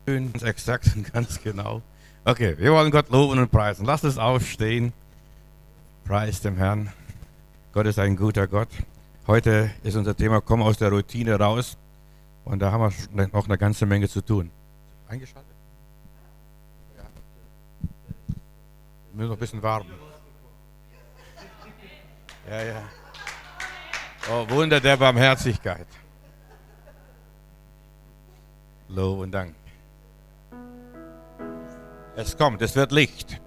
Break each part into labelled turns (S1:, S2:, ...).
S1: Ganz exakt und ganz genau. Okay, wir wollen Gott loben und preisen. Lasst uns aufstehen. Preis dem Herrn. Gott ist ein guter Gott. Heute ist unser Thema, komm aus der Routine raus. Und da haben wir noch eine ganze Menge zu tun. Eingeschaltet? Ja. Wir müssen noch ein bisschen warten. Ja, ja. Oh, Wunder der Barmherzigkeit. Lob und Dank. Es kommt, es wird Licht.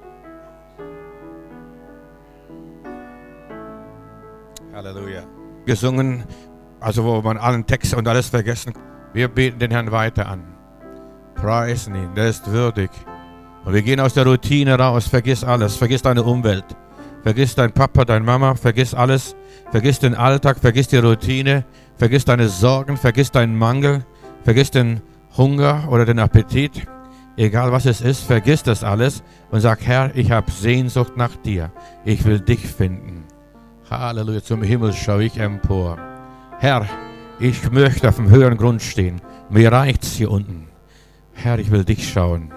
S1: Halleluja. Gesungen, also wo man allen Text und alles vergessen. Wir beten den Herrn weiter an. Preisen ihn, der ist würdig. Und wir gehen aus der Routine raus, vergiss alles, vergiss deine Umwelt. Vergiss dein Papa, deine Mama, vergiss alles. Vergiss den Alltag, vergiss die Routine. Vergiss deine Sorgen, vergiss deinen Mangel. Vergiss den Hunger oder den Appetit. Egal was es ist, vergiss das alles und sag, Herr, ich habe Sehnsucht nach dir. Ich will dich finden. Halleluja, zum Himmel schaue ich empor. Herr, ich möchte auf dem höheren Grund stehen. Mir reicht's hier unten. Herr, ich will dich schauen.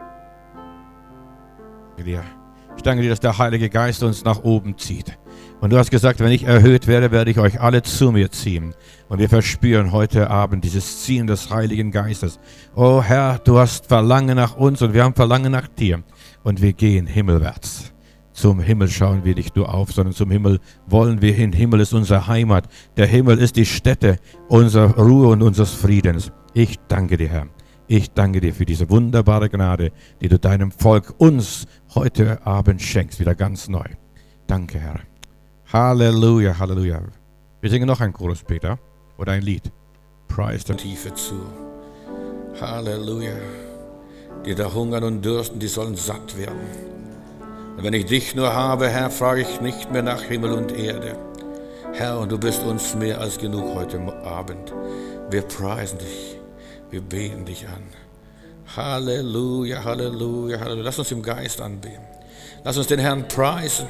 S1: Ich danke dir, dass der Heilige Geist uns nach oben zieht. Und du hast gesagt, wenn ich erhöht werde, werde ich euch alle zu mir ziehen. Und wir verspüren heute Abend dieses Ziehen des Heiligen Geistes. Oh Herr, du hast Verlangen nach uns und wir haben Verlangen nach dir. Und wir gehen himmelwärts. Zum Himmel schauen wir nicht nur auf, sondern zum Himmel wollen wir hin. Himmel ist unsere Heimat. Der Himmel ist die Stätte unserer Ruhe und unseres Friedens. Ich danke dir, Herr. Ich danke dir für diese wunderbare Gnade, die du deinem Volk uns heute Abend schenkst, wieder ganz neu. Danke, Herr. Halleluja, Halleluja. Wir singen noch einen Chorus, Peter, oder ein Lied. Preis der Tiefe zu. Halleluja. Die da hungern und dürsten, die sollen satt werden. Und wenn ich dich nur habe, Herr, frage ich nicht mehr nach Himmel und Erde. Herr, und du bist uns mehr als genug heute Abend. Wir preisen dich. Wir beten dich an. Halleluja, Halleluja, Halleluja. Lass uns im Geist anbeten. Lass uns den Herrn preisen.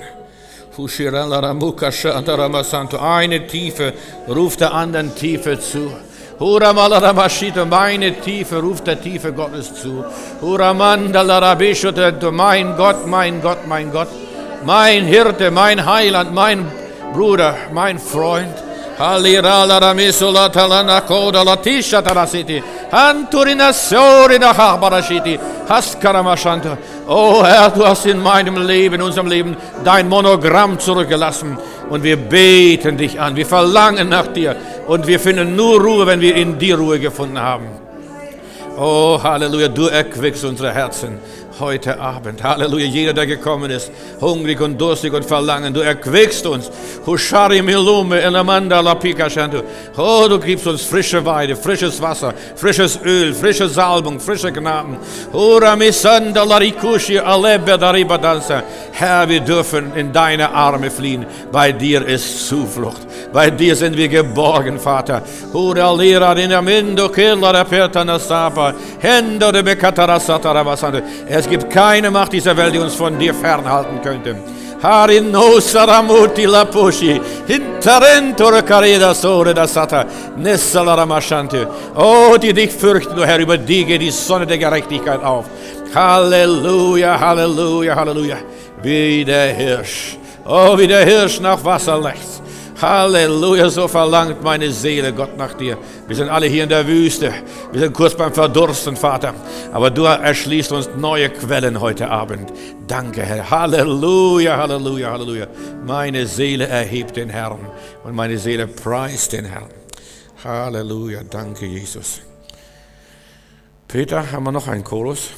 S1: Eine Tiefe ruft der anderen Tiefe zu. Meine Tiefe ruft der Tiefe Gottes zu. Mein Gott, mein Gott, mein Gott. Mein Hirte, mein Heiland, mein Bruder, mein Freund. Oh Herr, du hast in meinem Leben, in unserem Leben dein Monogramm zurückgelassen und wir beten dich an, wir verlangen nach dir und wir finden nur Ruhe, wenn wir in dir Ruhe gefunden haben. Oh Halleluja, du erquickst unsere Herzen heute Abend. Halleluja, jeder, der gekommen ist, hungrig und durstig und verlangen, du erquickst uns. Oh, du gibst uns frische Weide, frisches Wasser, frisches Öl, frische Salbung, frische Gnaden. Herr, wir dürfen in deine Arme fliehen. Bei dir ist Zuflucht. Bei dir sind wir geborgen, Vater. Es gibt keine Macht dieser Welt, die uns von dir fernhalten könnte. Oh, die dich fürchten, Herr, über die geht die Sonne der Gerechtigkeit auf. Halleluja, Halleluja, Halleluja. Wie der Hirsch, oh, wie der Hirsch nach Wasser lechzt. Halleluja, so verlangt meine Seele Gott nach dir. Wir sind alle hier in der Wüste. Wir sind kurz beim Verdursten, Vater. Aber du erschließt uns neue Quellen heute Abend. Danke, Herr. Halleluja, Halleluja, Halleluja. Meine Seele erhebt den Herrn und meine Seele preist den Herrn. Halleluja, danke, Jesus. Peter, haben wir noch einen Chorus?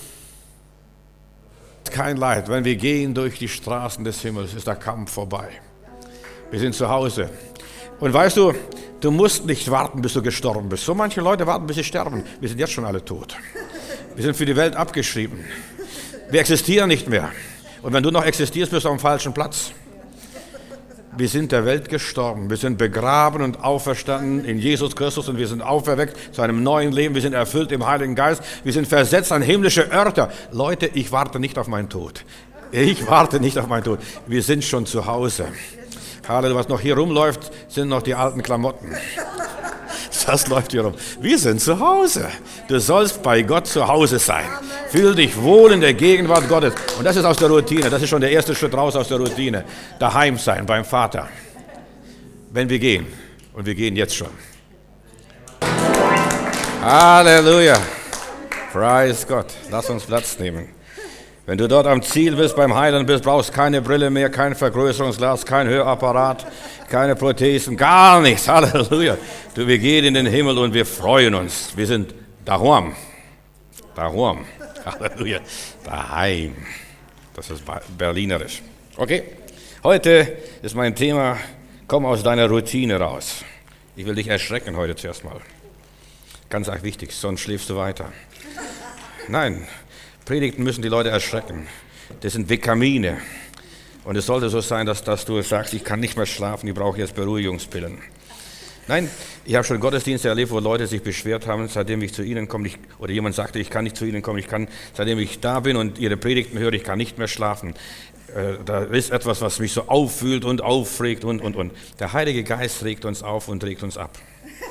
S1: Kein Leid, wenn wir gehen durch die Straßen des Himmels, ist der Kampf vorbei. Wir sind zu Hause. Und weißt du, du musst nicht warten, bis du gestorben bist. So manche Leute warten, bis sie sterben. Wir sind jetzt schon alle tot. Wir sind für die Welt abgeschrieben. Wir existieren nicht mehr. Und wenn du noch existierst, bist du am falschen Platz. Wir sind der Welt gestorben. Wir sind begraben und auferstanden in Jesus Christus und wir sind auferweckt zu einem neuen Leben. Wir sind erfüllt im Heiligen Geist. Wir sind versetzt an himmlische Örter. Leute, ich warte nicht auf meinen Tod. Ich warte nicht auf meinen Tod. Wir sind schon zu Hause. Halleluja, was noch hier rumläuft, sind noch die alten Klamotten. Das läuft hier rum. Wir sind zu Hause. Du sollst bei Gott zu Hause sein. Fühl dich wohl in der Gegenwart Gottes. Und das ist aus der Routine. Das ist schon der erste Schritt raus aus der Routine. Daheim sein, beim Vater. Wenn wir gehen. Und wir gehen jetzt schon. Halleluja. Preis Gott. Lass uns Platz nehmen. Wenn du dort am Ziel bist, beim Heiland bist, brauchst keine Brille mehr, kein Vergrößerungsglas, kein Hörapparat, keine Prothesen, gar nichts. Halleluja. Du, wir gehen in den Himmel und wir freuen uns. Wir sind daheim. Daheim. Halleluja. Daheim. Das ist berlinerisch. Okay. Heute ist mein Thema, komm aus deiner Routine raus. Ich will dich erschrecken heute zuerst mal. Ganz arg wichtig, sonst schläfst du weiter. Nein. Predigten müssen die Leute erschrecken. Das sind Vitamine. Und es sollte so sein, dass du sagst, ich kann nicht mehr schlafen, ich brauche jetzt Beruhigungspillen. Nein, ich habe schon Gottesdienste erlebt, wo Leute sich beschwert haben, seitdem ich zu ihnen komme, oder jemand sagte, ich kann nicht zu ihnen kommen, seitdem ich da bin und ihre Predigten höre, ich kann nicht mehr schlafen. Da ist etwas, was mich so auffühlt und aufregt und. Der Heilige Geist regt uns auf und regt uns ab.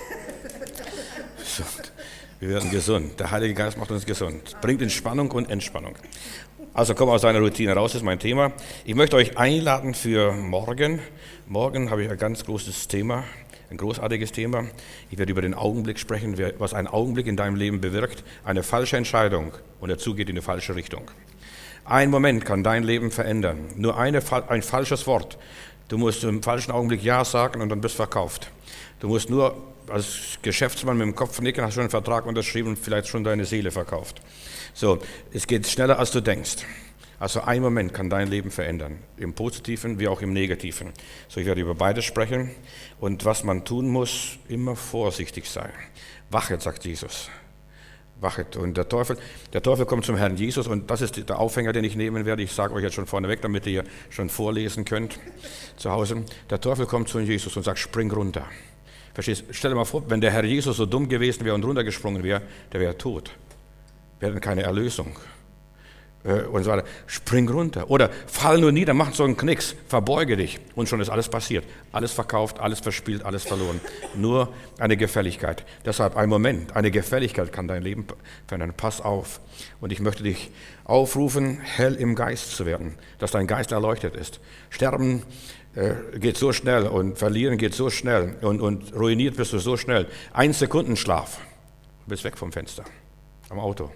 S1: So. Wir werden gesund. Der Heilige Geist macht uns gesund. Bringt Entspannung und Entspannung. Also komm aus deiner Routine raus, das ist mein Thema. Ich möchte euch einladen für morgen. Morgen habe ich ein ganz großes Thema, ein großartiges Thema. Ich werde über den Augenblick sprechen, was ein Augenblick in deinem Leben bewirkt. Eine falsche Entscheidung und dazu geht in eine falsche Richtung. Ein Moment kann dein Leben verändern. Nur ein falsches Wort. Du musst im falschen Augenblick Ja sagen und dann bist du verkauft. Du musst nur als Geschäftsmann mit dem Kopf nicken, hast schon einen Vertrag unterschrieben und vielleicht schon deine Seele verkauft. So, es geht schneller, als du denkst. Also ein Moment kann dein Leben verändern, im Positiven wie auch im Negativen. So, ich werde über beides sprechen und was man tun muss, immer vorsichtig sein. Wachet, sagt Jesus. Wachet. Und der Teufel kommt zum Herrn Jesus und das ist der Aufhänger, den ich nehmen werde. Ich sage euch jetzt schon vorneweg, damit ihr schon vorlesen könnt zu Hause. Der Teufel kommt zu Jesus und sagt, spring runter. Verstehst? Stell dir mal vor, wenn der Herr Jesus so dumm gewesen wäre und runtergesprungen wäre, der wäre tot. Wir hätten keine Erlösung. Und so weiter. Spring runter. Oder fall nur nieder, mach so einen Knicks, verbeuge dich. Und schon ist alles passiert. Alles verkauft, alles verspielt, alles verloren. Nur eine Gefälligkeit. Deshalb ein Moment, eine Gefälligkeit kann dein Leben verändern. Pass auf. Und ich möchte dich aufrufen, hell im Geist zu werden, dass dein Geist erleuchtet ist. Sterben geht so schnell und verlieren geht so schnell und ruiniert bist du so schnell. 1 Sekundenschlaf, du bist weg vom Fenster, am Auto.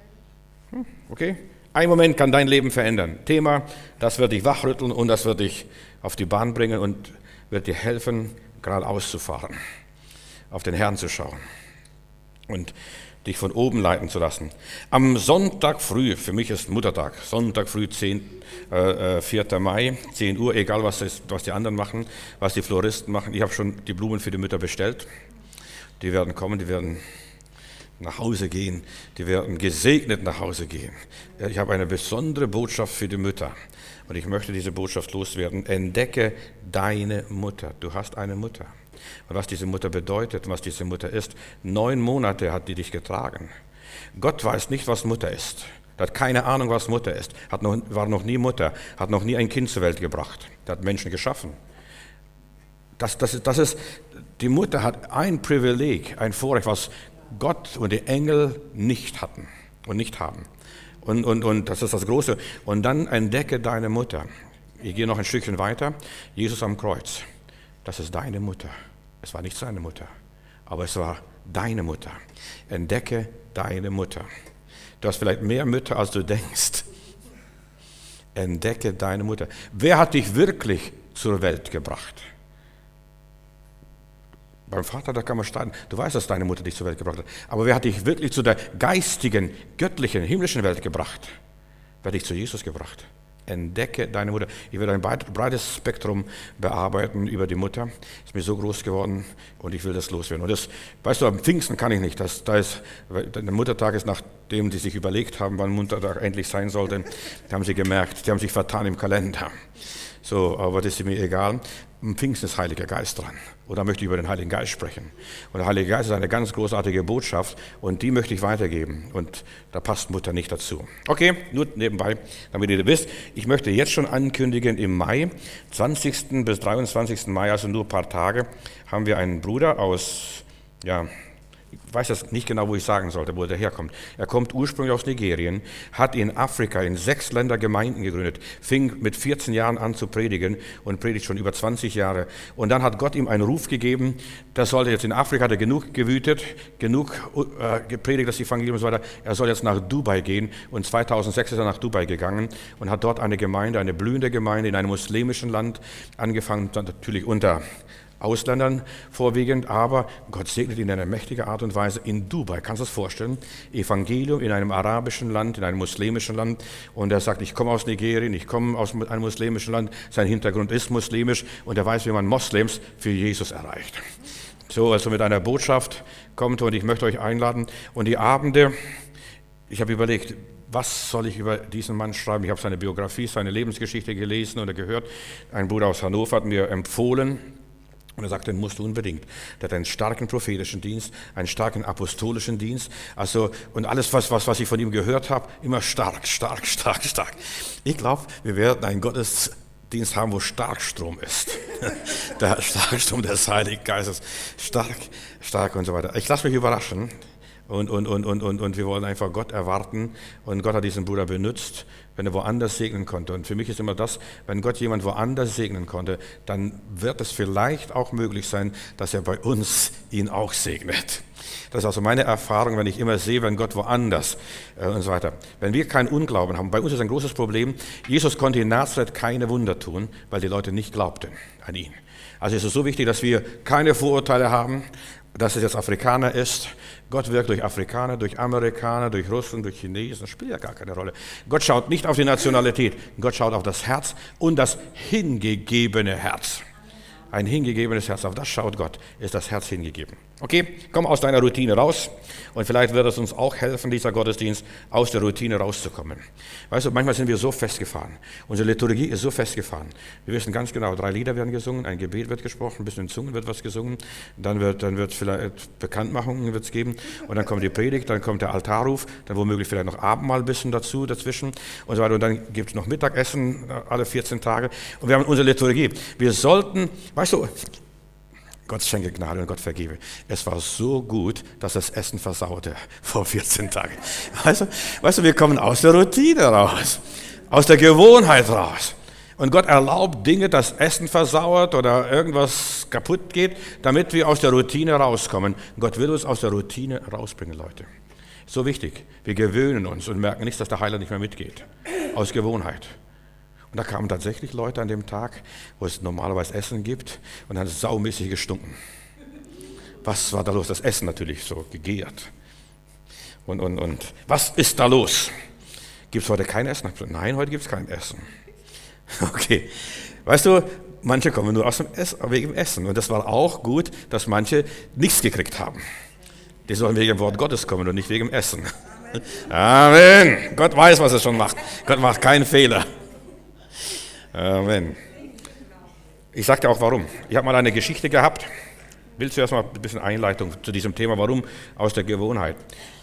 S1: Okay? Ein Moment kann dein Leben verändern. Thema, das wird dich wachrütteln und das wird dich auf die Bahn bringen und wird dir helfen, geradeaus zu fahren, auf den Herrn zu schauen und dich von oben leiten zu lassen. Am Sonntag früh, für mich ist Muttertag, Sonntag früh 4. Mai, 10 Uhr, egal was die anderen machen, was die Floristen machen. Ich habe schon die Blumen für die Mütter bestellt. Die werden kommen, die werden nach Hause gehen, die werden gesegnet nach Hause gehen. Ich habe eine besondere Botschaft für die Mütter und ich möchte diese Botschaft loswerden. Entdecke deine Mutter. Du hast eine Mutter. Und was diese Mutter bedeutet, was diese Mutter ist, 9 Monate hat die dich getragen. Gott weiß nicht, was Mutter ist. Er hat keine Ahnung, was Mutter ist. War noch nie Mutter, hat noch nie ein Kind zur Welt gebracht. Er hat Menschen geschaffen. Die Mutter hat ein Privileg, ein Vorrecht, was Gott und die Engel nicht hatten und nicht haben. Und das ist das Große. Und dann entdecke deine Mutter. Ich gehe noch ein Stückchen weiter. Jesus am Kreuz. Das ist deine Mutter. Es war nicht seine Mutter, aber es war deine Mutter. Entdecke deine Mutter. Du hast vielleicht mehr Mütter, als du denkst. Entdecke deine Mutter. Wer hat dich wirklich zur Welt gebracht? Beim Vater, da kann man streiten. Du weißt, dass deine Mutter dich zur Welt gebracht hat. Aber wer hat dich wirklich zu der geistigen, göttlichen, himmlischen Welt gebracht? Wer hat dich zu Jesus gebracht? Entdecke deine Mutter. Ich werde ein breites Spektrum bearbeiten über die Mutter. Ist mir so groß geworden und ich will das loswerden. Und das, weißt du, am Pfingsten kann ich nicht. Der Muttertag ist, nachdem die sich überlegt haben, wann Muttertag endlich sein sollte, haben sie gemerkt, die haben sich vertan im Kalender. So, aber das ist mir egal. Am Pfingsten ist Heiliger Geist dran. Und da möchte ich über den Heiligen Geist sprechen. Und der Heilige Geist ist eine ganz großartige Botschaft und die möchte ich weitergeben. Und da passt Mutter nicht dazu. Okay, nur nebenbei, damit ihr wisst, ich möchte jetzt schon ankündigen, im Mai, 20. bis 23. Mai, also nur ein paar Tage, haben wir einen Bruder aus ja, ich weiß jetzt nicht genau, wo ich sagen sollte, wo er herkommt. Er kommt ursprünglich aus Nigerien, hat in Afrika in 6 Länder Gemeinden gegründet, fing mit 14 Jahren an zu predigen und predigt schon über 20 Jahre. Und dann hat Gott ihm einen Ruf gegeben, das sollte jetzt in Afrika, hat er genug gewütet, genug gepredigt, das Evangelium und so weiter. Er soll jetzt nach Dubai gehen und 2006 ist er nach Dubai gegangen und hat dort eine Gemeinde, eine blühende Gemeinde in einem muslimischen Land angefangen, natürlich unter Ausländern vorwiegend, aber Gott segnet ihn in einer mächtigen Art und Weise in Dubai. Kannst du das vorstellen? Evangelium in einem arabischen Land, in einem muslimischen Land. Und er sagt, ich komme aus Nigerien, ich komme aus einem muslimischen Land. Sein Hintergrund ist muslimisch und er weiß, wie man Moslems für Jesus erreicht. So, also mit einer Botschaft kommt und ich möchte euch einladen. Und die Abende, ich habe überlegt, was soll ich über diesen Mann schreiben? Ich habe seine Biografie, seine Lebensgeschichte gelesen oder gehört. Ein Bruder aus Hannover hat mir empfohlen, und er sagte, den musst du unbedingt. Der hat einen starken prophetischen Dienst, einen starken apostolischen Dienst. Also, und alles, was ich von ihm gehört habe, immer stark, stark, stark, stark. Ich glaube, wir werden einen Gottesdienst haben, wo Starkstrom ist. Der Starkstrom des Heiligen Geistes. Stark, stark und so weiter. Ich lasse mich überraschen. Und wir wollen einfach Gott erwarten. Und Gott hat diesen Bruder benutzt, wenn er woanders segnen konnte. Und für mich ist immer das, wenn Gott jemand woanders segnen konnte, dann wird es vielleicht auch möglich sein, dass er bei uns ihn auch segnet. Das ist also meine Erfahrung, wenn ich immer sehe, wenn Gott woanders und so weiter. Wenn wir keinen Unglauben haben, bei uns ist ein großes Problem, Jesus konnte in Nazareth keine Wunder tun, weil die Leute nicht glaubten an ihn. Also es ist so wichtig, dass wir keine Vorurteile haben, dass es jetzt Afrikaner ist. Gott wirkt durch Afrikaner, durch Amerikaner, durch Russen, durch Chinesen. Das spielt ja gar keine Rolle. Gott schaut nicht auf die Nationalität. Gott schaut auf das Herz und das hingegebene Herz. Ein hingegebenes Herz, auf das schaut Gott, ist das Herz hingegeben. Okay, komm aus deiner Routine raus und vielleicht wird es uns auch helfen, dieser Gottesdienst, aus der Routine rauszukommen. Weißt du, manchmal sind wir so festgefahren, unsere Liturgie ist so festgefahren. Wir wissen ganz genau, 3 Lieder werden gesungen, ein Gebet wird gesprochen, ein bisschen in Zungen wird was gesungen, dann wird vielleicht Bekanntmachungen wird's geben und dann kommt die Predigt, dann kommt der Altarruf, dann womöglich vielleicht noch Abendmahl ein bisschen dazwischen und so weiter und dann gibt es noch Mittagessen alle 14 Tage und wir haben unsere Liturgie. Wir sollten, weißt du, Gott schenke Gnade und Gott vergebe. Es war so gut, dass das Essen versauerte vor 14 Tagen. Weißt du, wir kommen aus der Routine raus, aus der Gewohnheit raus. Und Gott erlaubt Dinge, dass Essen versauert oder irgendwas kaputt geht, damit wir aus der Routine rauskommen. Gott will uns aus der Routine rausbringen, Leute. So wichtig. Wir gewöhnen uns und merken nicht, dass der Heiler nicht mehr mitgeht. Aus Gewohnheit. Und da kamen tatsächlich Leute an dem Tag, wo es normalerweise Essen gibt, und dann hat es saumäßig gestunken. Was war da los? Das Essen natürlich so gegärt. Und was ist da los? Gibt es heute kein Essen? Nein, heute gibt es kein Essen. Okay. Weißt du, manche kommen nur aus dem wegen dem Essen. Und das war auch gut, dass manche nichts gekriegt haben. Die sollen wegen dem Wort Gottes kommen und nicht wegen dem Essen. Amen. Gott weiß, was er schon macht. Gott macht keinen Fehler. Amen. Ich sage dir auch warum. Ich habe mal eine Geschichte gehabt. Willst du erstmal ein bisschen Einleitung zu diesem Thema, warum aus der Gewohnheit?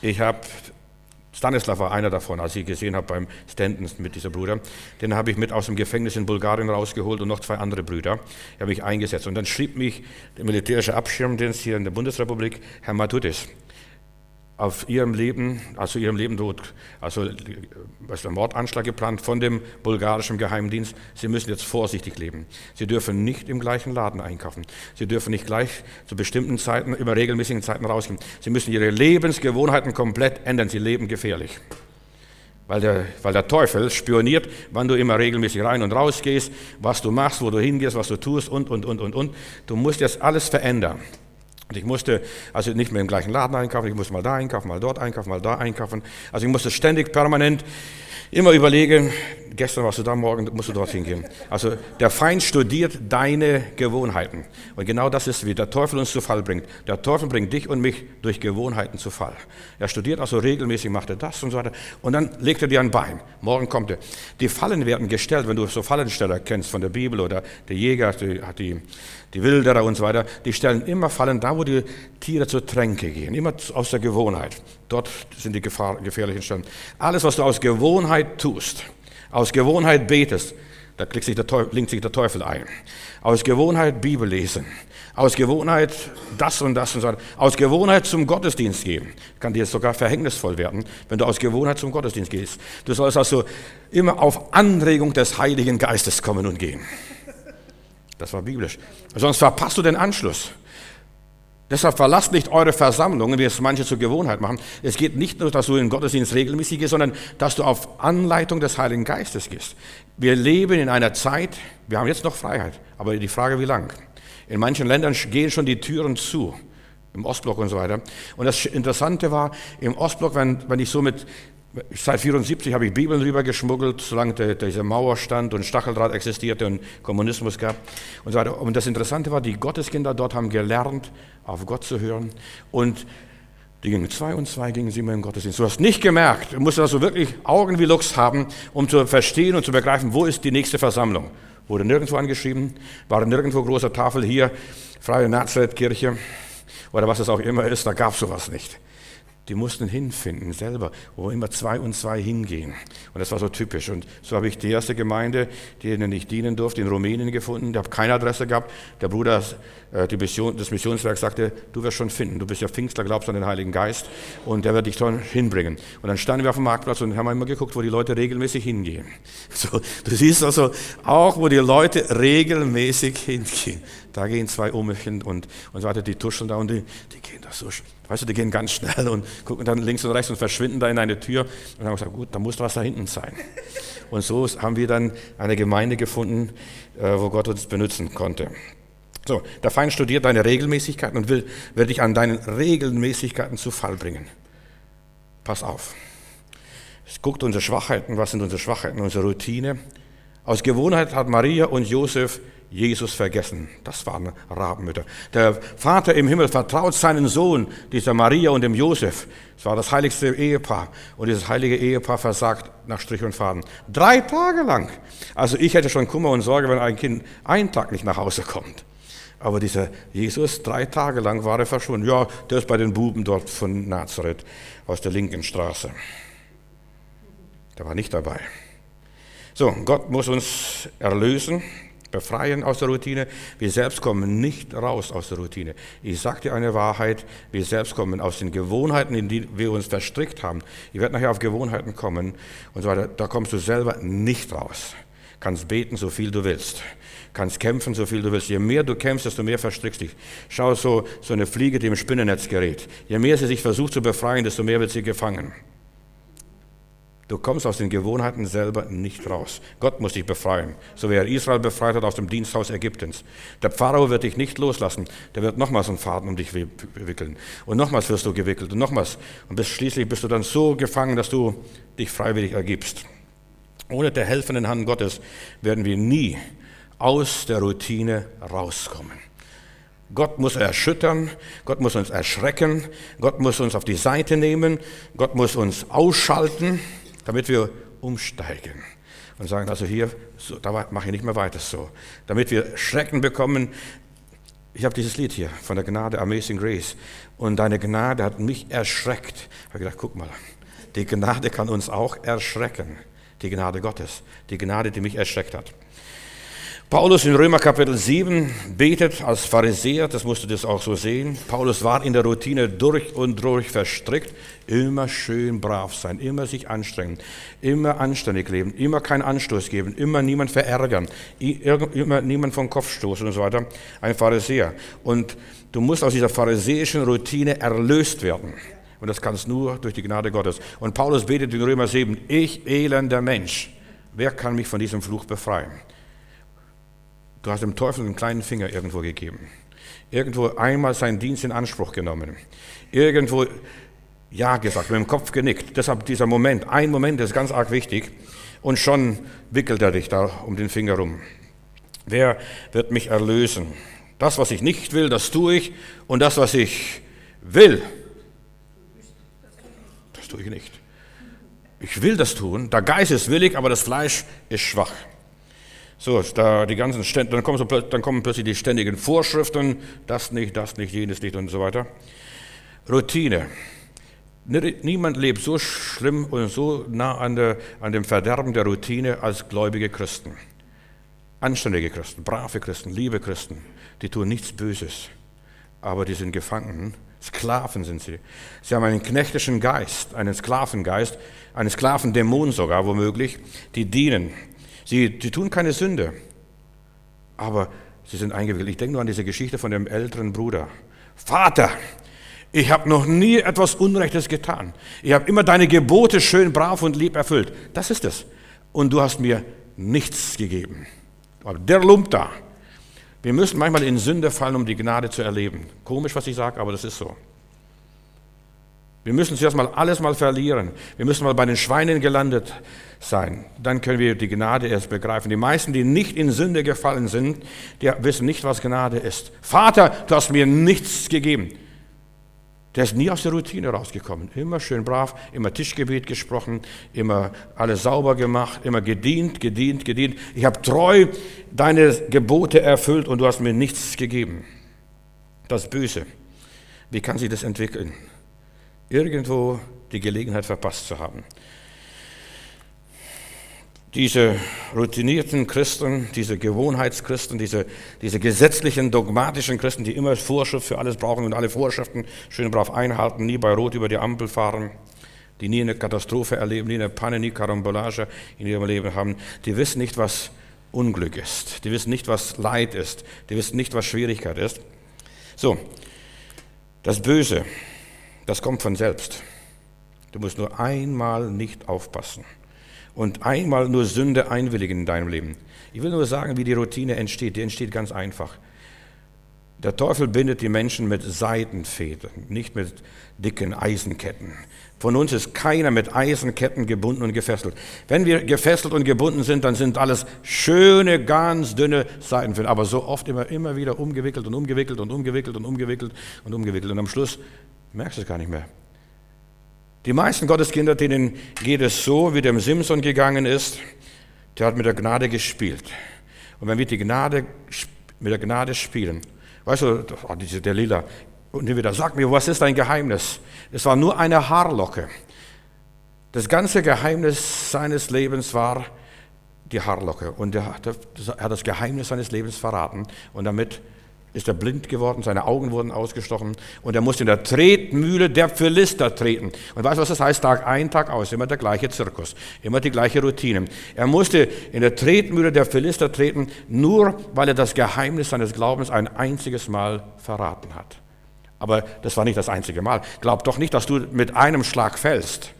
S1: Stanislav war einer davon, als ich gesehen habe beim Stanton mit diesem Bruder. Den habe ich mit aus dem Gefängnis in Bulgarien rausgeholt und noch 2 andere Brüder. Ich habe mich eingesetzt und dann schrieb mich der militärische Abschirmdienst hier in der Bundesrepublik, Herr Matutis, auf ihrem Leben, also ihrem Leben droht, also was ein Mordanschlag geplant von dem bulgarischen Geheimdienst. Sie müssen jetzt vorsichtig leben. Sie dürfen nicht im gleichen Laden einkaufen. Sie dürfen nicht gleich zu bestimmten Zeiten, immer regelmäßigen Zeiten rausgehen. Sie müssen ihre Lebensgewohnheiten komplett ändern. Sie leben gefährlich. Weil der Teufel spioniert, wann du immer regelmäßig rein und raus gehst, was du machst, wo du hingehst, was du tust und. Du musst jetzt alles verändern. Und ich musste also nicht mehr im gleichen Laden einkaufen, ich musste mal da einkaufen, mal dort einkaufen, mal da einkaufen. Also ich musste ständig, permanent immer überlegen, gestern warst du da, morgen musst du dorthin gehen. Also der Feind studiert deine Gewohnheiten. Und genau das ist, wie der Teufel uns zu Fall bringt. Der Teufel bringt dich und mich durch Gewohnheiten zu Fall. Er studiert also regelmäßig, macht er das und so weiter. Und dann legt er dir ein Bein. Morgen kommt er. Die Fallen werden gestellt, wenn du so Fallensteller kennst von der Bibel oder der Jäger, die Wilderer und so weiter, die stellen immer Fallen da, wo die Tiere zur Tränke gehen, immer aus der Gewohnheit. Dort sind die gefährlichen Stellen. Alles, was du aus Gewohnheit tust, aus Gewohnheit betest, da linkt sich der Teufel ein. Aus Gewohnheit Bibel lesen, Aus Gewohnheit das und das und so. Aus Gewohnheit zum Gottesdienst gehen. Kann dir sogar verhängnisvoll werden, wenn du aus Gewohnheit zum Gottesdienst gehst. Du sollst also immer auf Anregung des Heiligen Geistes kommen und gehen. Das war biblisch. Sonst verpasst du den Anschluss. Deshalb verlasst nicht eure Versammlungen, wie es manche zur Gewohnheit machen. Es geht nicht nur, dass du in den Gottesdienst regelmäßig gehst, sondern dass du auf Anleitung des Heiligen Geistes gehst. Wir leben in einer Zeit, wir haben jetzt noch Freiheit, aber die Frage, wie lang? In manchen Ländern gehen schon die Türen zu, im Ostblock und so weiter. Und das Interessante war, im Ostblock, wenn ich so seit 1974 habe ich Bibeln rübergeschmuggelt, solange diese Mauer stand und Stacheldraht existierte und Kommunismus gab und so weiter. Und das Interessante war, die Gotteskinder dort haben gelernt, auf Gott zu hören. Und die gingen 2 und 2, gingen sie immer im Gottesdienst. Du hast nicht gemerkt, du musst also wirklich Augen wie Luchs haben, um zu verstehen und zu begreifen, wo ist die nächste Versammlung. Wurde nirgendwo angeschrieben, war nirgendwo große Tafel hier, Freie Nazareth-Kirche oder was es auch immer ist, da gab es sowas nicht. Die mussten hinfinden selber, wo immer 2 und 2 hingehen. Und das war so typisch. Und so habe ich die erste Gemeinde, denen ich dienen durfte, in Rumänien gefunden. Ich habe keine Adresse gehabt. Der Bruder, das Missionswerk sagte, du wirst schon finden. Du bist ja Pfingstler, glaubst an den Heiligen Geist und der wird dich schon hinbringen. Und dann standen wir auf dem Marktplatz und haben immer geguckt, wo die Leute regelmäßig hingehen. So, du siehst also auch, wo die Leute regelmäßig hingehen. Da gehen 2 Umchen und so weiter, die tuscheln da und die gehen da so. Weißt du, die gehen ganz schnell und gucken dann links und rechts und verschwinden da in eine Tür. Und dann haben wir gesagt, gut, da muss was da hinten sein. Und so haben wir dann eine Gemeinde gefunden, wo Gott uns benutzen konnte. So, der Feind studiert deine Regelmäßigkeiten und will dich an deinen Regelmäßigkeiten zu Fall bringen. Pass auf. Es guckt unsere Schwachheiten, was sind unsere Schwachheiten, unsere Routine. Aus Gewohnheit hat Maria und Josef Jesus vergessen. Das waren Rabenmütter. Der Vater im Himmel vertraut seinen Sohn, dieser Maria und dem Josef. Es war das heiligste Ehepaar. Und dieses heilige Ehepaar versagt nach Strich und Faden. 3 Tage lang. Also ich hätte schon Kummer und Sorge, wenn ein Kind einen Tag nicht nach Hause kommt. Aber dieser Jesus, 3 Tage lang war er verschwunden. Ja, der ist bei den Buben dort von Nazareth aus der linken Straße. Der war nicht dabei. So, Gott muss uns erlösen, befreien aus der Routine. Wir selbst kommen nicht raus aus der Routine. Ich sage dir eine Wahrheit, wir selbst kommen aus den Gewohnheiten, in die wir uns verstrickt haben. Ich werde nachher auf Gewohnheiten kommen und so weiter. Da kommst du selber nicht raus. Kannst beten, so viel du willst. Kannst kämpfen, so viel du willst. Je mehr du kämpfst, desto mehr verstrickst dich. Schau so eine Fliege, die im Spinnennetz gerät. Je mehr sie sich versucht zu befreien, desto mehr wird sie gefangen. Du kommst aus den Gewohnheiten selber nicht raus. Gott muss dich befreien, so wie er Israel befreit hat aus dem Diensthaus Ägyptens. Der Pharao wird dich nicht loslassen. Der wird nochmals einen Faden um dich wickeln. Und nochmals wirst du gewickelt und nochmals. Und schließlich bist du dann so gefangen, dass du dich freiwillig ergibst. Ohne der helfenden Hand Gottes werden wir nie aus der Routine rauskommen. Gott muss erschüttern, Gott muss uns erschrecken, Gott muss uns auf die Seite nehmen, Gott muss uns ausschalten, damit wir umsteigen und sagen, also hier, so, da mache ich nicht mehr weiter so. Damit wir Schrecken bekommen. Ich habe dieses Lied hier von der Gnade, Amazing Grace. Und deine Gnade hat mich erschreckt. Ich habe gedacht, guck mal, die Gnade kann uns auch erschrecken. Die Gnade Gottes, die Gnade, die mich erschreckt hat. Paulus in Römer Kapitel 7 betet als Pharisäer, das musst du das auch so sehen. Paulus war in der Routine durch und durch verstrickt. Immer schön brav sein, immer sich anstrengen, immer anständig leben, immer keinen Anstoß geben, immer niemand verärgern, immer niemand vom Kopf stoßen und so weiter. Ein Pharisäer. Und du musst aus dieser pharisäischen Routine erlöst werden. Und das kannst nur durch die Gnade Gottes. Und Paulus betet in Römer 7, ich elender Mensch, wer kann mich von diesem Fluch befreien? Du hast dem Teufel einen kleinen Finger irgendwo gegeben. Irgendwo einmal seinen Dienst in Anspruch genommen. Irgendwo Ja gesagt, mit dem Kopf genickt. Deshalb dieser Moment, ein Moment ist ganz arg wichtig. Und schon wickelt er dich da um den Finger rum. Wer wird mich erlösen? Das, was ich nicht will, das tue ich. Und das, was ich will, das tue ich nicht. Ich will das tun. Der Geist ist willig, aber das Fleisch ist schwach. So, da die ganzen dann kommen plötzlich die ständigen Vorschriften, das nicht, jenes nicht und so weiter. Routine. Niemand lebt so schlimm und so nah an dem Verderben der Routine als gläubige Christen. Anständige Christen, brave Christen, liebe Christen, die tun nichts Böses, aber die sind Gefangenen, Sklaven sind sie. Sie haben einen knechtischen Geist, einen Sklavengeist, einen Sklavendämon sogar womöglich, die dienen. Sie tun keine Sünde, aber sie sind eingewickelt. Ich denke nur an diese Geschichte von dem älteren Bruder. Vater, ich habe noch nie etwas Unrechtes getan. Ich habe immer deine Gebote schön, brav und lieb erfüllt. Das ist es. Und du hast mir nichts gegeben. Aber der Lump da. Wir müssen manchmal in Sünde fallen, um die Gnade zu erleben. Komisch, was ich sage, aber das ist so. Wir müssen zuerst mal alles mal verlieren. Wir müssen mal bei den Schweinen gelandet sein. Dann können wir die Gnade erst begreifen. Die meisten, die nicht in Sünde gefallen sind, die wissen nicht, was Gnade ist. Vater, du hast mir nichts gegeben. Der ist nie aus der Routine rausgekommen. Immer schön brav, immer Tischgebet gesprochen, immer alles sauber gemacht, immer gedient. Ich habe treu deine Gebote erfüllt und du hast mir nichts gegeben. Das Böse. Wie kann sich das entwickeln? Irgendwo die Gelegenheit verpasst zu haben. Diese routinierten Christen, diese Gewohnheitschristen, diese gesetzlichen, dogmatischen Christen, die immer Vorschrift für alles brauchen und alle Vorschriften schön brav einhalten, nie bei Rot über die Ampel fahren, die nie eine Katastrophe erleben, nie eine Panne, nie Karambolage in ihrem Leben haben, die wissen nicht, was Unglück ist, die wissen nicht, was Leid ist, die wissen nicht, was Schwierigkeit ist. So, das Böse, das kommt von selbst. Du musst nur einmal nicht aufpassen und einmal nur Sünde einwilligen in deinem Leben. Ich will nur sagen, wie die Routine entsteht. Die entsteht ganz einfach. Der Teufel bindet die Menschen mit Seidenfäden, nicht mit dicken Eisenketten. Von uns ist keiner mit Eisenketten gebunden und gefesselt. Wenn wir gefesselt und gebunden sind, dann sind alles schöne, ganz dünne Seidenfäden. Aber so oft immer wieder umgewickelt und umgewickelt und umgewickelt und umgewickelt und umgewickelt. Und am Schluss merkst du es gar nicht mehr. Die meisten Gotteskinder, denen geht es so, wie dem Simson gegangen ist, der hat mit der Gnade gespielt. Und wenn wir mit der Gnade spielen, weißt du, der Lila, und wieder, sag mir, was ist dein Geheimnis? Es war nur eine Haarlocke. Das ganze Geheimnis seines Lebens war die Haarlocke. Und er hat das Geheimnis seines Lebens verraten. Und damit ist er blind geworden, seine Augen wurden ausgestochen und er musste in der Tretmühle der Philister treten. Und weißt du, was das heißt? Tag ein, Tag aus, immer der gleiche Zirkus, immer die gleiche Routine. Er musste in der Tretmühle der Philister treten, nur weil er das Geheimnis seines Glaubens ein einziges Mal verraten hat. Aber das war nicht das einzige Mal. Glaub doch nicht, dass du mit einem Schlag fällst.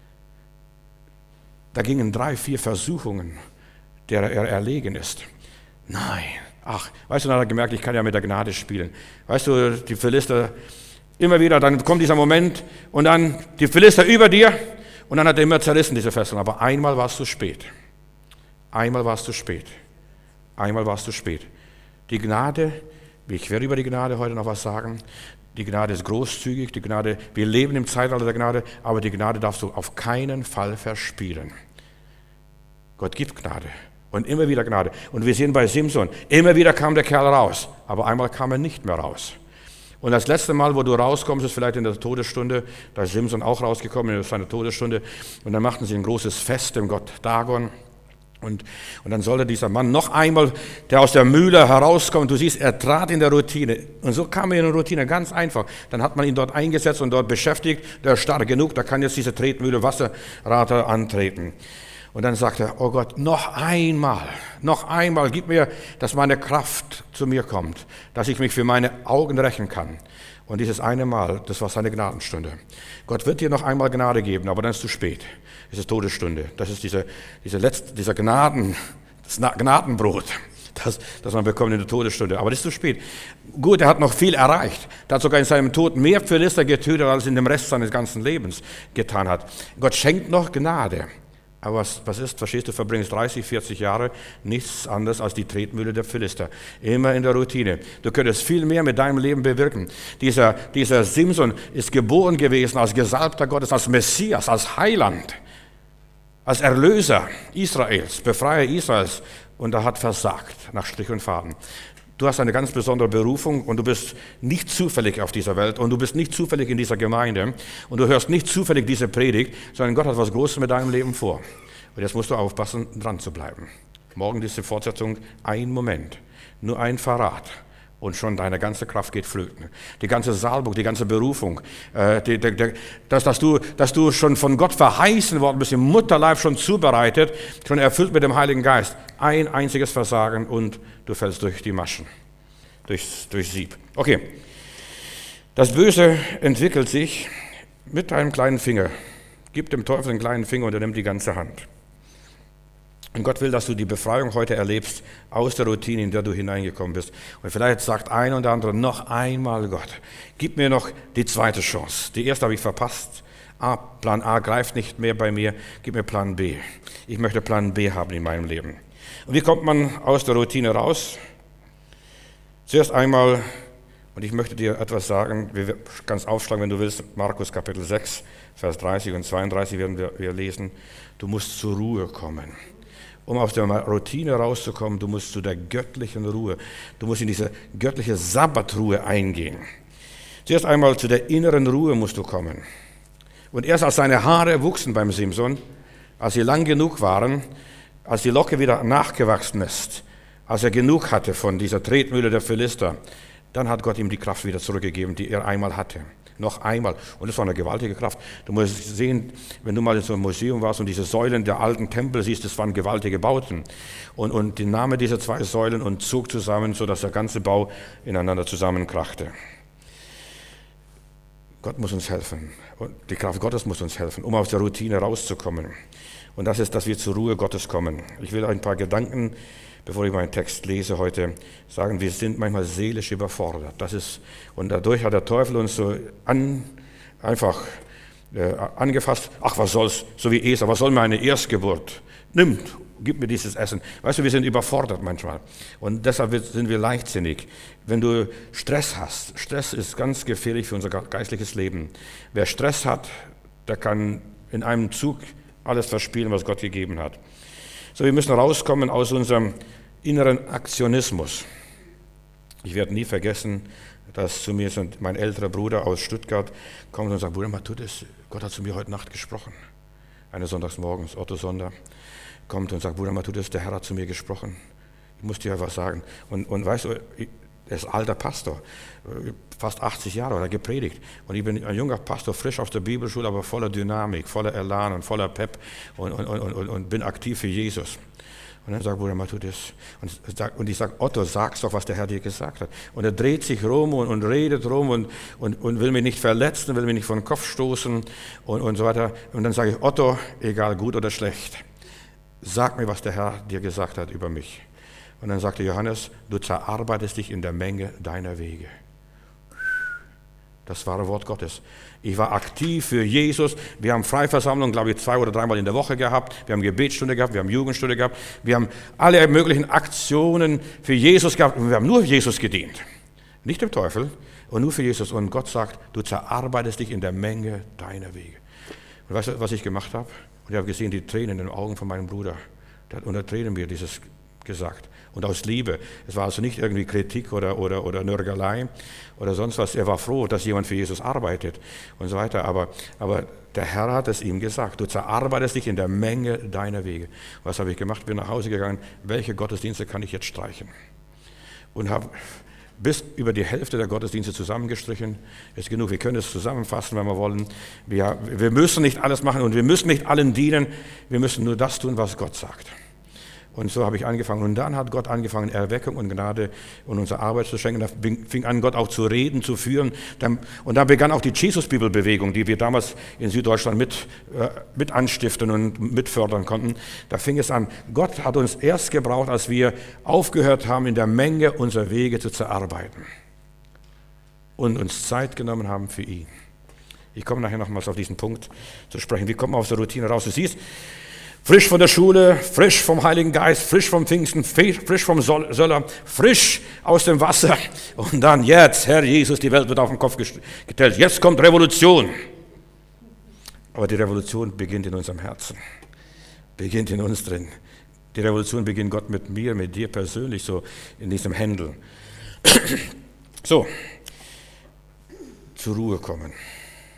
S1: Da gingen 3, 4 Versuchungen, der er erlegen ist. Nein. Ach, weißt du, dann hat er gemerkt, ich kann ja mit der Gnade spielen. Weißt du, die Philister, immer wieder, dann kommt dieser Moment und dann die Philister über dir und dann hat er immer zerrissen, diese Fesseln. Aber einmal war es zu spät. Einmal war es zu spät. Einmal war es zu spät. Die Gnade, ich werde über die Gnade heute noch was sagen, die Gnade ist großzügig, die Gnade, wir leben im Zeitalter der Gnade, aber die Gnade darfst du auf keinen Fall verspielen. Gott gibt Gnade. Und immer wieder Gnade. Und wir sehen bei Simson, immer wieder kam der Kerl raus, aber einmal kam er nicht mehr raus. Und das letzte Mal, wo du rauskommst, ist vielleicht in der Todesstunde, da ist Simson auch rausgekommen in seiner Todesstunde, und dann machten sie ein großes Fest dem Gott Dagon. Und dann sollte dieser Mann noch einmal, der aus der Mühle herauskommt, du siehst, er trat in der Routine. Und so kam er in die Routine, ganz einfach. Dann hat man ihn dort eingesetzt und dort beschäftigt, der ist stark genug, da kann jetzt diese Tretmühle Wasserrater antreten. Und dann sagt er, oh Gott, noch einmal, gib mir, dass meine Kraft zu mir kommt, dass ich mich für meine Augen rächen kann. Und dieses eine Mal, das war seine Gnadenstunde. Gott wird dir noch einmal Gnade geben, aber dann ist es zu spät. Es ist Todesstunde. Das ist dieser Gnadenbrot, das man bekommt in der Todesstunde. Aber das ist zu spät. Gut, er hat noch viel erreicht. Er hat sogar in seinem Tod mehr Philister getötet, als in dem Rest seines ganzen Lebens getan hat. Gott schenkt noch Gnade. Aber was ist, verstehst du, verbringst 30, 40 Jahre nichts anderes als die Tretmühle der Philister. Immer in der Routine. Du könntest viel mehr mit deinem Leben bewirken. Dieser Simson ist geboren gewesen als Gesalbter Gottes, als Messias, als Heiland, als Erlöser Israels, Befreier Israels. Und er hat versagt, nach Strich und Faden. Du hast eine ganz besondere Berufung und du bist nicht zufällig auf dieser Welt und du bist nicht zufällig in dieser Gemeinde und du hörst nicht zufällig diese Predigt, sondern Gott hat was Großes mit deinem Leben vor. Und jetzt musst du aufpassen, dran zu bleiben. Morgen diese Fortsetzung, ein Moment, nur ein Verrat. Und schon deine ganze Kraft geht flöten. Die ganze Salbung, die ganze Berufung, dass du schon von Gott verheißen worden bist, im Mutterleib schon zubereitet, schon erfüllt mit dem Heiligen Geist. Ein einziges Versagen und du fällst durch die Maschen, durch Sieb. Okay, das Böse entwickelt sich mit deinem kleinen Finger. Gib dem Teufel einen kleinen Finger und er nimmt die ganze Hand. Und Gott will, dass du die Befreiung heute erlebst aus der Routine, in der du hineingekommen bist. Und vielleicht sagt ein oder andere noch einmal, Gott, gib mir noch die zweite Chance. Die erste habe ich verpasst. Plan A greift nicht mehr bei mir, gib mir Plan B. Ich möchte Plan B haben in meinem Leben. Und wie kommt man aus der Routine raus? Zuerst einmal, und ich möchte dir etwas sagen, wir kannst aufschlagen, wenn du willst, Markus Kapitel 6, Vers 30 und 32 werden wir lesen. Du musst zur Ruhe kommen. Um aus der Routine rauszukommen, du musst zu der göttlichen Ruhe. Du musst in diese göttliche Sabbatruhe eingehen. Zuerst einmal zu der inneren Ruhe musst du kommen. Und erst als seine Haare wuchsen beim Simson, als sie lang genug waren, als die Locke wieder nachgewachsen ist, als er genug hatte von dieser Tretmühle der Philister, dann hat Gott ihm die Kraft wieder zurückgegeben, die er einmal hatte. Noch einmal. Und das war eine gewaltige Kraft. Du musst sehen, wenn du mal in so einem Museum warst und diese Säulen der alten Tempel siehst, das waren gewaltige Bauten. Und die nahm diese zwei Säulen und zog zusammen, sodass der ganze Bau ineinander zusammenkrachte. Gott muss uns helfen. Und die Kraft Gottes muss uns helfen, um aus der Routine rauszukommen. Und das ist, dass wir zur Ruhe Gottes kommen. Ich will ein paar Gedanken, bevor ich meinen Text lese heute, sagen, wir sind manchmal seelisch überfordert. Und dadurch hat der Teufel uns so einfach angefasst, ach, was soll's, so wie Esau, was soll meine Erstgeburt? Gib mir dieses Essen. Weißt du, wir sind überfordert manchmal. Und deshalb sind wir leichtsinnig. Wenn du Stress hast, Stress ist ganz gefährlich für unser geistliches Leben. Wer Stress hat, der kann in einem Zug alles verspielen, was Gott gegeben hat. So, wir müssen rauskommen aus unserem inneren Aktionismus. Ich werde nie vergessen, dass zu mir mein älterer Bruder aus Stuttgart kommt und sagt, Bruder Matthäus, Gott hat zu mir heute Nacht gesprochen. Eines Sonntagsmorgens, Otto Sonder, kommt und sagt, Bruder Matthäus, der Herr hat zu mir gesprochen. Ich muss dir was sagen. Und weißt du, er ist alter Pastor, fast 80 Jahre hat er gepredigt. Und ich bin ein junger Pastor, frisch aus der Bibelschule, aber voller Dynamik, voller Elan und voller Pep und bin aktiv für Jesus. Und dann sagt Bruder Matthäus, und ich sage, Otto, sag's doch, was der Herr dir gesagt hat. Und er dreht sich rum und redet rum und will mich nicht verletzen, will mich nicht vor den Kopf stoßen und so weiter. Und dann sage ich, Otto, egal gut oder schlecht, sag mir, was der Herr dir gesagt hat über mich. Und dann sagte Johannes, du zerarbeitest dich in der Menge deiner Wege. Das wahre Wort Gottes. Ich war aktiv für Jesus. Wir haben Freiversammlungen, glaube ich, 2 oder 3 Mal in der Woche gehabt. Wir haben Gebetsstunde gehabt, wir haben Jugendstunde gehabt. Wir haben alle möglichen Aktionen für Jesus gehabt. Und wir haben nur Jesus gedient. Nicht dem Teufel, und nur für Jesus. Und Gott sagt, du zerarbeitest dich in der Menge deiner Wege. Und weißt du, was ich gemacht habe? Und ich habe gesehen, die Tränen in den Augen von meinem Bruder. Der hat unter Tränen mir dieses gesagt. Und aus Liebe. Es war also nicht irgendwie Kritik oder Nörgelei oder sonst was. Er war froh, dass jemand für Jesus arbeitet und so weiter. Aber der Herr hat es ihm gesagt. Du zerarbeitest dich in der Menge deiner Wege. Was habe ich gemacht? Bin nach Hause gegangen. Welche Gottesdienste kann ich jetzt streichen? Und habe bis über die Hälfte der Gottesdienste zusammengestrichen. Ist genug. Wir können es zusammenfassen, wenn wir wollen. Wir müssen nicht alles machen und wir müssen nicht allen dienen. Wir müssen nur das tun, was Gott sagt. Und so habe ich angefangen. Und dann hat Gott angefangen, Erweckung und Gnade und unsere Arbeit zu schenken. Da fing an, Gott auch zu reden, zu führen. Und dann begann auch die Jesus-Bibel-Bewegung, die wir damals in Süddeutschland mit anstiften und mitfördern konnten. Da fing es an. Gott hat uns erst gebraucht, als wir aufgehört haben, in der Menge unserer Wege zu zerarbeiten. Und uns Zeit genommen haben für ihn. Ich komme nachher nochmals auf diesen Punkt zu sprechen. Wie kommt man aus der Routine raus? Du siehst, frisch von der Schule, frisch vom Heiligen Geist, frisch vom Pfingsten, frisch vom Söller, frisch aus dem Wasser. Und dann jetzt, Herr Jesus, die Welt wird auf den Kopf gestellt. Jetzt kommt Revolution. Aber die Revolution beginnt in unserem Herzen, beginnt in uns drin. Die Revolution beginnt Gott mit mir, mit dir persönlich, so in diesem Händel. So, zur Ruhe kommen.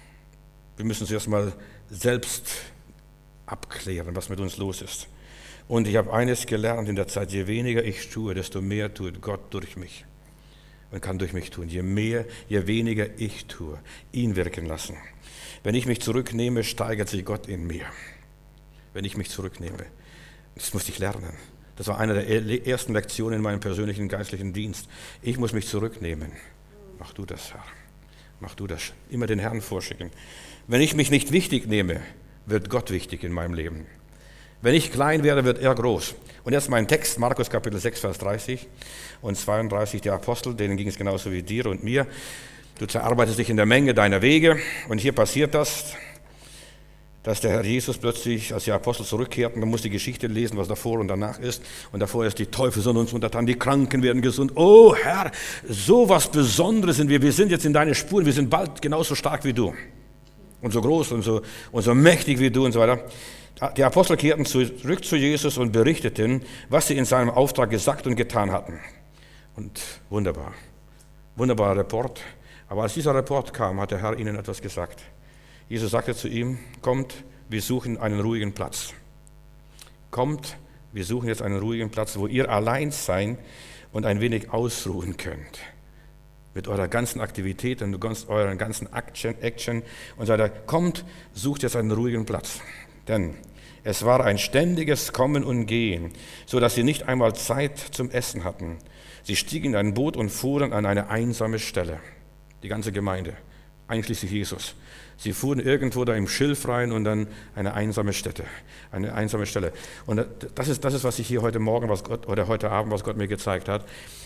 S1: Wir müssen zuerst mal selbst abklären, was mit uns los ist. Und ich habe eines gelernt in der Zeit, je weniger ich tue, desto mehr tut Gott durch mich und kann durch mich tun. Je weniger ich tue, ihn wirken lassen. Wenn ich mich zurücknehme, steigert sich Gott in mir. Wenn ich mich zurücknehme. Das musste ich lernen. Das war eine der ersten Lektionen in meinem persönlichen geistlichen Dienst. Ich muss mich zurücknehmen. Mach du das, Herr. Mach du das. Immer den Herrn vorschicken. Wenn ich mich nicht wichtig nehme, wird Gott wichtig in meinem Leben. Wenn ich klein werde, wird er groß. Und jetzt mein Text, Markus Kapitel 6, Vers 30 und 32, der Apostel, denen ging es genauso wie dir und mir. Du zerarbeitest dich in der Menge deiner Wege. Und hier passiert das, dass der Herr Jesus plötzlich, als die Apostel zurückkehrten, man muss die Geschichte lesen, was davor und danach ist. Und davor ist, die Teufel sind uns untertan, die Kranken werden gesund. Oh Herr, so was Besonderes sind wir. Wir sind jetzt in deine Spuren, wir sind bald genauso stark wie du. Und so groß und so mächtig wie du und so weiter. Die Apostel kehrten zurück zu Jesus und berichteten, was sie in seinem Auftrag gesagt und getan hatten. Und wunderbarer Report. Aber als dieser Report kam, hat der Herr ihnen etwas gesagt. Jesus sagte zu ihm, kommt, wir suchen einen ruhigen Platz. Kommt, wir suchen jetzt einen ruhigen Platz, wo ihr allein sein und ein wenig ausruhen könnt. Mit eurer ganzen Aktivität und euren ganzen Action und so weiter. Kommt, sucht jetzt einen ruhigen Platz. Denn es war ein ständiges Kommen und Gehen, so dass sie nicht einmal Zeit zum Essen hatten. Sie stiegen in ein Boot und fuhren an eine einsame Stelle. Die ganze Gemeinde, einschließlich Jesus. Sie fuhren irgendwo da im Schilf rein und dann eine einsame Stelle. Und das ist, was ich hier heute Morgen, oder heute Abend, was Gott mir gezeigt hat.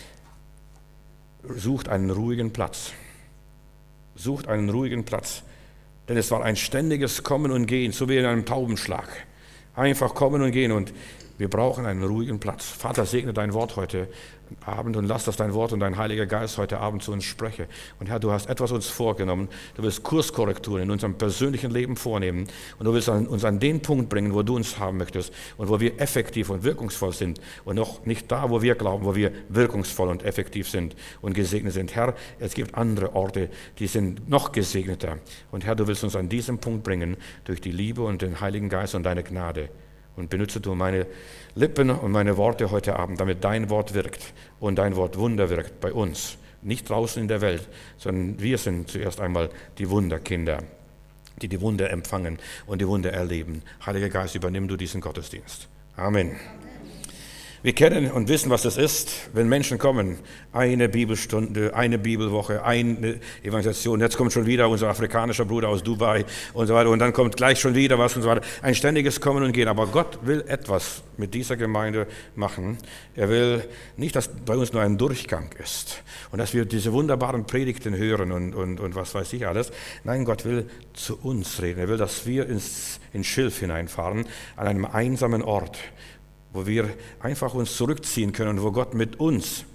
S1: Sucht einen ruhigen Platz. Sucht einen ruhigen Platz. Denn es war ein ständiges Kommen und Gehen, so wie in einem Taubenschlag. Einfach kommen und gehen und wir brauchen einen ruhigen Platz. Vater, segne dein Wort heute Abend und lass, dass dein Wort und dein Heiliger Geist heute Abend zu uns spreche. Und Herr, du hast etwas uns vorgenommen. Du willst Kurskorrekturen in unserem persönlichen Leben vornehmen. Und du willst uns an den Punkt bringen, wo du uns haben möchtest und wo wir effektiv und wirkungsvoll sind. Und noch nicht da, wo wir glauben, wo wir wirkungsvoll und effektiv sind und gesegnet sind. Herr, es gibt andere Orte, die sind noch gesegneter. Und Herr, du willst uns an diesen Punkt bringen durch die Liebe und den Heiligen Geist und deine Gnade. Und benutze du meine Lippen und meine Worte heute Abend, damit dein Wort wirkt und dein Wort Wunder wirkt bei uns. Nicht draußen in der Welt, sondern wir sind zuerst einmal die Wunderkinder, die die Wunder empfangen und die Wunder erleben. Heiliger Geist, übernimm du diesen Gottesdienst. Amen. Wir kennen und wissen, was das ist, wenn Menschen kommen. Eine Bibelstunde, eine Bibelwoche, eine Evangelisation. Jetzt kommt schon wieder unser afrikanischer Bruder aus Dubai und so weiter. Und dann kommt gleich schon wieder was und so weiter. Ein ständiges Kommen und Gehen. Aber Gott will etwas mit dieser Gemeinde machen. Er will nicht, dass bei uns nur ein Durchgang ist und dass wir diese wunderbaren Predigten hören und was weiß ich alles. Nein, Gott will zu uns reden. Er will, dass wir ins Schilf hineinfahren, an einem einsamen Ort, wo wir einfach uns zurückziehen können und wo Gott mit uns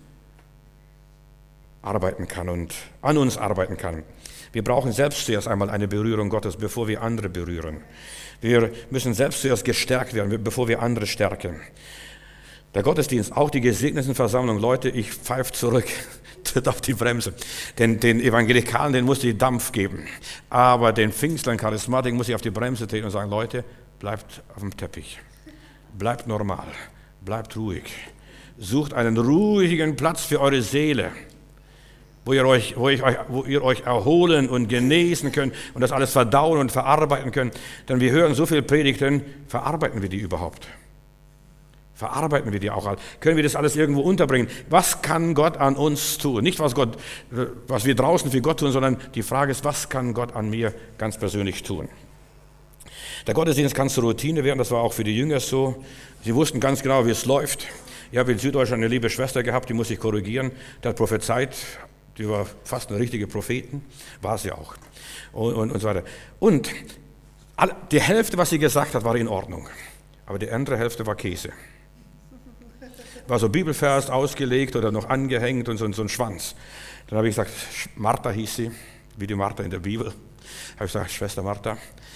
S1: arbeiten kann und an uns arbeiten kann. Wir brauchen selbst zuerst einmal eine Berührung Gottes, bevor wir andere berühren. Wir müssen selbst zuerst gestärkt werden, bevor wir andere stärken. Der Gottesdienst, auch die gesegneten Versammlungen, Leute, ich pfeife zurück, tritt auf die Bremse. Den Evangelikalen, den muss ich Dampf geben. Aber den Pfingstlern, Charismatiken muss ich auf die Bremse treten und sagen, Leute, bleibt auf dem Teppich. Bleibt normal, bleibt ruhig. Sucht einen ruhigen Platz für eure Seele, wo ihr euch erholen und genesen könnt und das alles verdauen und verarbeiten könnt. Denn wir hören so viele Predigten, verarbeiten wir die überhaupt? Verarbeiten wir die auch? Können wir das alles irgendwo unterbringen? Was kann Gott an uns tun? Nicht, was wir draußen für Gott tun, sondern die Frage ist, was kann Gott an mir ganz persönlich tun? Der Gottesdienst kann zur Routine werden, das war auch für die Jünger so. Sie wussten ganz genau, wie es läuft. Ich habe in Süddeutschland eine liebe Schwester gehabt, die muss ich korrigieren. Die hat prophezeit, die war fast eine richtige Prophetin, war sie auch. Und so weiter. Und die Hälfte, was sie gesagt hat, war in Ordnung. Aber die andere Hälfte war Käse. War so Bibelvers ausgelegt oder noch angehängt und so ein Schwanz. Dann habe ich gesagt, Martha hieß sie, wie die Martha in der Bibel. Habe ich gesagt, Schwester Martha,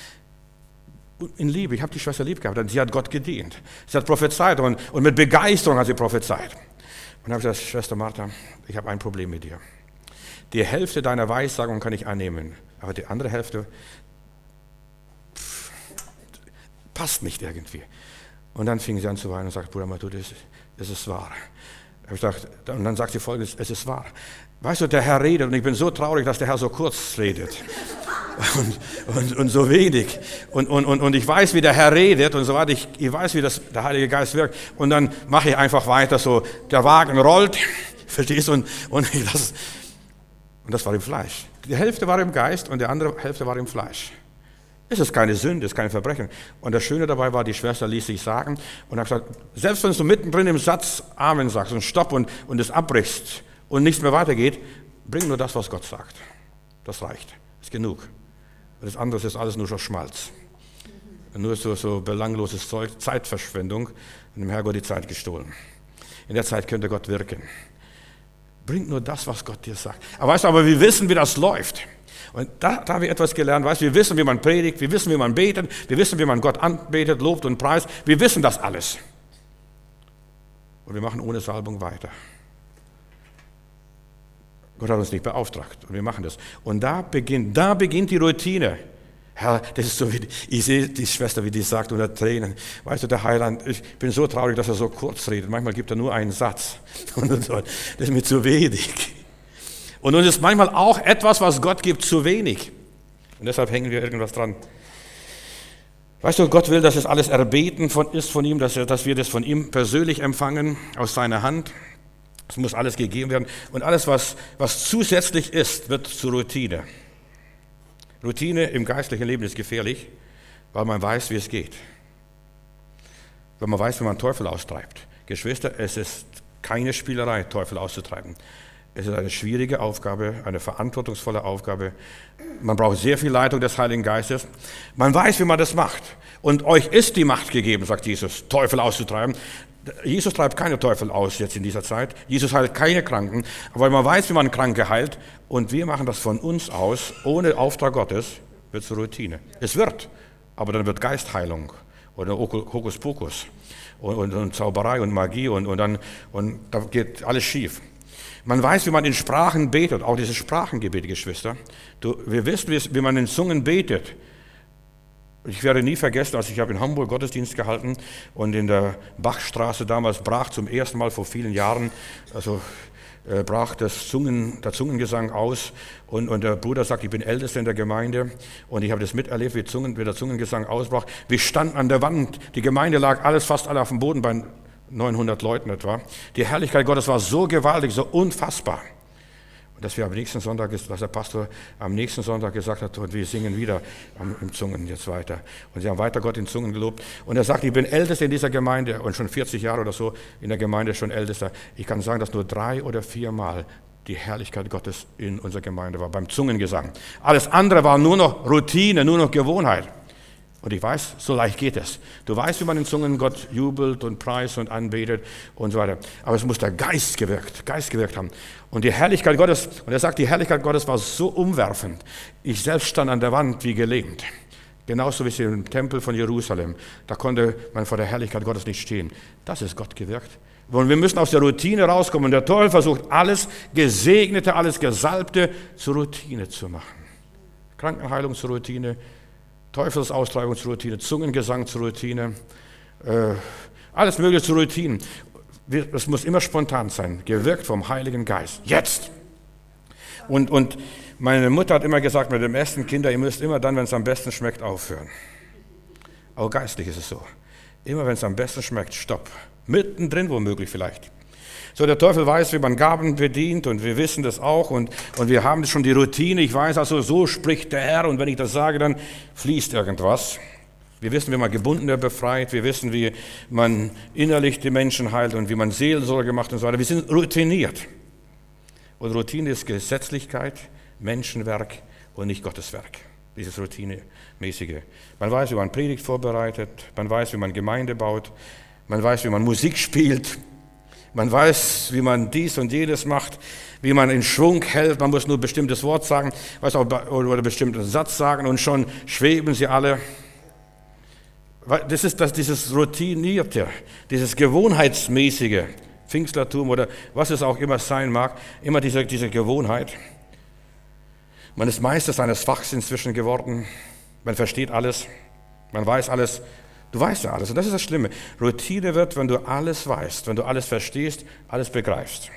S1: in Liebe, ich habe die Schwester lieb gehabt, denn sie hat Gott gedient. Sie hat prophezeit und mit Begeisterung hat sie prophezeit. Und dann habe ich gesagt, Schwester Martha, ich habe ein Problem mit dir. Die Hälfte deiner Weissagung kann ich annehmen, aber die andere Hälfte passt nicht irgendwie. Und dann fing sie an zu weinen und sagte, Bruder Matthew, das ist wahr. Und dann sagt sie Folgendes, es ist wahr. Weißt du, der Herr redet und ich bin so traurig, dass der Herr so kurz redet. Und so wenig. Und ich weiß, wie der Herr redet und so weiter. Ich weiß, wie der Heilige Geist wirkt. Und dann mache ich einfach weiter so. Der Wagen rollt, verstehst du? Und das war im Fleisch. Die Hälfte war im Geist und die andere Hälfte war im Fleisch. Es ist keine Sünde, es ist kein Verbrechen. Und das Schöne dabei war, die Schwester ließ sich sagen und hat gesagt, selbst wenn du mittendrin im Satz Amen sagst und Stopp und es abbrichst und nichts mehr weitergeht, bring nur das, was Gott sagt. Das reicht, ist genug. Und das andere ist alles nur schon Schmalz. Nur so belangloses Zeug, Zeitverschwendung und dem Herrgott die Zeit gestohlen. In der Zeit könnte Gott wirken. Bring nur das, was Gott dir sagt. Aber weißt du, wir wissen, wie das läuft. Und da haben wir etwas gelernt, weißt du, wir wissen, wie man predigt, wir wissen, wie man betet, wir wissen, wie man Gott anbetet, lobt und preist. Wir wissen das alles. Und wir machen ohne Salbung weiter. Gott hat uns nicht beauftragt und wir machen das. Und da beginnt die Routine. Herr, das ist so wie, ich sehe die Schwester, wie die sagt unter Tränen. Weißt du, der Heiland, ich bin so traurig, dass er so kurz redet. Manchmal gibt er nur einen Satz. Das ist mir zu wenig. Und uns ist manchmal auch etwas, was Gott gibt, zu wenig. Und deshalb hängen wir irgendwas dran. Weißt du, Gott will, dass es alles erbeten ist von ihm, dass wir das von ihm persönlich empfangen, aus seiner Hand. Es muss alles gegeben werden. Und alles, was zusätzlich ist, wird zur Routine. Routine im geistlichen Leben ist gefährlich, weil man weiß, wie es geht. Weil man weiß, wie man Teufel austreibt. Geschwister, es ist keine Spielerei, Teufel auszutreiben. Es ist eine schwierige Aufgabe, eine verantwortungsvolle Aufgabe. Man braucht sehr viel Leitung des Heiligen Geistes. Man weiß, wie man das macht. Und euch ist die Macht gegeben, sagt Jesus, Teufel auszutreiben. Jesus treibt keine Teufel aus jetzt in dieser Zeit. Jesus heilt keine Kranken, weil man weiß, wie man Kranke heilt. Und wir machen das von uns aus, ohne Auftrag Gottes, wird zur Routine. Es wird, aber dann wird Geistheilung oder Hokuspokus und Zauberei und Magie und da geht alles schief. Man weiß, wie man in Sprachen betet, auch diese Sprachengebete, Geschwister. Wir wissen, wie man in Zungen betet. Ich werde nie vergessen, als ich habe in Hamburg Gottesdienst gehalten und in der Bachstraße damals brach zum ersten Mal vor vielen Jahren, brach der Zungengesang aus und der Bruder sagt, ich bin Ältester in der Gemeinde und ich habe das miterlebt, wie der Zungengesang ausbrach. Wir standen an der Wand, die Gemeinde lag fast alle auf dem Boden bei 900 Leuten etwa. Die Herrlichkeit Gottes war so gewaltig, so unfassbar. Und dass der Pastor am nächsten Sonntag gesagt hat, und wir singen wieder im Zungen jetzt weiter. Und sie haben weiter Gott in Zungen gelobt. Und er sagt, ich bin Ältester in dieser Gemeinde und schon 40 Jahre oder so in der Gemeinde schon Ältester. Ich kann sagen, dass nur 3 oder 4 Mal die Herrlichkeit Gottes in unserer Gemeinde war, beim Zungengesang. Alles andere war nur noch Routine, nur noch Gewohnheit. Und ich weiß, so leicht geht es. Du weißt, wie man in Zungen Gott jubelt und preist und anbetet und so weiter. Aber es muss der Geist gewirkt haben. Und die Herrlichkeit Gottes, und er sagt, die Herrlichkeit Gottes war so umwerfend. Ich selbst stand an der Wand wie gelähmt. Genauso wie im Tempel von Jerusalem. Da konnte man vor der Herrlichkeit Gottes nicht stehen. Das ist Gott gewirkt. Und wir müssen aus der Routine rauskommen. Und der Teufel versucht, alles Gesegnete, alles Gesalbte zur Routine zu machen. Krankenheilung zur Routine, Teufelsaustreibung zur Routine, Zungengesang zur Routine, alles Mögliche zur Routine. Es muss immer spontan sein, gewirkt vom Heiligen Geist. Jetzt! Und meine Mutter hat immer gesagt, mit dem ersten Kinder, ihr müsst immer dann, wenn es am besten schmeckt, aufhören. Auch geistlich ist es so. Immer wenn es am besten schmeckt, stopp. Mittendrin womöglich vielleicht. So, der Teufel weiß, wie man Gaben bedient und wir wissen das auch und wir haben schon die Routine. Ich weiß also, so spricht der Herr und wenn ich das sage, dann fließt irgendwas. Wir wissen, wie man Gebundene befreit, wir wissen, wie man innerlich die Menschen heilt und wie man Seelsorge macht und so weiter. Wir sind routiniert. Und Routine ist Gesetzlichkeit, Menschenwerk und nicht Gottes Werk. Dieses Routinemäßige. Man weiß, wie man Predigt vorbereitet, man weiß, wie man Gemeinde baut, man weiß, wie man Musik spielt. Man weiß, wie man dies und jenes macht, wie man in Schwung hält. Man muss nur ein bestimmtes Wort sagen, oder einen bestimmten Satz sagen und schon schweben sie alle. Das ist dieses Routinierte, dieses Gewohnheitsmäßige, Pfingstlertum oder was es auch immer sein mag, immer diese Gewohnheit. Man ist Meister seines Fachs inzwischen geworden. Man versteht alles, man weiß alles Du weißt ja alles und das ist das Schlimme. Routine wird, wenn du alles weißt, wenn du alles verstehst, alles begreifst.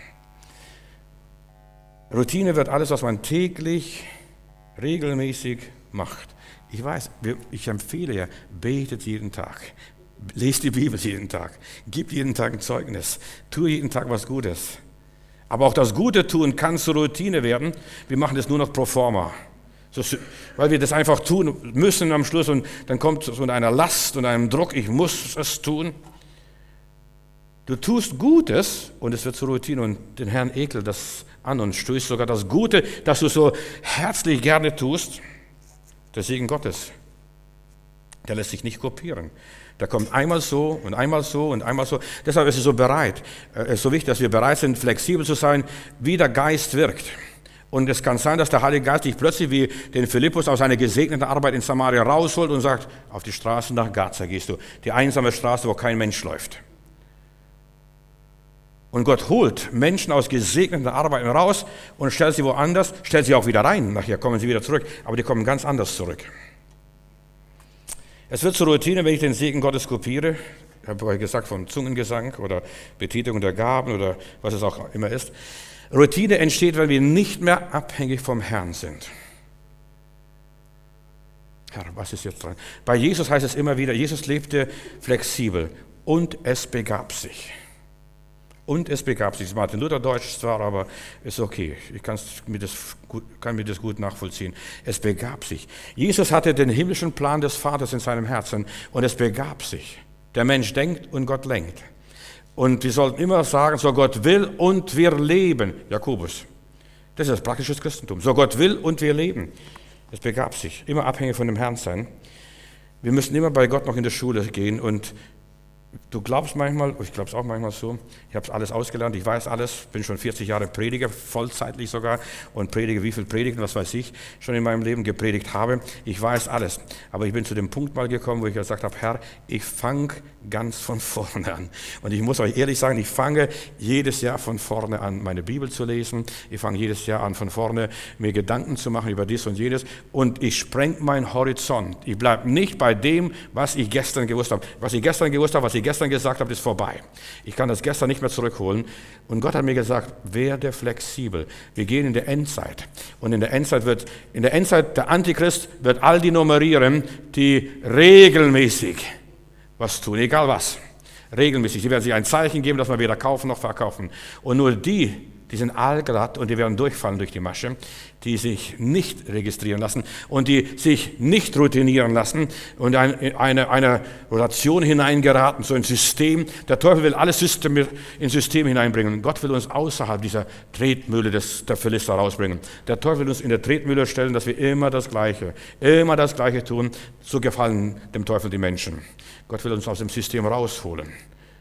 S1: Routine wird alles, was man täglich, regelmäßig macht. Ich weiß, ich empfehle ja, betet jeden Tag, lest die Bibel jeden Tag, gib jeden Tag ein Zeugnis, tue jeden Tag was Gutes. Aber auch das Gute tun kann zur Routine werden. Wir machen das nur noch pro forma. Weil wir das einfach tun müssen am Schluss und dann kommt so eine Last und einem Druck, ich muss es tun. Du tust Gutes und es wird zur Routine und den Herrn ekelt das an und stößt sogar das Gute, das du so herzlich gerne tust. Der Segen Gottes, der lässt sich nicht kopieren. Der kommt einmal so und einmal so und einmal so. Deshalb ist es so bereit. Es ist so wichtig, dass wir bereit sind, flexibel zu sein, wie der Geist wirkt. Und es kann sein, dass der Heilige Geist dich plötzlich wie den Philippus aus seiner gesegneten Arbeit in Samaria rausholt und sagt, auf die Straße nach Gaza gehst du. Die einsame Straße, wo kein Mensch läuft. Und Gott holt Menschen aus gesegneten Arbeiten raus und stellt sie woanders, stellt sie auch wieder rein. Nachher kommen sie wieder zurück, aber die kommen ganz anders zurück. Es wird zur Routine, wenn ich den Segen Gottes kopiere. Ich habe euch gesagt, vom Zungengesang oder Betätigung der Gaben oder was es auch immer ist. Routine entsteht, wenn wir nicht mehr abhängig vom Herrn sind. Herr, was ist jetzt dran? Bei Jesus heißt es immer wieder, Jesus lebte flexibel und es begab sich. Und es begab sich. Das ist Martin Luther Deutsch zwar, aber ist okay. Ich kann mir das gut nachvollziehen. Es begab sich. Jesus hatte den himmlischen Plan des Vaters in seinem Herzen und es begab sich. Der Mensch denkt und Gott lenkt. Und wir sollten immer sagen, so Gott will und wir leben. Jakobus. Das ist das praktische Christentum. So Gott will und wir leben. Es begab sich. Immer abhängig von dem Herrn sein. Wir müssen immer bei Gott noch in die Schule gehen und du glaubst manchmal, ich glaube es auch manchmal so, ich habe es alles ausgelernt, ich weiß alles, bin schon 40 Jahre Prediger, vollzeitlich sogar, und predige wie viel Predigten, was weiß ich, schon in meinem Leben gepredigt habe. Ich weiß alles, aber ich bin zu dem Punkt mal gekommen, wo ich gesagt habe, Herr, ich fange ganz von vorne an. Und ich muss euch ehrlich sagen, ich fange jedes Jahr von vorne an, meine Bibel zu lesen. Ich fange jedes Jahr an, von vorne mir Gedanken zu machen über dies und jenes. Und ich spreng meinen Horizont. Ich bleibe nicht bei dem, was ich gestern gewusst habe. Was ich gestern gewusst habe, was ich gestern gesagt habe, ist vorbei. Ich kann das gestern nicht mehr zurückholen. Und Gott hat mir gesagt, werde flexibel. Wir gehen in der Endzeit. Und in der Endzeit der Antichrist wird all die nummerieren, die regelmäßig was tun, egal was. Regelmäßig. Sie werden sich ein Zeichen geben, dass man weder kaufen noch verkaufen. Und nur die sind allglatt und die werden durchfallen durch die Masche, die sich nicht registrieren lassen und die sich nicht routinieren lassen und eine Rotation hineingeraten, so ein System. Der Teufel will alles ins System hineinbringen. Und Gott will uns außerhalb dieser Tretmühle der Philister rausbringen. Der Teufel will uns in der Tretmühle stellen, dass wir immer das Gleiche tun. So gefallen dem Teufel die Menschen. Gott will uns aus dem System rausholen.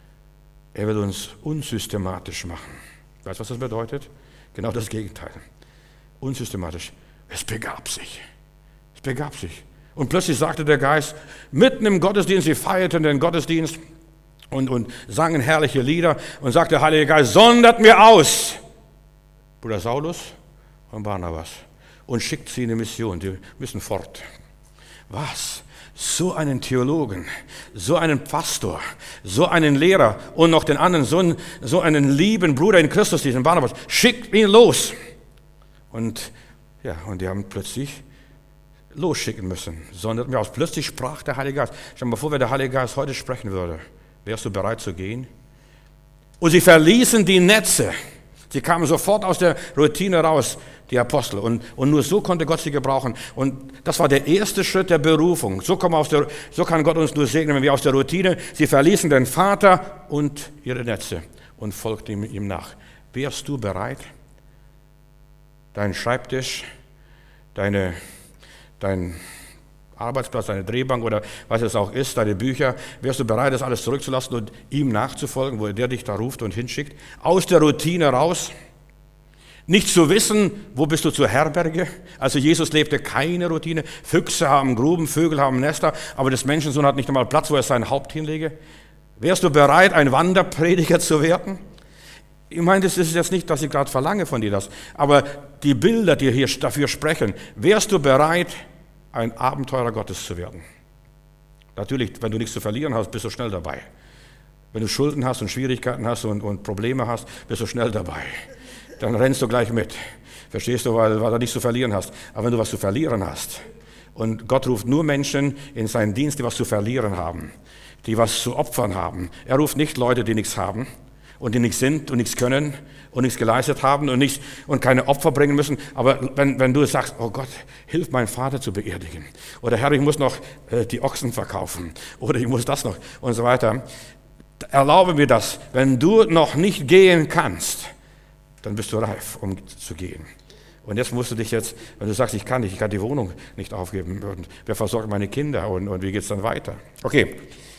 S1: Er will uns unsystematisch machen. Weißt du, was das bedeutet? Genau das Gegenteil. Unsystematisch. Es begab sich. Es begab sich. Und plötzlich sagte der Geist, mitten im Gottesdienst, sie feierten den Gottesdienst und sangen herrliche Lieder und sagte der Heilige Geist, sondert mir aus, Bruder Saulus und Barnabas, und schickt sie in eine Mission. Die müssen fort. Was? So einen Theologen, so einen Pastor, so einen Lehrer und noch den anderen, so einen lieben Bruder in Christus, diesen Barnabas, schickt ihn los. Und die haben plötzlich losschicken müssen. Sondert mir aus. Plötzlich sprach der Heilige Geist. Stell dir mal vor, wenn der Heilige Geist heute sprechen würde. Wärst du bereit zu gehen? Und sie verließen die Netze. Sie kamen sofort aus der Routine raus, die Apostel. Und nur so konnte Gott sie gebrauchen. Und das war der erste Schritt der Berufung. So kann Gott uns nur segnen, wenn wir aus der Routine, sie verließen den Vater und ihre Netze und folgten ihm nach. Wärst du bereit, deinen Schreibtisch, dein Arbeitsplatz, deine Drehbank oder was es auch ist, deine Bücher, wärst du bereit, das alles zurückzulassen und ihm nachzufolgen, wo der dich da ruft und hinschickt? Aus der Routine raus, nicht zu wissen, wo bist du zur Herberge? Also Jesus lebte keine Routine. Füchse haben Gruben, Vögel haben Nester, aber das Menschensohn hat nicht einmal Platz, wo er sein Haupt hinlege. Wärst du bereit, ein Wanderprediger zu werden? Ich meine, das ist jetzt nicht, dass ich gerade verlange von dir das, aber die Bilder, die hier dafür sprechen, wärst du bereit, ein Abenteurer Gottes zu werden? Natürlich, wenn du nichts zu verlieren hast, bist du schnell dabei. Wenn du Schulden hast und Schwierigkeiten hast und Probleme hast, bist du schnell dabei. Dann rennst du gleich mit. Verstehst du, weil du nichts zu verlieren hast. Aber wenn du was zu verlieren hast, und Gott ruft nur Menschen in seinen Dienst, die was zu verlieren haben, die was zu opfern haben. Er ruft nicht Leute, die nichts haben und die nichts sind und nichts können und nichts geleistet haben und keine Opfer bringen müssen. Aber wenn du sagst, oh Gott, hilf meinen Vater zu beerdigen. Oder Herr, ich muss noch die Ochsen verkaufen. Oder ich muss das noch und so weiter. Erlaube mir das. Wenn du noch nicht gehen kannst, dann bist du reif, um zu gehen. Und jetzt musst du dich wenn du sagst, ich kann die Wohnung nicht aufgeben. Und wer versorgt meine Kinder und wie geht es dann weiter? Okay,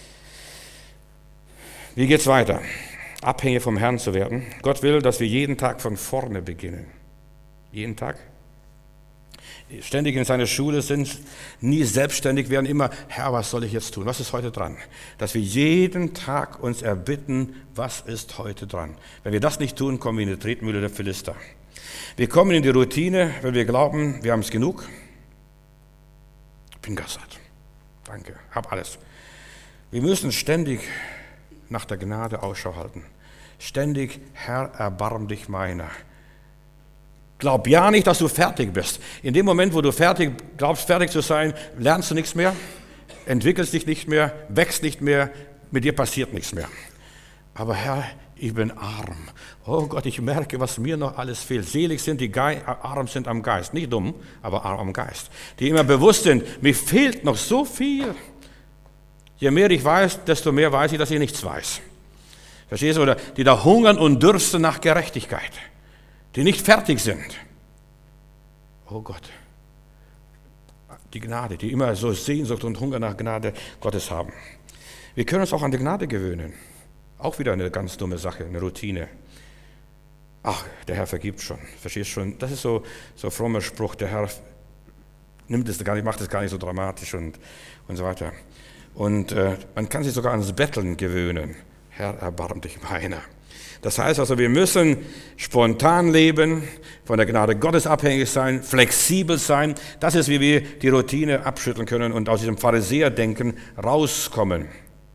S1: wie geht es weiter? Abhängig vom Herrn zu werden. Gott will, dass wir jeden Tag von vorne beginnen. Jeden Tag. Ständig in seiner Schule sind, nie selbstständig werden, immer, Herr, was soll ich jetzt tun? Was ist heute dran? Dass wir jeden Tag uns erbitten, was ist heute dran? Wenn wir das nicht tun, kommen wir in die Tretmühle der Philister. Wir kommen in die Routine, wenn wir glauben, wir haben es genug. Ich bin ganz satt. Danke, hab alles. Wir müssen ständig nach der Gnade Ausschau halten. Ständig, Herr, erbarm dich meiner. Glaub ja nicht, dass du fertig bist. In dem Moment, wo du glaubst, fertig zu sein, lernst du nichts mehr, entwickelst dich nicht mehr, wächst nicht mehr, mit dir passiert nichts mehr. Aber Herr, ich bin arm. Oh Gott, ich merke, was mir noch alles fehlt. Selig sind die arm sind am Geist. Nicht dumm, aber arm am Geist. Die immer bewusst sind, mir fehlt noch so viel. Je mehr ich weiß, desto mehr weiß ich, dass ich nichts weiß. Verstehst du? Oder die da hungern und dürsten nach Gerechtigkeit. Die nicht fertig sind. Oh Gott. Die Gnade, die immer so Sehnsucht und Hunger nach Gnade Gottes haben. Wir können uns auch an die Gnade gewöhnen. Auch wieder eine ganz dumme Sache, eine Routine. Ach, der Herr vergibt schon. Verstehst du schon? Das ist so ein frommer Spruch. Der Herr nimmt es gar nicht, macht es gar nicht so dramatisch und so weiter. Und man kann sich sogar ans Betteln gewöhnen. Herr, erbarm dich meiner. Das heißt also, wir müssen spontan leben, von der Gnade Gottes abhängig sein, flexibel sein. Das ist, wie wir die Routine abschütteln können und aus diesem Pharisäerdenken rauskommen.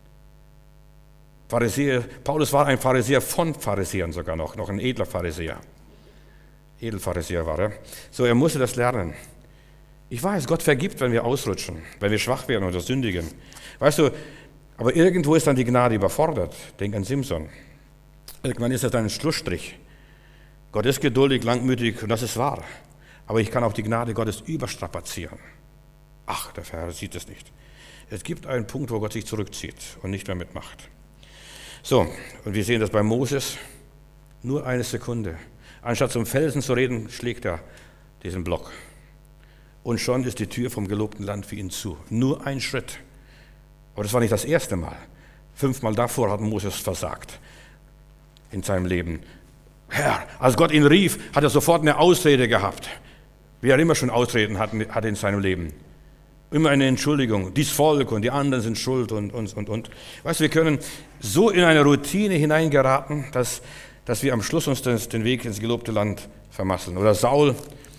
S1: Paulus war ein Pharisäer von Pharisäern sogar noch ein edler Pharisäer. Edelpharisäer war er. So, er musste das lernen. Ich weiß, Gott vergibt, wenn wir ausrutschen, wenn wir schwach werden oder sündigen. Weißt du, aber irgendwo ist dann die Gnade überfordert. Denk an Simson. Irgendwann ist das ein Schlussstrich. Gott ist geduldig, langmütig und das ist wahr. Aber ich kann auch die Gnade Gottes überstrapazieren. Ach, der Herr sieht es nicht. Es gibt einen Punkt, wo Gott sich zurückzieht und nicht mehr mitmacht. So, und wir sehen das bei Moses. Nur eine Sekunde. Anstatt zum Felsen zu reden, schlägt er diesen Block. Und schon ist die Tür vom gelobten Land für ihn zu. Nur ein Schritt. Aber das war nicht das erste Mal. 5 Mal davor hat Moses versagt in seinem Leben. Herr, als Gott ihn rief, hat er sofort eine Ausrede gehabt. Wie er immer schon Ausreden hatte in seinem Leben. Immer eine Entschuldigung. Dies Volk und die anderen sind schuld und. Weißt du, wir können so in eine Routine hineingeraten, dass wir am Schluss uns den Weg ins gelobte Land vermasseln. Oder Saul,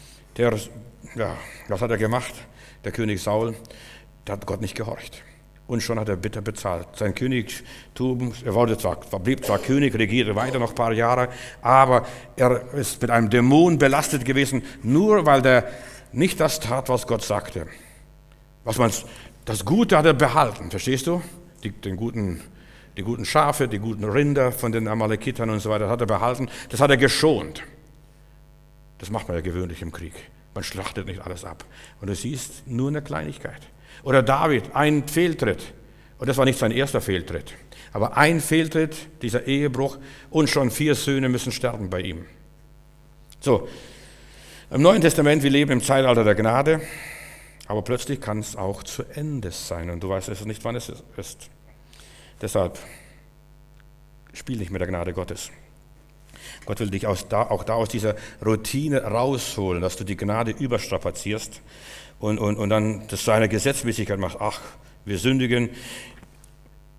S1: was hat er gemacht? Der König Saul, der hat Gott nicht gehorcht. Und schon hat er bitter bezahlt. Sein Königtum, blieb zwar König, regierte weiter noch ein paar Jahre, aber er ist mit einem Dämon belastet gewesen, nur weil er nicht das tat, was Gott sagte. Das Gute hat er behalten, verstehst du? Die guten Schafe, die guten Rinder von den Amalekitern und so weiter hat er behalten. Das hat er geschont. Das macht man ja gewöhnlich im Krieg. Man schlachtet nicht alles ab. Und du siehst, nur eine Kleinigkeit. Oder David, ein Fehltritt. Und das war nicht sein erster Fehltritt. Aber ein Fehltritt, dieser Ehebruch, und schon 4 Söhne müssen sterben bei ihm. So, im Neuen Testament, wir leben im Zeitalter der Gnade, aber plötzlich kann es auch zu Ende sein. Und du weißt es nicht, wann es ist. Deshalb, spiel nicht mit der Gnade Gottes. Gott will dich auch da aus dieser Routine rausholen, dass du die Gnade überstrapazierst und dann das zu einer Gesetzmäßigkeit machst. Ach, wir sündigen.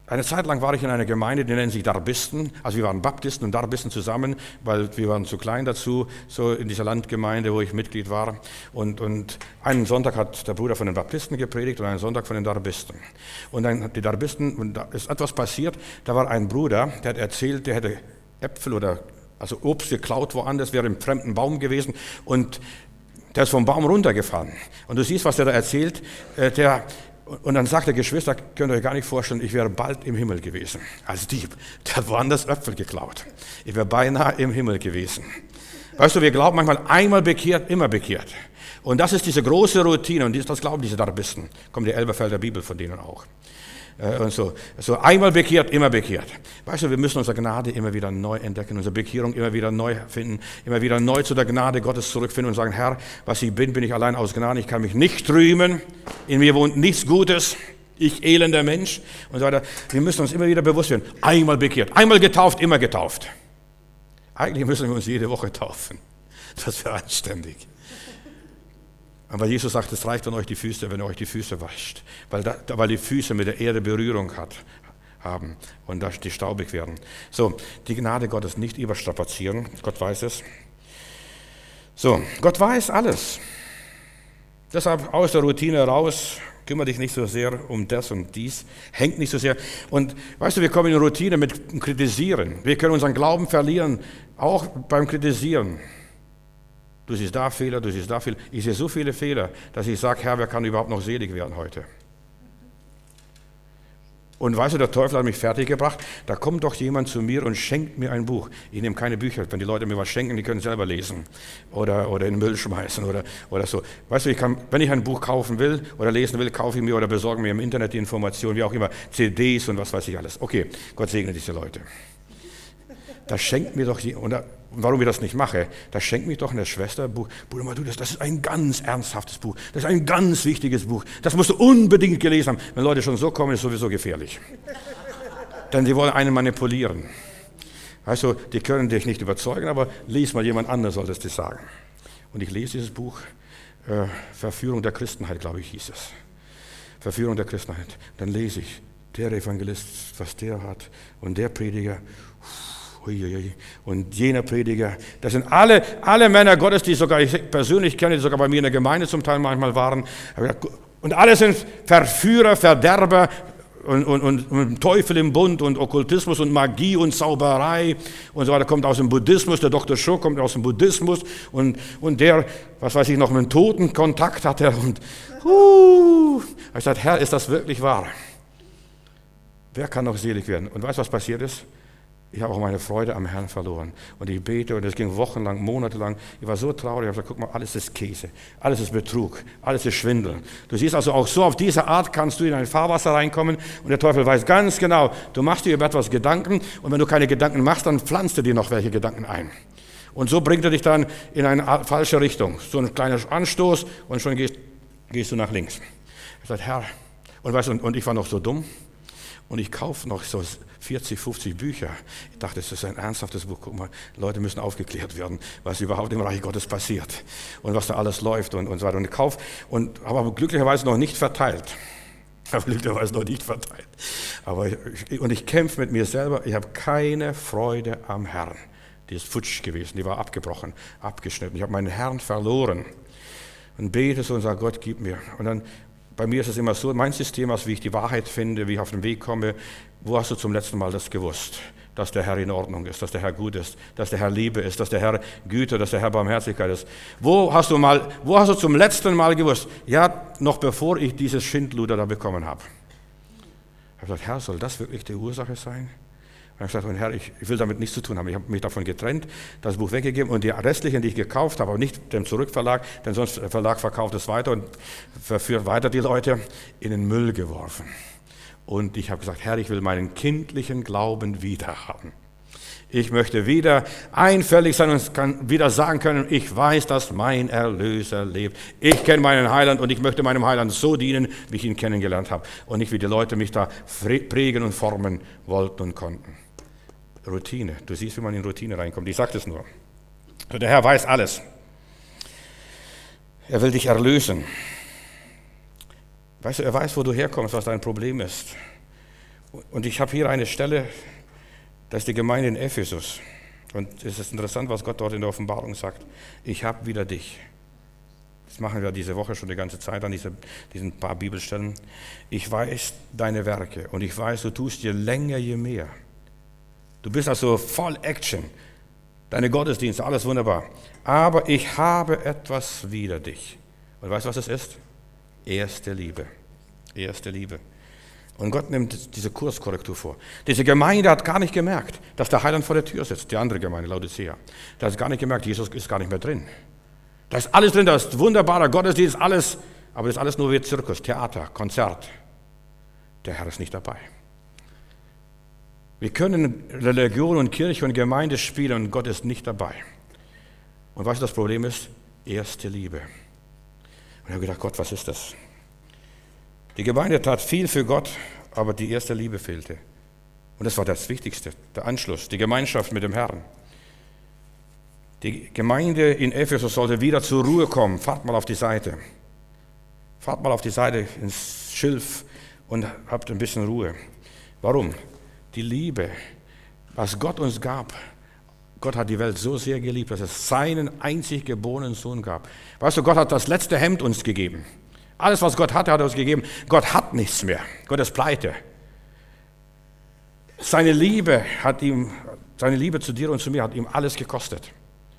S1: Eine Zeit lang war ich in einer Gemeinde, die nennen sich Darbisten. Also wir waren Baptisten und Darbisten zusammen, weil wir waren zu klein dazu, so in dieser Landgemeinde, wo ich Mitglied war. Und einen Sonntag hat der Bruder von den Baptisten gepredigt und einen Sonntag von den Darbisten. Und dann hat die Darbisten, und da ist etwas passiert, da war ein Bruder, der hat erzählt, der hätte Äpfel oder also Obst geklaut woanders, wäre im fremden Baum gewesen und der ist vom Baum runtergefallen. Und du siehst, was der da erzählt, und dann sagt der Geschwister, könnt ihr euch gar nicht vorstellen, ich wäre bald im Himmel gewesen. Als Dieb. Der hat woanders Äpfel geklaut. Ich wäre beinahe im Himmel gewesen. Weißt du, wir glauben manchmal, einmal bekehrt, immer bekehrt. Und das ist diese große Routine und das glauben diese Darbisten. Kommt die Elberfelder Bibel von denen auch. Und so einmal bekehrt, immer bekehrt. Weißt du, wir müssen unsere Gnade immer wieder neu entdecken, unsere Bekehrung immer wieder neu finden, immer wieder neu zu der Gnade Gottes zurückfinden und sagen, Herr, was ich bin ich allein aus Gnade, ich kann mich nicht rühmen, in mir wohnt nichts Gutes, ich elender Mensch und so weiter. Wir müssen uns immer wieder bewusst werden, einmal bekehrt, einmal getauft, immer getauft. Eigentlich müssen wir uns jede Woche taufen. Das wäre anständig. Aber Jesus sagt, es reicht an euch die Füße, wenn ihr euch die Füße wascht, weil die Füße mit der Erde Berührung haben und die staubig werden. So, die Gnade Gottes nicht überstrapazieren, Gott weiß es. So, Gott weiß alles. Deshalb aus der Routine raus, kümmere dich nicht so sehr um das und dies, hängt nicht so sehr. Und weißt du, wir kommen in Routine mit Kritisieren. Wir können unseren Glauben verlieren, auch beim Kritisieren. Du siehst da Fehler, du siehst da Fehler. Ich sehe so viele Fehler, dass ich sage, Herr, wer kann überhaupt noch selig werden heute? Und weißt du, der Teufel hat mich fertiggebracht. Da kommt doch jemand zu mir und schenkt mir ein Buch. Ich nehme keine Bücher. Wenn die Leute mir was schenken, die können selber lesen. Oder in den Müll schmeißen oder so. Weißt du, wenn ich ein Buch kaufen will oder lesen will, kaufe ich mir oder besorge mir im Internet die Informationen, wie auch immer, CDs und was weiß ich alles. Okay, Gott segne diese Leute. Da schenkt mir doch und warum ich das nicht mache, da schenkt mir doch eine Schwester ein Buch. Bruder, das ist ein ganz ernsthaftes Buch. Das ist ein ganz wichtiges Buch. Das musst du unbedingt gelesen haben. Wenn Leute schon so kommen, ist es sowieso gefährlich. Denn sie wollen einen manipulieren. Weißt du, die können dich nicht überzeugen, aber lies mal, jemand anderes soll das dir sagen. Und ich lese dieses Buch, Verführung der Christenheit, glaube ich, hieß es. Verführung der Christenheit. Dann lese ich, der Evangelist, was der hat und der Prediger. Und jener Prediger, das sind alle Männer Gottes, die sogar ich persönlich kenne, die sogar bei mir in der Gemeinde zum Teil manchmal waren. Und alle sind Verführer, Verderber und Teufel im Bund und Okkultismus und Magie und Zauberei und so weiter. Kommt aus dem Buddhismus, der Dr. Scho kommt aus dem Buddhismus und der, was weiß ich noch, mit dem Toten Kontakt hat er. Und ich sagte, Herr, ist das wirklich wahr? Wer kann noch selig werden? Und weißt du, was passiert ist? Ich habe auch meine Freude am Herrn verloren. Und ich bete und es ging wochenlang, monatelang. Ich war so traurig. Ich habe gesagt, guck mal, alles ist Käse. Alles ist Betrug. Alles ist Schwindel. Du siehst also auch so, auf diese Art kannst du in ein Fahrwasser reinkommen und der Teufel weiß ganz genau, du machst dir über etwas Gedanken und wenn du keine Gedanken machst, dann pflanzt er dir noch welche Gedanken ein. Und so bringt er dich dann in eine falsche Richtung. So ein kleiner Anstoß und schon gehst du nach links. Ich sagte, Herr, und ich war noch so dumm und ich kaufe noch so 40, 50 Bücher. Ich dachte, das ist ein ernsthaftes Buch. Guck mal, Leute müssen aufgeklärt werden, was überhaupt im Reich Gottes passiert und was da alles läuft und so weiter. Und ich kaufe und habe aber glücklicherweise noch nicht verteilt. Ich kämpfe mit mir selber. Ich habe keine Freude am Herrn. Die ist futsch gewesen, die war abgebrochen, abgeschnitten. Ich habe meinen Herrn verloren. Und bete so und sage, Gott, gib mir. Und dann bei mir ist es immer so, mein System, also wie ich die Wahrheit finde, wie ich auf den Weg komme, wo hast du zum letzten Mal das gewusst? Dass der Herr in Ordnung ist, dass der Herr gut ist, dass der Herr Liebe ist, dass der Herr Güte, dass der Herr Barmherzigkeit ist. Wo hast du zum letzten Mal gewusst? Ja, noch bevor ich dieses Schindluder da bekommen habe. Ich habe gesagt, Herr, soll das wirklich die Ursache sein? Und ich habe gesagt, Herr, ich will damit nichts zu tun haben. Ich habe mich davon getrennt, das Buch weggegeben und die restlichen, die ich gekauft habe, aber nicht dem Zurückverlag, denn sonst der Verlag verkauft es weiter und verführt weiter die Leute, in den Müll geworfen. Und ich habe gesagt, Herr, ich will meinen kindlichen Glauben wieder haben. Ich möchte wieder einfältig sein und kann wieder sagen können, ich weiß, dass mein Erlöser lebt. Ich kenne meinen Heiland und ich möchte meinem Heiland so dienen, wie ich ihn kennengelernt habe. Und nicht, wie die Leute mich da prägen und formen wollten und konnten. Routine. Du siehst, wie man in Routine reinkommt. Ich sage das nur. Der Herr weiß alles. Er will dich erlösen. Weißt du, er weiß, wo du herkommst, was dein Problem ist. Und ich habe hier eine Stelle, das ist die Gemeinde in Ephesus. Und es ist interessant, was Gott dort in der Offenbarung sagt. Ich habe wieder dich. Das machen wir diese Woche schon die ganze Zeit an diesen paar Bibelstellen. Ich weiß deine Werke und ich weiß, du tust je länger, je mehr. Du bist also voll Action. Deine Gottesdienste, alles wunderbar. Aber ich habe etwas wider dich. Und weißt du, was es ist? Erste Liebe. Erste Liebe. Und Gott nimmt diese Kurskorrektur vor. Diese Gemeinde hat gar nicht gemerkt, dass der Heiland vor der Tür sitzt. Die andere Gemeinde, Laodicea. Da hat gar nicht gemerkt, Jesus ist gar nicht mehr drin. Da ist alles drin, da ist wunderbarer Gottesdienst, alles. Aber das ist alles nur wie Zirkus, Theater, Konzert. Der Herr ist nicht dabei. Wir können Religion und Kirche und Gemeinde spielen und Gott ist nicht dabei. Und weißt du, das Problem ist? Erste Liebe. Und ich habe gedacht, Gott, was ist das? Die Gemeinde tat viel für Gott, aber die erste Liebe fehlte. Und das war das Wichtigste, der Anschluss, die Gemeinschaft mit dem Herrn. Die Gemeinde in Ephesus sollte wieder zur Ruhe kommen. Fahrt mal auf die Seite. Fahrt mal auf die Seite ins Schilf und habt ein bisschen Ruhe. Warum? Die Liebe, was Gott uns gab. Gott hat die Welt so sehr geliebt, dass es seinen einzig geborenen Sohn gab. Weißt du, Gott hat das letzte Hemd uns gegeben. Alles, was Gott hatte, hat er uns gegeben. Gott hat nichts mehr. Gott ist pleite. Seine Liebe zu dir und zu mir hat ihm alles gekostet.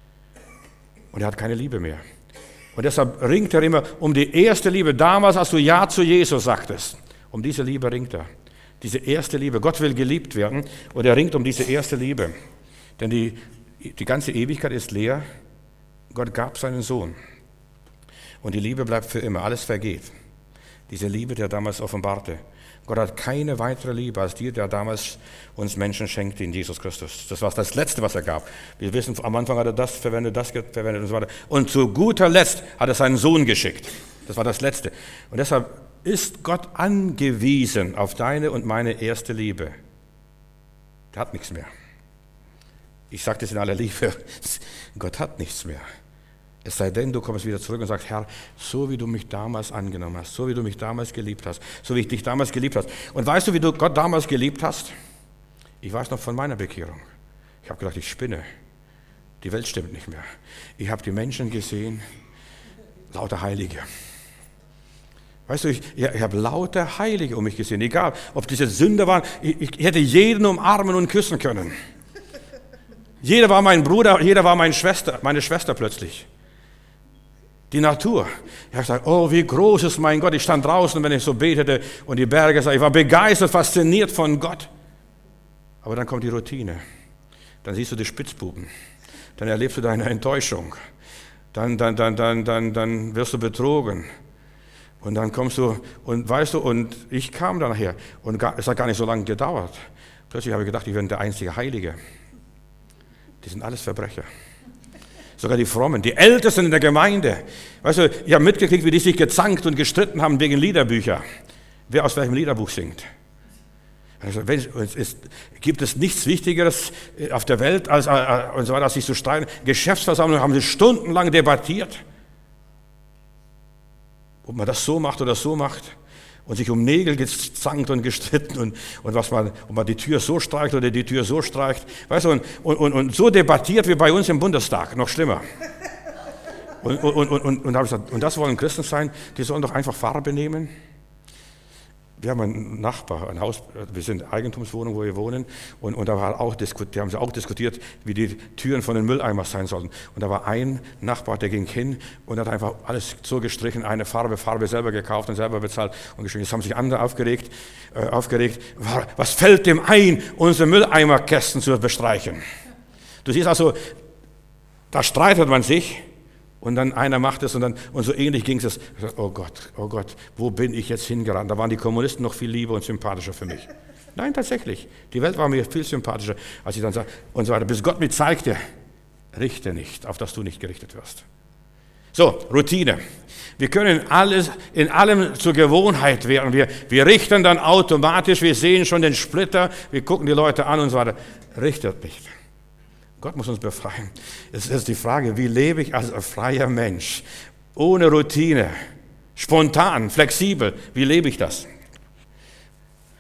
S1: Und er hat keine Liebe mehr. Und deshalb ringt er immer um die erste Liebe. Damals, als du Ja zu Jesus sagtest, um diese Liebe ringt er. Diese erste Liebe. Gott will geliebt werden und er ringt um diese erste Liebe. Denn die ganze Ewigkeit ist leer. Gott gab seinen Sohn. Und die Liebe bleibt für immer. Alles vergeht. Diese Liebe, die er damals offenbarte. Gott hat keine weitere Liebe als die, die er damals uns Menschen schenkte in Jesus Christus. Das war das Letzte, was er gab. Wir wissen, am Anfang hat er das verwendet und so weiter. Und zu guter Letzt hat er seinen Sohn geschickt. Das war das Letzte. Und deshalb ist Gott angewiesen auf deine und meine erste Liebe. Der hat nichts mehr. Ich sage das in aller Liebe. Gott hat nichts mehr. Es sei denn, du kommst wieder zurück und sagst, Herr, so wie du mich damals angenommen hast, so wie du mich damals geliebt hast, so wie ich dich damals geliebt hast. Und weißt du, wie du Gott damals geliebt hast? Ich weiß noch von meiner Bekehrung. Ich habe gedacht, ich spinne. Die Welt stimmt nicht mehr. Ich habe die Menschen gesehen, lauter Heilige. Weißt du, ich habe lauter Heilige um mich gesehen. Egal, ob diese Sünder waren, ich hätte jeden umarmen und küssen können. Jeder war mein Bruder, jeder war meine Schwester plötzlich. Die Natur. Ich habe gesagt, oh, wie groß ist mein Gott. Ich stand draußen, wenn ich so betete und die Berge sah. Ich war begeistert, fasziniert von Gott. Aber dann kommt die Routine. Dann siehst du die Spitzbuben. Dann erlebst du deine Enttäuschung. Dann wirst du betrogen. Und dann kommst du, und weißt du, und ich kam dann nachher. Und es hat gar nicht so lange gedauert. Plötzlich habe ich gedacht, ich bin der einzige Heilige. Die sind alles Verbrecher. Sogar die Frommen, die Ältesten in der Gemeinde. Weißt du, ich habe mitgekriegt, wie die sich gezankt und gestritten haben wegen Liederbücher. Wer aus welchem Liederbuch singt. Also, gibt es nichts Wichtigeres auf der Welt, als sich zu streiten. Geschäftsversammlungen haben sie stundenlang debattiert, ob man das so macht oder so macht. Und sich um Nägel gezankt und gestritten und ob man die Tür so streicht oder die Tür so streicht. Weißt du, und so debattiert wie bei uns im Bundestag, noch schlimmer. Und habe ich gesagt, und das wollen Christen sein, die sollen doch einfach Farbe nehmen. Wir haben einen Nachbar, ein Haus, wir sind Eigentumswohnung, wo wir wohnen, und da haben sie auch diskutiert, wie die Türen von den Mülleimern sein sollten. Und da war ein Nachbar, der ging hin und hat einfach alles so gestrichen, eine Farbe selber gekauft und selber bezahlt und gestrichen. Jetzt haben sich andere aufgeregt. Was fällt dem ein, unsere Mülleimerkästen zu bestreichen? Du siehst also, da streitet man sich. Und dann einer macht es und so ähnlich ging es. Oh Gott, wo bin ich jetzt hingeraten? Da waren die Kommunisten noch viel lieber und sympathischer für mich. Nein, tatsächlich. Die Welt war mir viel sympathischer, als ich dann sage, und so weiter. Bis Gott mir zeigte, richte nicht, auf dass du nicht gerichtet wirst. So, Routine. Wir können in allem zur Gewohnheit werden. Wir richten dann automatisch, wir sehen schon den Splitter, wir gucken die Leute an und so weiter. Richtet nicht. Gott muss uns befreien. Es ist die Frage, wie lebe ich als ein freier Mensch? Ohne Routine, spontan, flexibel. Wie lebe ich das?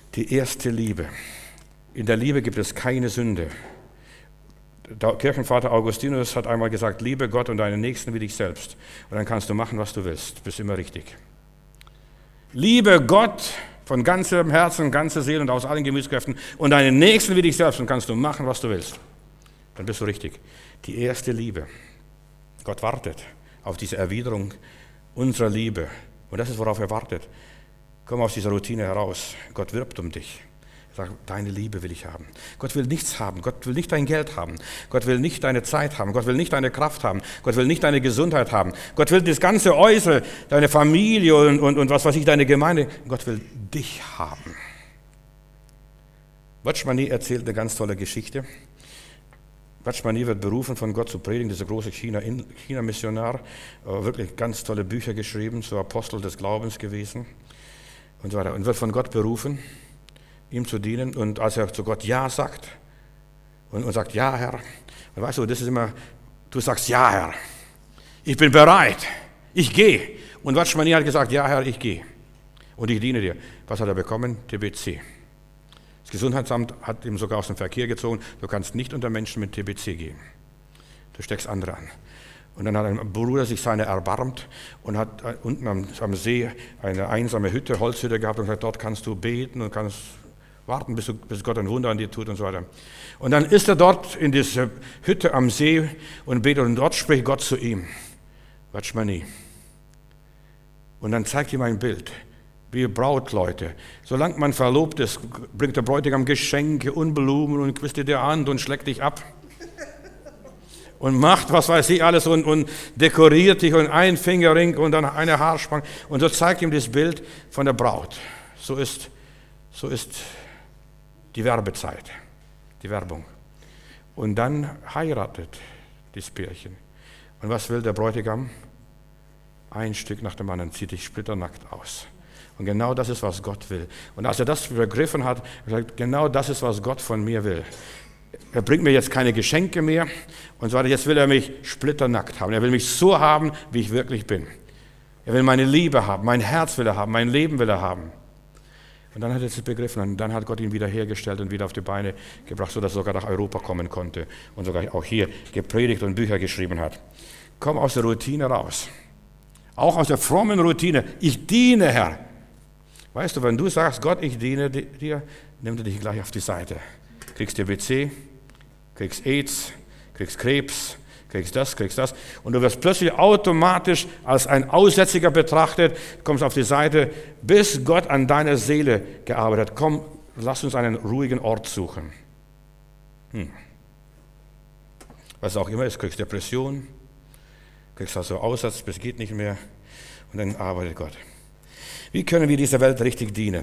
S2: Die erste Liebe. In der Liebe gibt es keine Sünde. Der Kirchenvater Augustinus hat einmal gesagt, liebe Gott und deinen Nächsten wie dich selbst. Und dann kannst du machen, was du willst. Bist immer richtig. Liebe Gott von ganzem Herzen, ganzer Seele und aus allen Gemütskräften und deinen Nächsten wie dich selbst. Und kannst du machen, was du willst. Dann bist du richtig. Die erste Liebe. Gott wartet auf diese Erwiderung unserer Liebe. Und das ist, worauf er wartet. Komm aus dieser Routine heraus. Gott wirbt um dich. Er sagt, deine Liebe will ich haben. Gott will nichts haben. Gott will nicht dein Geld haben. Gott will nicht deine Zeit haben. Gott will nicht deine Kraft haben. Gott will nicht deine Gesundheit haben. Gott will das ganze Äußere, deine Familie und was weiß ich, deine Gemeinde. Gott will dich haben. Watchman Nee erzählt eine ganz tolle Geschichte. Watchman Nee wird berufen von Gott zu predigen, dieser große China-Missionar, wirklich ganz tolle Bücher geschrieben, so Apostel des Glaubens gewesen und so weiter. Und wird von Gott berufen, ihm zu dienen. Und als er zu Gott Ja sagt und sagt, ja Herr, und weißt du, das ist immer, du sagst, ja Herr, ich bin bereit, ich gehe. Und Watchman Nee hat gesagt, ja Herr, ich gehe und ich diene dir. Was hat er bekommen? TBC. Das Gesundheitsamt hat ihm sogar aus dem Verkehr gezogen, du kannst nicht unter Menschen mit TBC gehen. Du steckst andere an. Und dann hat ein Bruder sich seiner erbarmt und hat unten am See eine einsame Hütte, Holzhütte gehabt und gesagt, dort kannst du beten und kannst warten, bis Gott ein Wunder an dir tut und so weiter. Und dann ist er dort in dieser Hütte am See und betet und dort spricht Gott zu ihm. Watchman Nee. Und dann zeigt ihm ein Bild. Wie Brautleute. Solange man verlobt ist, bringt der Bräutigam Geschenke und Blumen und küsst dir die Hand und schlägt dich ab. Und macht, was weiß ich, alles und dekoriert dich und ein Fingerring und dann eine Haarspange. Und so zeigt ihm das Bild von der Braut. So ist die Werbezeit, die Werbung. Und dann heiratet das Pärchen. Und was will der Bräutigam? Ein Stück nach dem anderen, zieht dich splitternackt aus. Und genau das ist, was Gott will. Und als er das begriffen hat, hat er gesagt, genau das ist, was Gott von mir will. Er bringt mir jetzt keine Geschenke mehr und so weiter. Jetzt will er mich splitternackt haben. Er will mich so haben, wie ich wirklich bin. Er will meine Liebe haben, mein Herz will er haben, mein Leben will er haben. Und dann hat er es begriffen und dann hat Gott ihn wiederhergestellt und wieder auf die Beine gebracht, sodass er sogar nach Europa kommen konnte und sogar auch hier gepredigt und Bücher geschrieben hat. Komm aus der Routine raus. Auch aus der frommen Routine. Ich diene, Herr. Weißt du, wenn du sagst, Gott, ich diene dir, nimmt er dich gleich auf die Seite. Kriegst TBC, kriegst AIDS, kriegst Krebs, kriegst das. Und du wirst plötzlich automatisch als ein Aussätziger betrachtet, kommst auf die Seite, bis Gott an deiner Seele gearbeitet hat. Komm, lass uns einen ruhigen Ort suchen. Was auch immer ist, kriegst Depression, kriegst also Aussatz, bis geht nicht mehr und dann arbeitet Gott. Wie können wir dieser Welt richtig dienen?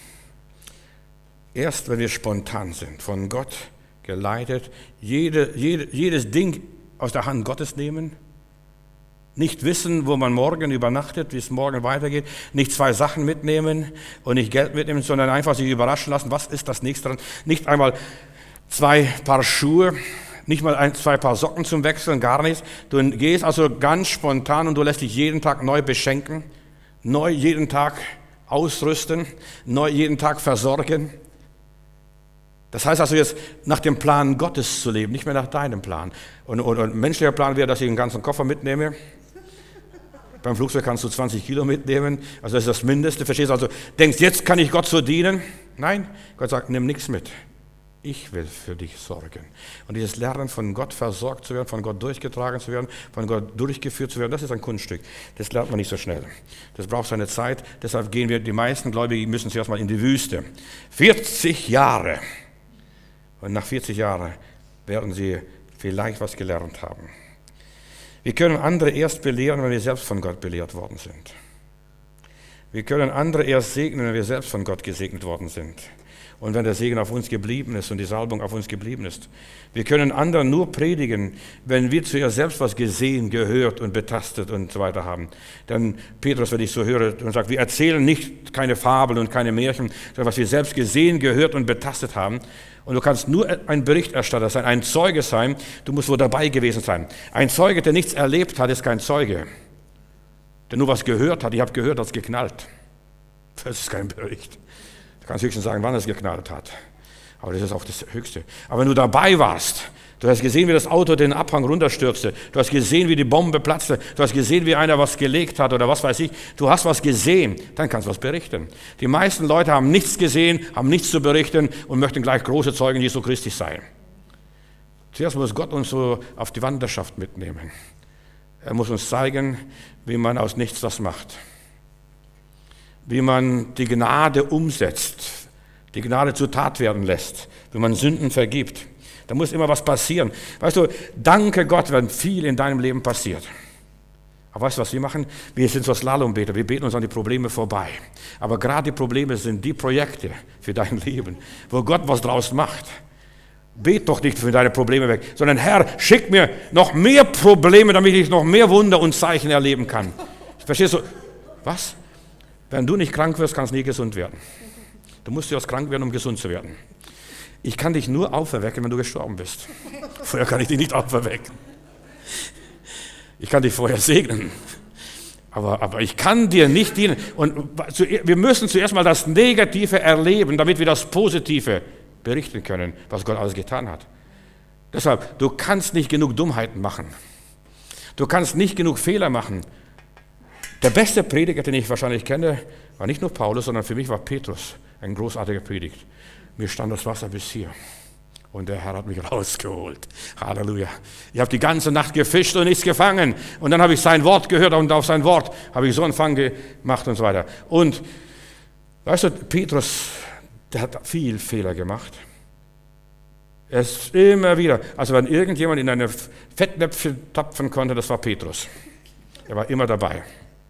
S2: Erst, wenn wir spontan sind, von Gott geleitet, jedes Ding aus der Hand Gottes nehmen, nicht wissen, wo man morgen übernachtet, wie es morgen weitergeht, nicht 2 Sachen mitnehmen und nicht Geld mitnehmen, sondern einfach sich überraschen lassen, was ist das nächste dran? Nicht einmal 2 Paar Schuhe, nicht mal 2 Paar Socken zum Wechseln, gar nichts. Du gehst also ganz spontan und du lässt dich jeden Tag neu beschenken, neu jeden Tag ausrüsten, neu jeden Tag versorgen. Das heißt also jetzt nach dem Plan Gottes zu leben, nicht mehr nach deinem Plan. Und menschlicher Plan wäre, dass ich einen ganzen Koffer mitnehme. Beim Flugzeug kannst du 20 Kilo mitnehmen, also das ist das Mindeste. Verstehst du? Also denkst, jetzt kann ich Gott so dienen. Nein, Gott sagt, nimm nichts mit. Ich will für dich sorgen. Und dieses Lernen, von Gott versorgt zu werden, von Gott durchgetragen zu werden, von Gott durchgeführt zu werden, das ist ein Kunststück. Das lernt man nicht so schnell. Das braucht seine Zeit. Deshalb gehen wir, die meisten Gläubigen müssen zuerst mal in die Wüste. 40 Jahre. Und nach 40 Jahren werden sie vielleicht was gelernt haben. Wir können andere erst belehren, wenn wir selbst von Gott belehrt worden sind. Wir können andere erst segnen, wenn wir selbst von Gott gesegnet worden sind. Und wenn der Segen auf uns geblieben ist und die Salbung auf uns geblieben ist. Wir können anderen nur predigen, wenn wir zuerst selbst was gesehen, gehört und betastet und so weiter haben. Denn Petrus, wenn ich so höre und sagt, wir erzählen nicht keine Fabeln und keine Märchen, sondern was wir selbst gesehen, gehört und betastet haben. Und du kannst nur ein Berichterstatter sein, ein Zeuge sein, du musst wohl dabei gewesen sein. Ein Zeuge, der nichts erlebt hat, ist kein Zeuge. Der nur was gehört hat, ich habe gehört, das geknallt. Das ist kein Bericht. Du kannst höchstens sagen, wann es geknallt hat. Aber das ist auch das Höchste. Aber wenn du dabei warst, du hast gesehen, wie das Auto den Abhang runterstürzte, du hast gesehen, wie die Bombe platzte, du hast gesehen, wie einer was gelegt hat oder was weiß ich, du hast was gesehen, dann kannst du was berichten. Die meisten Leute haben nichts gesehen, haben nichts zu berichten und möchten gleich große Zeugen Jesu Christi sein. Zuerst muss Gott uns so auf die Wanderschaft mitnehmen. Er muss uns zeigen, wie man aus nichts was macht. Wie man die Gnade umsetzt, die Gnade zur Tat werden lässt, wie man Sünden vergibt. Da muss immer was passieren. Weißt du, danke Gott, wenn viel in deinem Leben passiert. Aber weißt du, was wir machen? Wir sind so Slalombeter, wir beten uns an die Probleme vorbei. Aber gerade die Probleme sind die Projekte für dein Leben, wo Gott was draus macht. Bet doch nicht für deine Probleme weg, sondern Herr, schick mir noch mehr Probleme, damit ich noch mehr Wunder und Zeichen erleben kann. Verstehst du? Was? Wenn du nicht krank wirst, kannst du nie gesund werden. Du musst erst krank werden, um gesund zu werden. Ich kann dich nur auferwecken, wenn du gestorben bist. Vorher kann ich dich nicht auferwecken. Ich kann dich vorher segnen. Aber ich kann dir nicht dienen. Und wir müssen zuerst mal das Negative erleben, damit wir das Positive berichten können, was Gott alles getan hat. Deshalb, du kannst nicht genug Dummheiten machen. Du kannst nicht genug Fehler machen. Der beste Prediger, den ich wahrscheinlich kenne, war nicht nur Paulus, sondern für mich war Petrus. Ein großartiger Predigt. Mir stand das Wasser bis hier. Und der Herr hat mich rausgeholt. Halleluja. Ich habe die ganze Nacht gefischt und nichts gefangen. Und dann habe ich sein Wort gehört und auf sein Wort habe ich so einen Fang gemacht und so weiter. Und weißt du, Petrus, der hat viel Fehler gemacht. Er ist immer wieder, also wenn irgendjemand in eine Fettnäpfchen tapfen konnte, das war Petrus. Er war immer dabei.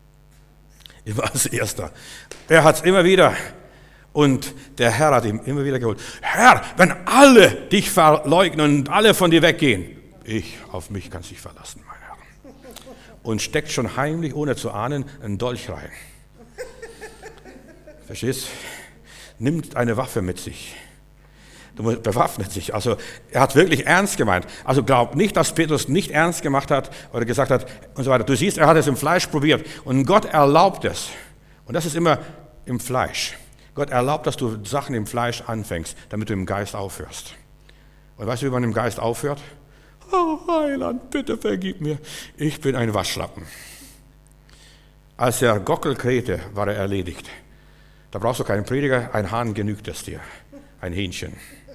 S2: Er war als Erster. Er hat es immer wieder. Und der Herr hat ihm immer wieder geholt. Herr, wenn alle dich verleugnen und alle von dir weggehen, auf mich kannst du dich verlassen, mein Herr. Und steckt schon heimlich, ohne zu ahnen, einen Dolch rein. Verstehst? Nimmt eine Waffe mit sich. Bewaffnet sich. Also er hat wirklich ernst gemeint. Also glaub nicht, dass Petrus nicht ernst gemacht hat oder gesagt hat und so weiter. Du siehst, er hat es im Fleisch probiert. Und Gott erlaubt es. Und das ist immer im Fleisch. Gott erlaubt, dass du Sachen im Fleisch anfängst, damit du im Geist aufhörst. Und weißt du, wie man im Geist aufhört? Oh, Heiland, bitte vergib mir. Ich bin ein Waschlappen. Als der Gockel krähte, war er erledigt. Da brauchst du keinen Prediger, ein Hahn genügt es dir. Ein Hähnchen.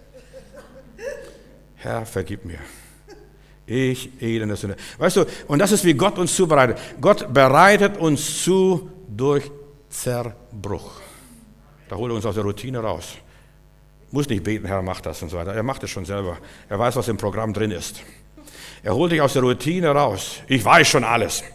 S2: Herr, vergib mir. Ich elende Sünde. Weißt du, und das ist, wie Gott uns zubereitet. Gott bereitet uns zu durch Zerbruch. Da holt er uns aus der Routine raus. Muss nicht beten, Herr, mach das und so weiter. Er macht es schon selber. Er weiß, was im Programm drin ist. Er holt dich aus der Routine raus. Ich weiß schon alles.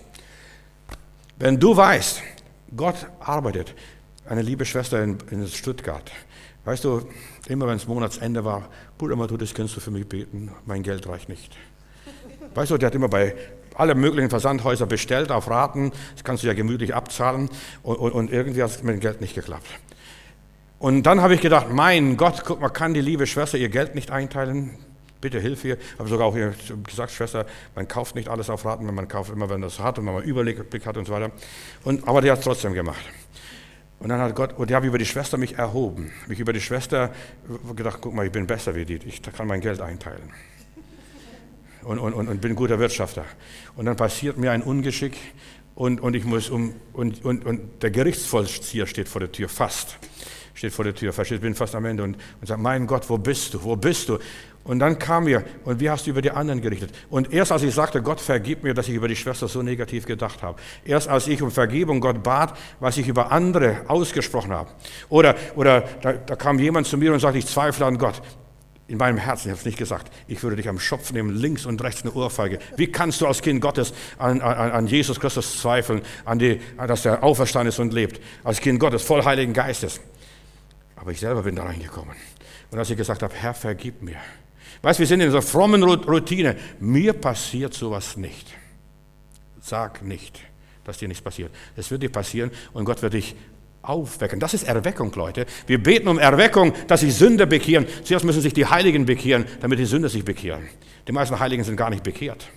S2: Wenn du weißt, Gott arbeitet. Eine liebe Schwester in Stuttgart. Weißt du, immer wenn es Monatsende war, Bruder Matthäus, kannst du für mich beten? Mein Geld reicht nicht. Weißt du, der hat immer bei allen möglichen Versandhäusern bestellt auf Raten. Das kannst du ja gemütlich abzahlen. Und irgendwie hat es mit dem Geld nicht geklappt. Und dann habe ich gedacht, mein Gott, guck mal, kann die liebe Schwester ihr Geld nicht einteilen? Bitte hilf ihr. Ich habe sogar auch ihr gesagt, Schwester, man kauft nicht alles auf Raten, man kauft immer, wenn das hat und wenn man Überblick hat und so weiter. Aber die hat es trotzdem gemacht. Und dann hat Gott, und die habe über die Schwester mich erhoben. Mich über die Schwester gedacht, guck mal, ich bin besser wie die, ich kann mein Geld einteilen. Und bin ein guter Wirtschafter. Und dann passiert mir ein Ungeschick und ich muss und der Gerichtsvollzieher steht vor der Tür, steht vor der Tür, ich bin fast am Ende und sagt, mein Gott, wo bist du, wo bist du? Und dann kam mir, und wie hast du über die anderen gerichtet? Und erst als ich sagte, Gott vergib mir, dass ich über die Schwester so negativ gedacht habe. Erst als ich um Vergebung Gott bat, was ich über andere ausgesprochen habe. Oder da kam jemand zu mir und sagte, ich zweifle an Gott. In meinem Herzen, ich habe es nicht gesagt, ich würde dich am Schopf nehmen, links und rechts eine Ohrfeige. Wie kannst du als Kind Gottes an Jesus Christus zweifeln, dass er auferstanden ist und lebt? Als Kind Gottes, voll Heiligen Geistes. Aber ich selber bin da reingekommen. Und als ich gesagt habe, Herr, vergib mir. Weißt du, wir sind in so einer frommen Routine. Mir passiert sowas nicht. Sag nicht, dass dir nichts passiert. Es wird dir passieren und Gott wird dich aufwecken. Das ist Erweckung, Leute. Wir beten um Erweckung, dass sich Sünder bekehren. Zuerst müssen sich die Heiligen bekehren, damit die Sünder sich bekehren. Die meisten Heiligen sind gar nicht bekehrt.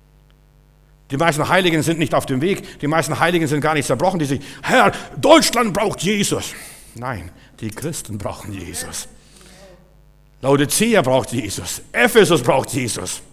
S2: Die meisten Heiligen sind nicht auf dem Weg. Die meisten Heiligen sind gar nicht zerbrochen. Die sagen, Herr, Deutschland braucht Jesus. Nein, die Christen brauchen Jesus. Laodicea braucht Jesus. Ephesus braucht Jesus.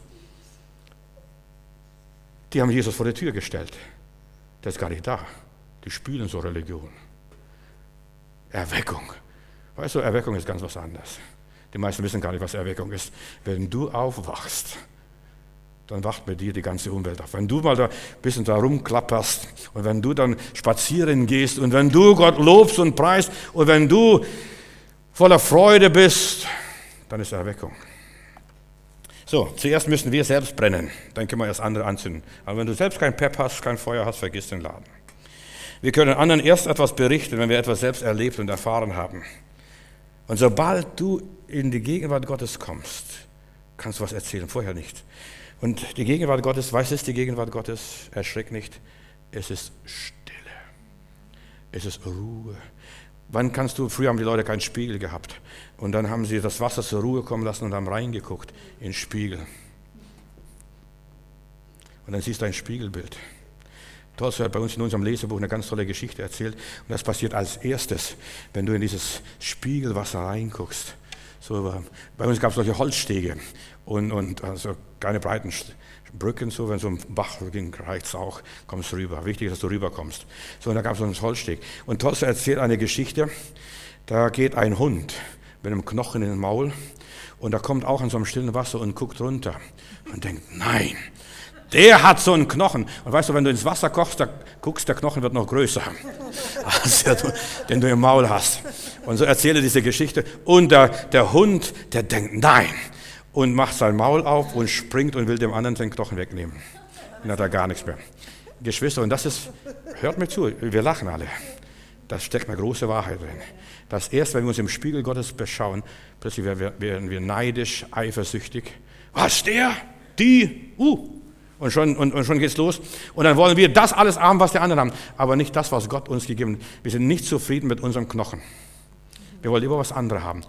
S2: Die haben Jesus vor die Tür gestellt. Der ist gar nicht da. Die spielen so Religion. Erweckung. Weißt du, Erweckung ist ganz was anderes. Die meisten wissen gar nicht, was Erweckung ist. Wenn du aufwachst, dann wacht mit dir die ganze Umwelt auf. Wenn du mal da ein bisschen da rumklapperst und wenn du dann spazieren gehst und wenn du Gott lobst und preist und wenn du voller Freude bist, dann ist Erweckung. So, zuerst müssen wir selbst brennen, dann können wir erst andere anzünden. Aber wenn du selbst kein Pep hast, kein Feuer hast, vergiss den Laden. Wir können anderen erst etwas berichten, wenn wir etwas selbst erlebt und erfahren haben. Und sobald du in die Gegenwart Gottes kommst, kannst du was erzählen, vorher nicht. Und die Gegenwart Gottes, was ist die Gegenwart Gottes? Erschreck nicht, es ist Stille, es ist Ruhe. Wann kannst du, früher haben die Leute keinen Spiegel gehabt und dann haben sie das Wasser zur Ruhe kommen lassen und haben reingeguckt in den Spiegel. Und dann siehst du ein Spiegelbild. Tolstoy hat bei uns in unserem Lesebuch eine ganz tolle Geschichte erzählt und das passiert als erstes, wenn du in dieses Spiegelwasser reinguckst. So, bei uns gab es solche Holzstege und also keine breiten Brücken, so wenn so ein Bach ging, reicht es auch, kommst du rüber. Wichtig ist, dass du rüberkommst. So, und da gab es so einen Holzsteg. Und Tolstoy erzählt eine Geschichte, da geht ein Hund mit einem Knochen in den Maul und da kommt auch in so einem stillen Wasser und guckt runter und denkt, nein, der hat so einen Knochen. Und weißt du, wenn du ins Wasser kochst, da guckst, der Knochen wird noch größer, als den du im Maul hast. Und so erzählt er diese Geschichte. Und der Hund, der denkt, nein. Und macht sein Maul auf und springt und will dem anderen den Knochen wegnehmen. Dann hat er gar nichts mehr. Geschwister, und das ist, hört mir zu, wir lachen alle. Da steckt eine große Wahrheit drin. Dass erst, wenn wir uns im Spiegel Gottes beschauen, plötzlich werden wir neidisch, eifersüchtig. Was, der? Die? Und schon geht's los. Und dann wollen wir das alles haben, was die anderen haben. Aber nicht das, was Gott uns gegeben hat. Wir sind nicht zufrieden mit unserem Knochen. Wir wollen lieber was anderes haben.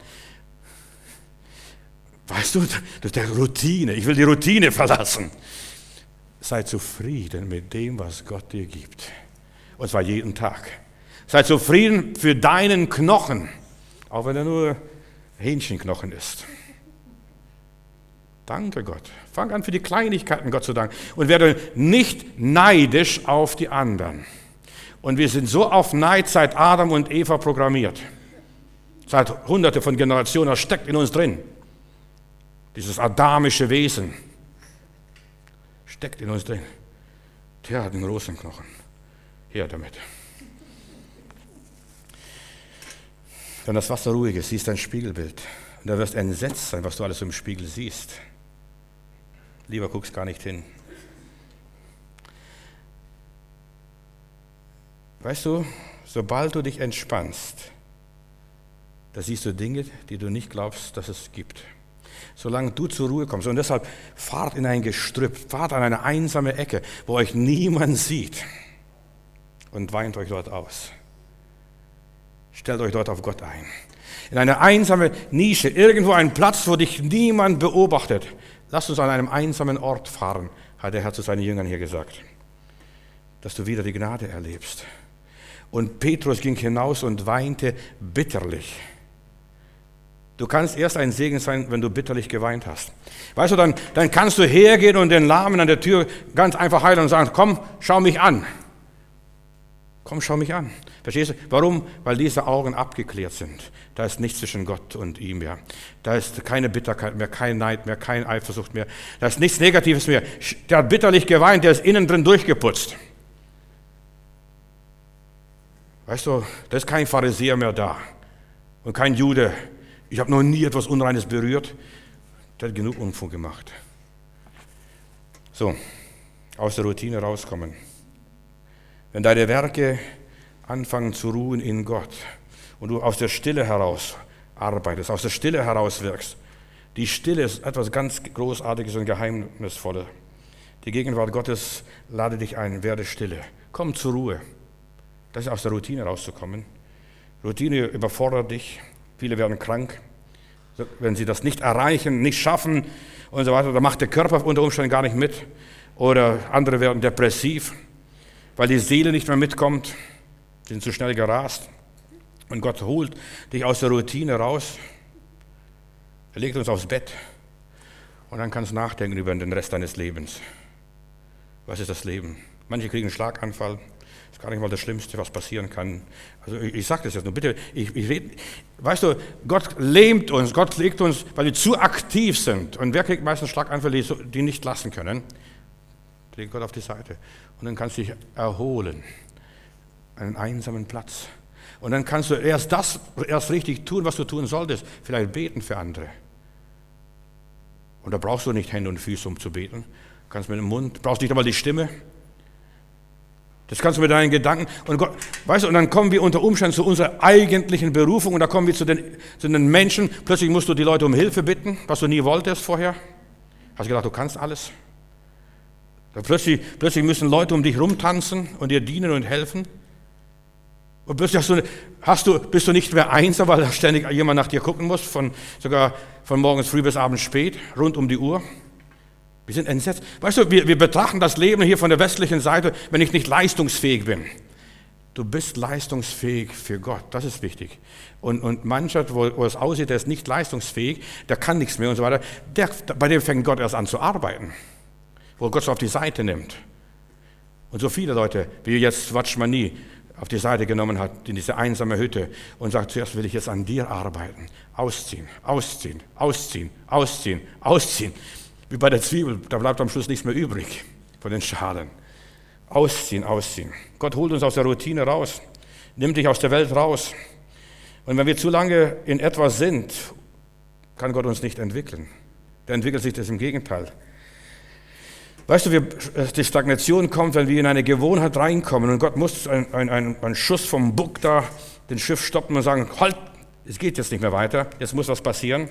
S2: Weißt du, das ist der Routine. Ich will die Routine verlassen. Sei zufrieden mit dem, was Gott dir gibt. Und zwar jeden Tag. Sei zufrieden für deinen Knochen. Auch wenn er nur Hähnchenknochen ist. Danke Gott. Fang an, für die Kleinigkeiten Gott zu danken. Und werde nicht neidisch auf die anderen. Und wir sind so auf Neid seit Adam und Eva programmiert. Seit Hunderte von Generationen, das steckt in uns drin. Dieses adamische Wesen steckt in uns drin. Der hat einen großen Knochen. Her damit. Wenn das Wasser ruhig ist, siehst du ein Spiegelbild. Und da wirst du entsetzt sein, was du alles im Spiegel siehst. Lieber guckst gar nicht hin. Weißt du, sobald du dich entspannst, da siehst du Dinge, die du nicht glaubst, dass es gibt. Solange du zur Ruhe kommst. Und deshalb fahrt in ein Gestrüpp, fahrt an eine einsame Ecke, wo euch niemand sieht und weint euch dort aus. Stellt euch dort auf Gott ein. In eine einsame Nische, irgendwo ein Platz, wo dich niemand beobachtet. Lasst uns an einem einsamen Ort fahren, hat der Herr zu seinen Jüngern hier gesagt, dass du wieder die Gnade erlebst. Und Petrus ging hinaus und weinte bitterlich. Du kannst erst ein Segen sein, wenn du bitterlich geweint hast. Weißt du, dann kannst du hergehen und den Lahmen an der Tür ganz einfach heilen und sagen, komm, schau mich an. Komm, schau mich an. Verstehst du? Warum? Weil diese Augen abgeklärt sind. Da ist nichts zwischen Gott und ihm mehr. Da ist keine Bitterkeit mehr, kein Neid mehr, keine Eifersucht mehr. Da ist nichts Negatives mehr. Der hat bitterlich geweint, der ist innen drin durchgeputzt. Weißt du, da ist kein Pharisäer mehr da und kein Jude. Ich habe noch nie etwas Unreines berührt. Der hat genug Unfug gemacht. So, aus der Routine rauskommen. Wenn deine Werke anfangen zu ruhen in Gott und du aus der Stille heraus arbeitest, aus der Stille heraus wirkst. Die Stille ist etwas ganz Großartiges und Geheimnisvolles. Die Gegenwart Gottes lade dich ein, werde stille. Komm zur Ruhe. Das ist aus der Routine rauszukommen. Routine überfordert dich. Viele werden krank, wenn sie das nicht erreichen, nicht schaffen und so weiter. Da macht der Körper unter Umständen gar nicht mit. Oder andere werden depressiv, weil die Seele nicht mehr mitkommt. Sie sind zu schnell gerast. Und Gott holt dich aus der Routine raus. Er legt uns aufs Bett. Und dann kannst du nachdenken über den Rest deines Lebens. Was ist das Leben? Manche kriegen einen Schlaganfall. Das ist gar nicht mal das Schlimmste, was passieren kann. Also ich sage das jetzt nur, bitte, ich rede. Weißt du, Gott lähmt uns, Gott legt uns, weil wir zu aktiv sind. Und wer kriegt meistens Schlaganfälle, die nicht lassen können? Legt Gott auf die Seite. Und dann kannst du dich erholen. Einen einsamen Platz. Und dann kannst du erst richtig tun, was du tun solltest. Vielleicht beten für andere. Und da brauchst du nicht Hände und Füße, um zu beten. Du kannst mit dem Mund, brauchst nicht einmal die Stimme. Das kannst du mit deinen Gedanken. Und Gott, weißt du, und dann kommen wir unter Umständen zu unserer eigentlichen Berufung und da kommen wir zu den Menschen. Plötzlich musst du die Leute um Hilfe bitten, was du nie wolltest vorher. Hast gedacht, du kannst alles. Plötzlich müssen Leute um dich rumtanzen und dir dienen und helfen. Und plötzlich bist du nicht mehr einsam, weil da ständig jemand nach dir gucken muss, sogar von morgens früh bis abends spät, rund um die Uhr. Wir sind entsetzt. Weißt du, wir betrachten das Leben hier von der westlichen Seite, wenn ich nicht leistungsfähig bin. Du bist leistungsfähig für Gott, das ist wichtig. Und mancher, wo es aussieht, der ist nicht leistungsfähig, der kann nichts mehr und so weiter, bei dem fängt Gott erst an zu arbeiten, wo Gott so auf die Seite nimmt. Und so viele Leute, wie jetzt Watchmani auf die Seite genommen hat, in diese einsame Hütte und sagt, zuerst will ich jetzt an dir arbeiten. Ausziehen, ausziehen, ausziehen, ausziehen, ausziehen. Wie bei der Zwiebel, da bleibt am Schluss nichts mehr übrig von den Schalen. Ausziehen, ausziehen. Gott holt uns aus der Routine raus, nimmt dich aus der Welt raus. Und wenn wir zu lange in etwas sind, kann Gott uns nicht entwickeln. Da entwickelt sich das im Gegenteil. Weißt du, die Stagnation kommt, wenn wir in eine Gewohnheit reinkommen und Gott muss einen Schuss vom Bug da, den Schiff stoppen und sagen, halt, es geht jetzt nicht mehr weiter, jetzt muss was passieren.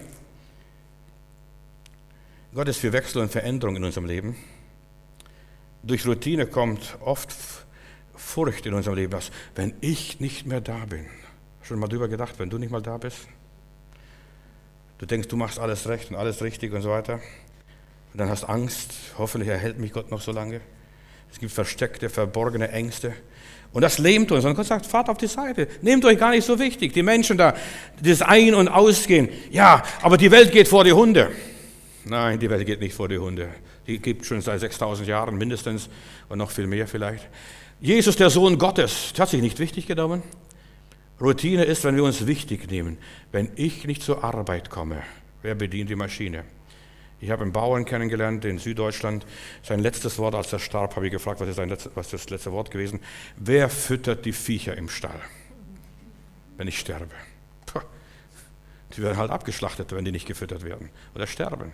S2: Gott ist für Wechsel und Veränderung in unserem Leben. Durch Routine kommt oft Furcht in unserem Leben, wenn ich nicht mehr da bin. Schon mal drüber gedacht, wenn du nicht mal da bist? Du denkst, du machst alles recht und alles richtig und so weiter. Und dann hast Angst, hoffentlich erhält mich Gott noch so lange. Es gibt versteckte, verborgene Ängste. Und das lähmt uns. Und Gott sagt, fahrt auf die Seite. Nehmt euch gar nicht so wichtig. Die Menschen da, das Ein- und Ausgehen. Ja, aber die Welt geht vor die Hunde. Nein, die Welt geht nicht vor die Hunde. Die gibt es schon seit 6000 Jahren mindestens und noch viel mehr vielleicht. Jesus, der Sohn Gottes, hat sich nicht wichtig genommen. Routine ist, wenn wir uns wichtig nehmen. Wenn ich nicht zur Arbeit komme, wer bedient die Maschine? Ich habe einen Bauern kennengelernt in Süddeutschland. Sein letztes Wort, als er starb, habe ich gefragt, was ist das letzte Wort gewesen? Wer füttert die Viecher im Stall, wenn ich sterbe? Puh. Die werden halt abgeschlachtet, wenn die nicht gefüttert werden oder sterben.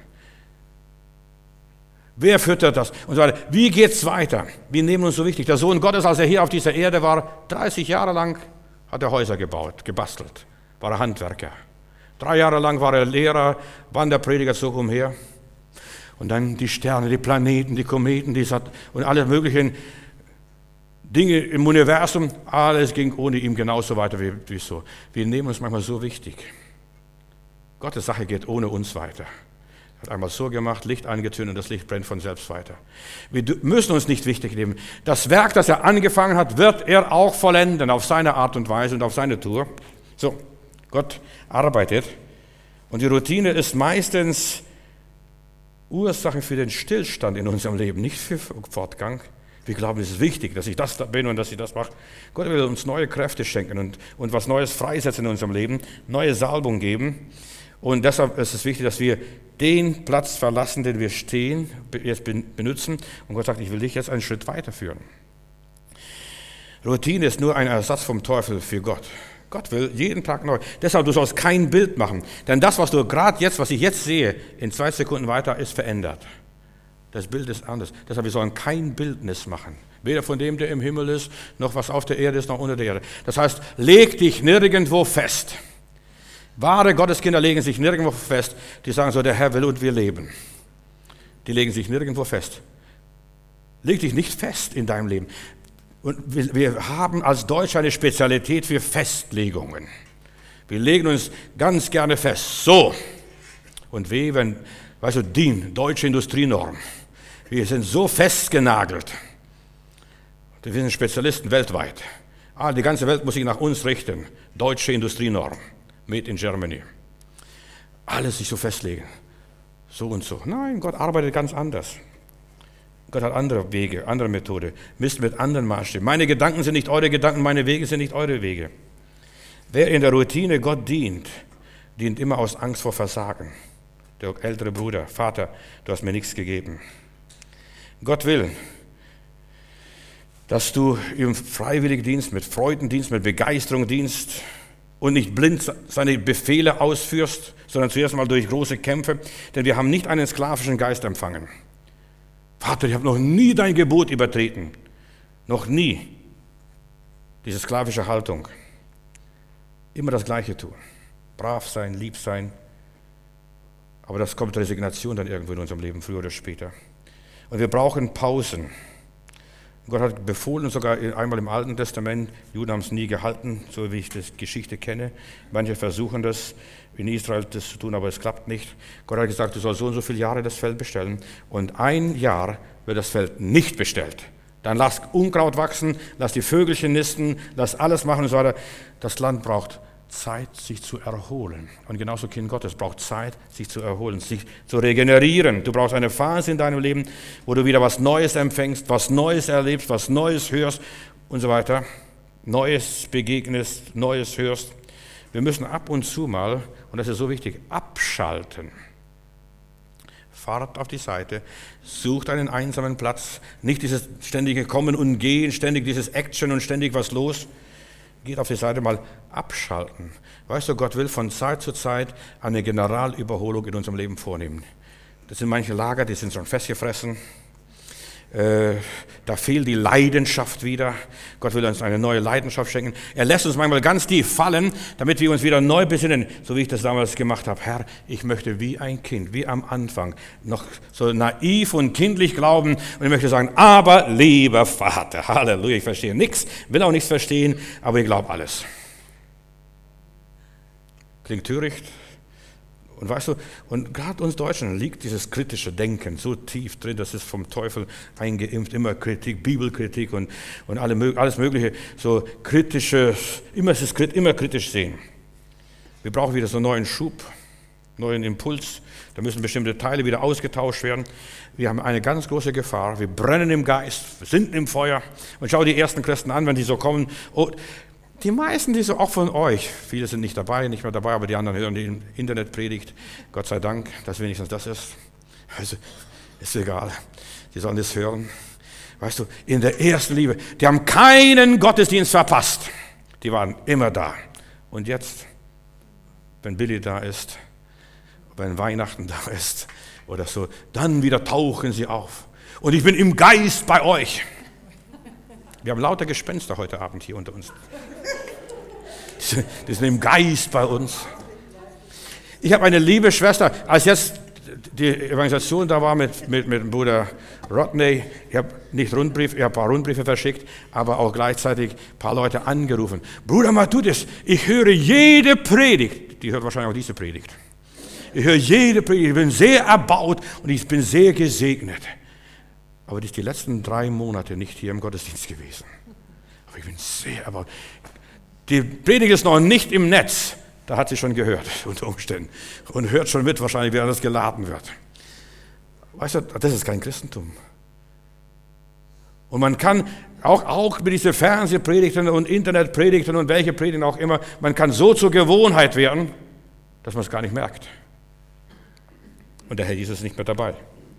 S2: Wer füttert das? Und so weiter. Wie geht's weiter? Wir nehmen uns so wichtig. Der Sohn Gottes, als er hier auf dieser Erde war, 30 Jahre lang hat er Häuser gebaut, gebastelt, war er Handwerker. 3 Jahre lang war er Lehrer, Wanderprediger, zog umher. Und dann die Sterne, die Planeten, die Kometen, und alle möglichen Dinge im Universum, alles ging ohne ihn genauso weiter wie so. Wir nehmen uns manchmal so wichtig. Gottes Sache geht ohne uns weiter. Er hat einmal so gemacht, Licht angezündet und das Licht brennt von selbst weiter. Wir müssen uns nicht wichtig nehmen. Das Werk, das er angefangen hat, wird er auch vollenden, auf seine Art und Weise und auf seine Tour. So, Gott arbeitet. Und die Routine ist meistens Ursache für den Stillstand in unserem Leben, nicht für Fortgang. Wir glauben, es ist wichtig, dass ich das bin und dass ich das mache. Gott will uns neue Kräfte schenken und was Neues freisetzen in unserem Leben, neue Salbung geben. Und deshalb ist es wichtig, dass wir den Platz verlassen, den wir stehen, jetzt benutzen. Und Gott sagt, ich will dich jetzt einen Schritt weiterführen. Routine ist nur ein Ersatz vom Teufel für Gott. Gott will jeden Tag neu. Deshalb, du sollst kein Bild machen. Denn das, was ich jetzt sehe, in 2 Sekunden weiter, ist verändert. Das Bild ist anders. Deshalb, wir sollen kein Bildnis machen. Weder von dem, der im Himmel ist, noch was auf der Erde ist, noch unter der Erde. Das heißt, leg dich nirgendwo fest. Wahre Gotteskinder legen sich nirgendwo fest. Die sagen so, der Herr will und wir leben. Die legen sich nirgendwo fest. Leg dich nicht fest in deinem Leben. Und wir haben als Deutsche eine Spezialität für Festlegungen. Wir legen uns ganz gerne fest. So. Und weißt du, DIN, Deutsche Industrienorm. Wir sind so festgenagelt. Wir sind Spezialisten weltweit. Die ganze Welt muss sich nach uns richten. Deutsche Industrienorm. Made in Germany. Alles sich so festlegen. So und so. Nein, Gott arbeitet ganz anders. Gott hat andere Wege, andere Methode. Misst mit anderen Maßstäben. Meine Gedanken sind nicht eure Gedanken, meine Wege sind nicht eure Wege. Wer in der Routine Gott dient, dient immer aus Angst vor Versagen. Der ältere Bruder, Vater, du hast mir nichts gegeben. Gott will, dass du im freiwilligen Dienst, mit Freudendienst, mit Begeisterung dienst und nicht blind seine Befehle ausführst, sondern zuerst mal durch große Kämpfe, denn wir haben nicht einen sklavischen Geist empfangen. Vater, ich habe noch nie dein Gebot übertreten. Noch nie. Diese sklavische Haltung. Immer das Gleiche tun. Brav sein, lieb sein. Aber das kommt Resignation dann irgendwo in unserem Leben, früher oder später. Und wir brauchen Pausen. Gott hat befohlen, sogar einmal im Alten Testament, Juden haben es nie gehalten, so wie ich die Geschichte kenne. Manche versuchen das in Israel das zu tun, aber es klappt nicht. Gott hat gesagt, du sollst so und so viele Jahre das Feld bestellen. Und ein Jahr wird das Feld nicht bestellt. Dann lass Unkraut wachsen, lass die Vögelchen nisten, lass alles machen und so weiter. Das Land braucht Zeit, sich zu erholen. Und genauso Kind Gottes braucht Zeit, sich zu erholen, sich zu regenerieren. Du brauchst eine Phase in deinem Leben, wo du wieder was Neues empfängst, was Neues erlebst, was Neues hörst und so weiter. Neues begegnest, Neues hörst. Wir müssen ab und zu mal, und das ist so wichtig, abschalten. Fahrt auf die Seite, sucht einen einsamen Platz, nicht dieses ständige Kommen und Gehen, ständig dieses Action und ständig was los. Geht auf die Seite mal abschalten. Weißt du, Gott will von Zeit zu Zeit eine Generalüberholung in unserem Leben vornehmen. Das sind manche Lager, die sind schon festgefressen. Da fehlt die Leidenschaft wieder. Gott will uns eine neue Leidenschaft schenken. Er lässt uns manchmal ganz tief fallen, damit wir uns wieder neu besinnen, so wie ich das damals gemacht habe. Herr, ich möchte wie ein Kind, wie am Anfang, noch so naiv und kindlich glauben. Und ich möchte sagen, aber lieber Vater, Halleluja, ich verstehe nichts, will auch nichts verstehen, aber ich glaube alles. Klingt töricht. Und weißt du, und gerade uns Deutschen liegt dieses kritische Denken so tief drin, das ist vom Teufel eingeimpft, immer Kritik, Bibelkritik und alles Mögliche, so kritisches, immer kritisch sehen. Wir brauchen wieder so einen neuen Schub, neuen Impuls, da müssen bestimmte Teile wieder ausgetauscht werden. Wir haben eine ganz große Gefahr, wir brennen im Geist, wir sind im Feuer und schau die ersten Christen an, wenn die so kommen. Oh, die meisten, die so auch von euch, viele sind nicht mehr dabei, aber die anderen hören die Internetpredigt. Gott sei Dank, dass wenigstens das ist. Also, ist egal, die sollen das hören. Weißt du, in der ersten Liebe, die haben keinen Gottesdienst verpasst. Die waren immer da. Und jetzt, wenn Billy da ist, wenn Weihnachten da ist oder so, dann wieder tauchen sie auf. Und ich bin im Geist bei euch. Wir haben lauter Gespenster heute Abend hier unter uns. Die sind im Geist bei uns. Ich habe eine liebe Schwester, als jetzt die Evangelisation da war mit dem Bruder Rodney, ich habe ich habe ein paar Rundbriefe verschickt, aber auch gleichzeitig ein paar Leute angerufen. Bruder Matthäus, ich höre jede Predigt, die hört wahrscheinlich auch diese Predigt. Ich höre jede Predigt, ich bin sehr erbaut und ich bin sehr gesegnet. Aber die ist die letzten 3 Monate nicht hier im Gottesdienst gewesen. Aber ich bin sehr erbaut. Die Predigt ist noch nicht im Netz. Da hat sie schon gehört, unter Umständen. Und hört schon mit, wahrscheinlich, während das geladen wird. Weißt du, das ist kein Christentum. Und man kann auch mit diesen Fernsehpredigten und Internetpredigten und welche Predigten auch immer, man kann so zur Gewohnheit werden, dass man es gar nicht merkt. Und der Herr Jesus ist nicht mehr dabei.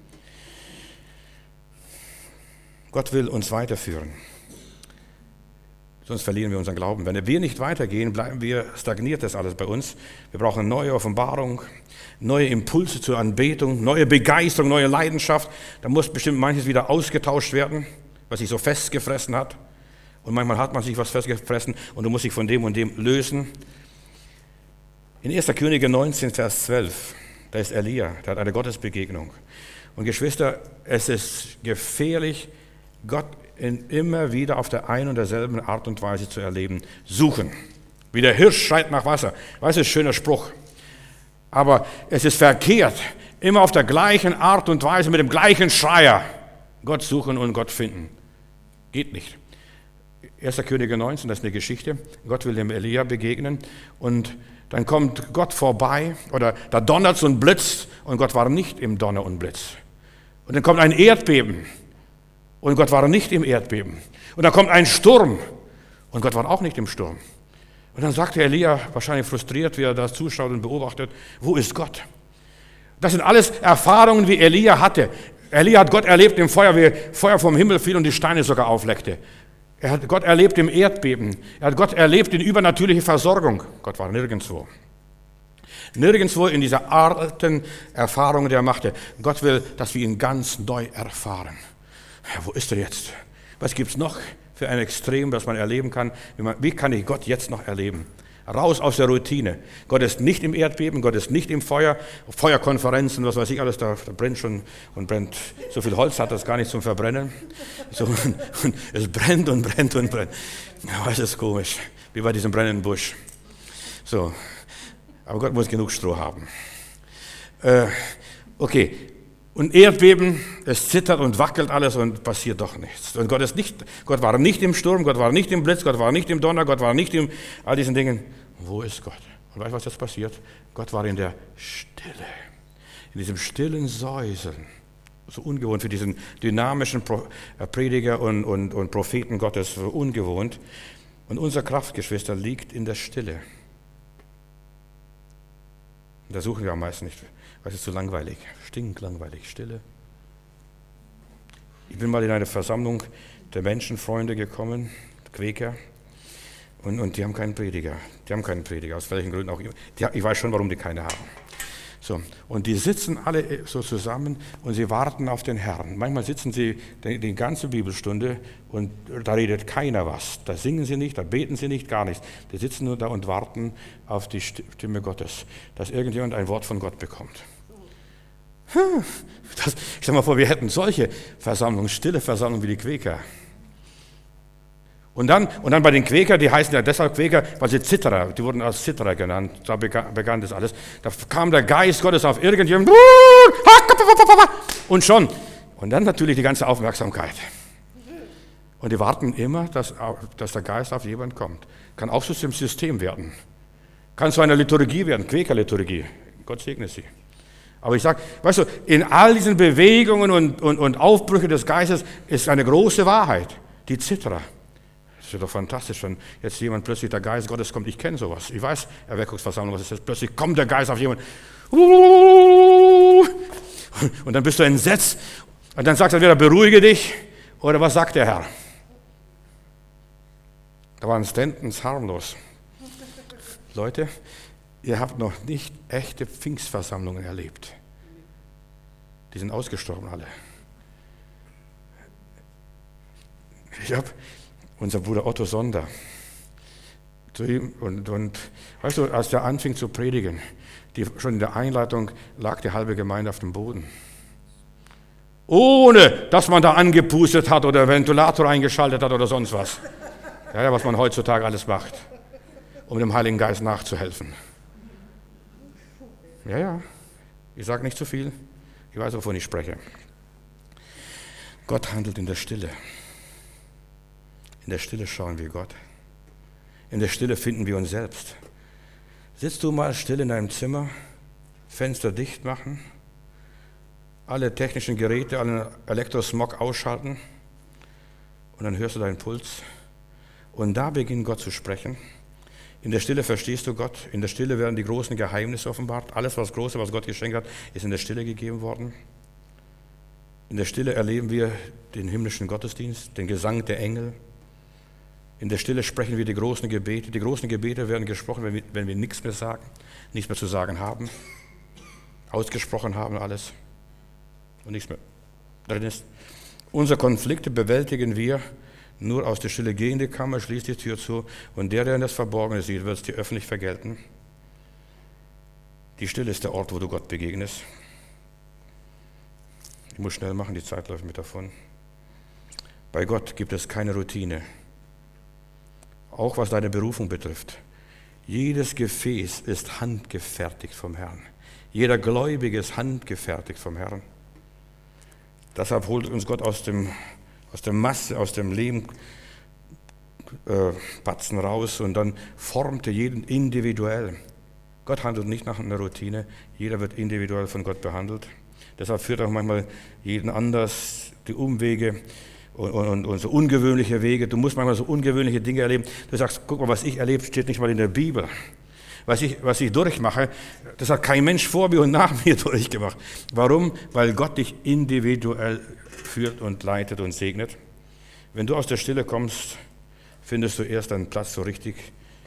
S2: Gott will uns weiterführen. Sonst verlieren wir unseren Glauben. Wenn wir nicht weitergehen, stagniert das alles bei uns. Wir brauchen eine neue Offenbarung, neue Impulse zur Anbetung, neue Begeisterung, neue Leidenschaft. Da muss bestimmt manches wieder ausgetauscht werden, was sich so festgefressen hat. Und manchmal hat man sich was festgefressen und du musst dich von dem und dem lösen. In 1. Könige 19, Vers 12, da ist Elia, der hat eine Gottesbegegnung. Und Geschwister, es ist gefährlich, Gott immer wieder auf der einen und derselben Art und Weise zu erleben. Suchen. Wie der Hirsch schreit nach Wasser. Weißt du, das ist ein schöner Spruch. Aber es ist verkehrt, immer auf der gleichen Art und Weise, mit dem gleichen Schreier Gott suchen und Gott finden. Geht nicht. 1. Könige 19, das ist eine Geschichte. Gott will dem Elia begegnen und dann kommt Gott vorbei oder da donnert so ein Blitz und Gott war nicht im Donner und Blitz. Und dann kommt ein Erdbeben und Gott war nicht im Erdbeben. Und dann kommt ein Sturm und Gott war auch nicht im Sturm. Und dann sagte Elia, wahrscheinlich frustriert, wie er da zuschaut und beobachtet, wo ist Gott? Das sind alles Erfahrungen, wie Elia hatte. Elia hat Gott erlebt im Feuer, wie Feuer vom Himmel fiel und die Steine sogar aufleckte. Er hat Gott erlebt im Erdbeben. Er hat Gott erlebt in übernatürlicher Versorgung. Gott war nirgendwo. Nirgendwo in dieser alten Erfahrung, die er machte. Gott will, dass wir ihn ganz neu erfahren. Ja, wo ist er jetzt? Was gibt es noch für ein Extrem, das man erleben kann? Wie kann ich Gott jetzt noch erleben? Raus aus der Routine. Gott ist nicht im Erdbeben, Gott ist nicht im Feuer. Feuerkonferenzen, was weiß ich alles, da brennt schon und brennt. So viel Holz hat das gar nicht zum Verbrennen. So, und es brennt und brennt und brennt. Ja, das ist komisch, wie bei diesem brennenden Busch. So, aber Gott muss genug Stroh haben. Okay, und Erdbeben, es zittert und wackelt alles und passiert doch nichts. Und Gott war nicht im Sturm, Gott war nicht im Blitz, Gott war nicht im Donner, Gott war nicht in all diesen Dingen. Wo ist Gott? Und weißt du, was jetzt passiert? Gott war in der Stille, in diesem stillen Säuseln. So ungewohnt für diesen dynamischen Prediger und Propheten Gottes, so ungewohnt. Und unsere Kraftgeschwister liegt in der Stille. Und da suchen wir am meisten nicht. Das ist so langweilig, stinklangweilig, Stille. Ich bin mal in eine Versammlung der Menschenfreunde gekommen, Quäker, und die haben keinen Prediger. Die haben keinen Prediger, aus welchen Gründen auch immer. Ich weiß schon, warum die keine haben. So, und die sitzen alle so zusammen und sie warten auf den Herrn. Manchmal sitzen sie die ganze Bibelstunde und da redet keiner was. Da singen sie nicht, da beten sie nicht, gar nichts. Die sitzen nur da und warten auf die Stimme Gottes, dass irgendjemand ein Wort von Gott bekommt. Stell mal vor, wir hätten solche Versammlungen, stille Versammlungen wie die Quäker. Und dann bei den Quäker, die heißen ja deshalb Quäker, weil sie Zitterer, die wurden als Zitterer genannt, da begann das alles. Da kam der Geist Gottes auf irgendjemanden und schon. Und dann natürlich die ganze Aufmerksamkeit. Und die warten immer, dass der Geist auf jemanden kommt. Kann auch so zum System werden. Kann zu einer Liturgie werden, Quäkerliturgie. Gott segne sie. Aber ich sage, weißt du, in all diesen Bewegungen und Aufbrüche des Geistes ist eine große Wahrheit, die Zitterer. Das ist doch fantastisch, wenn jetzt jemand plötzlich der Geist Gottes kommt. Ich kenne sowas. Ich weiß, Erweckungsversammlung, was ist das? Plötzlich kommt der Geist auf jemanden. Und dann bist du entsetzt. Und dann sagt er wieder, beruhige dich. Oder was sagt der Herr? Da waren Stantons harmlos. Leute, ihr habt noch nicht echte Pfingstversammlungen erlebt. Die sind ausgestorben alle. Ich habe unser Bruder Otto Sonder zu ihm und weißt du, als der anfing zu predigen, schon in der Einleitung lag die halbe Gemeinde auf dem Boden. Ohne, dass man da angepustet hat oder Ventilator eingeschaltet hat oder sonst was. Ja, was man heutzutage alles macht, um dem Heiligen Geist nachzuhelfen. Ja, ich sage nicht zu viel. Ich weiß, wovon ich spreche. Gott handelt in der Stille. In der Stille schauen wir Gott. In der Stille finden wir uns selbst. Sitzt du mal still in deinem Zimmer, Fenster dicht machen, alle technischen Geräte, allen Elektrosmog ausschalten und dann hörst du deinen Puls und da beginnt Gott zu sprechen. In der Stille verstehst du Gott, in der Stille werden die großen Geheimnisse offenbart. Alles, was Große, was Gott geschenkt hat, ist in der Stille gegeben worden. In der Stille erleben wir den himmlischen Gottesdienst, den Gesang der Engel. In der Stille sprechen wir die großen Gebete. Die großen Gebete werden gesprochen, wenn wir nichts mehr sagen, nichts mehr zu sagen haben, ausgesprochen haben alles und nichts mehr drin ist. Unsere Konflikte bewältigen wir nur aus der Stille. Geh in die Kammer, schließ die Tür zu und der in das Verborgene sieht, wird es dir öffentlich vergelten. Die Stille ist der Ort, wo du Gott begegnest. Ich muss schnell machen, die Zeit läuft mit davon. Bei Gott gibt es keine Routine. Auch was deine Berufung betrifft. Jedes Gefäß ist handgefertigt vom Herrn. Jeder Gläubige ist handgefertigt vom Herrn. Deshalb holt uns Gott aus der Masse, aus dem Leben Batzen raus und dann formte jeden individuell. Gott handelt nicht nach einer Routine, jeder wird individuell von Gott behandelt. Deshalb führt auch manchmal jeden anders, die Umwege und so ungewöhnliche Wege. Du musst manchmal so ungewöhnliche Dinge erleben. Du sagst, guck mal, was ich erlebe, steht nicht mal in der Bibel. Was ich durchmache, das hat kein Mensch vor mir und nach mir durchgemacht. Warum? Weil Gott dich individuell führt und leitet und segnet. Wenn du aus der Stille kommst, findest du erst einen Platz so richtig.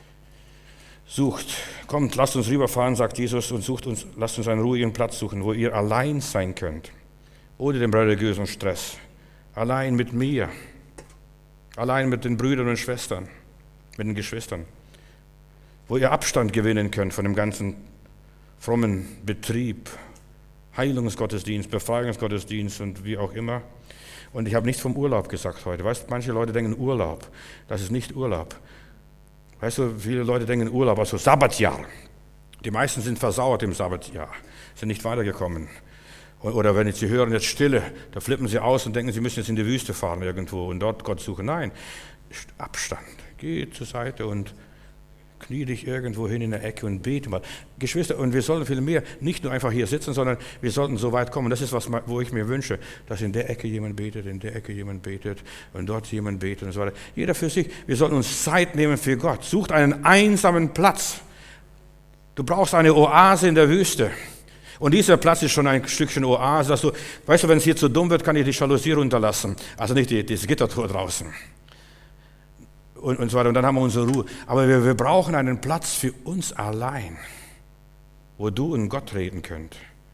S2: Sucht, kommt, lasst uns rüberfahren, sagt Jesus, und lasst uns einen ruhigen Platz suchen, wo ihr allein sein könnt, ohne den religiösen Stress, allein mit mir, allein mit den Brüdern und Schwestern, mit den Geschwistern, wo ihr Abstand gewinnen könnt von dem ganzen frommen Betrieb, Heilungsgottesdienst, Befreiungsgottesdienst und wie auch immer. Und ich habe nichts vom Urlaub gesagt heute. Weißt du, manche Leute denken Urlaub. Das ist nicht Urlaub. Weißt du, viele Leute denken Urlaub, also Sabbatjahr. Die meisten sind versauert im Sabbatjahr, sind nicht weitergekommen. Oder wenn sie hören jetzt Stille, da flippen sie aus und denken, sie müssen jetzt in die Wüste fahren irgendwo und dort Gott suchen. Nein, Abstand. Geh zur Seite und knie dich irgendwo hin in der Ecke und bete mal. Geschwister, und wir sollten viel mehr nicht nur einfach hier sitzen, sondern wir sollten so weit kommen. Das ist was, wo ich mir wünsche, dass in der Ecke jemand betet, in der Ecke jemand betet und dort jemand betet und so weiter. Jeder für sich. Wir sollten uns Zeit nehmen für Gott. Sucht einen einsamen Platz. Du brauchst eine Oase in der Wüste. Und dieser Platz ist schon ein Stückchen Oase, dass du, weißt du, wenn es hier zu dumm wird, kann ich die Jalousie runterlassen. Also nicht das Gittertor draußen. Und so weiter. Und dann haben wir unsere Ruhe. Aber wir brauchen einen Platz für uns allein, wo du und Gott reden könnt.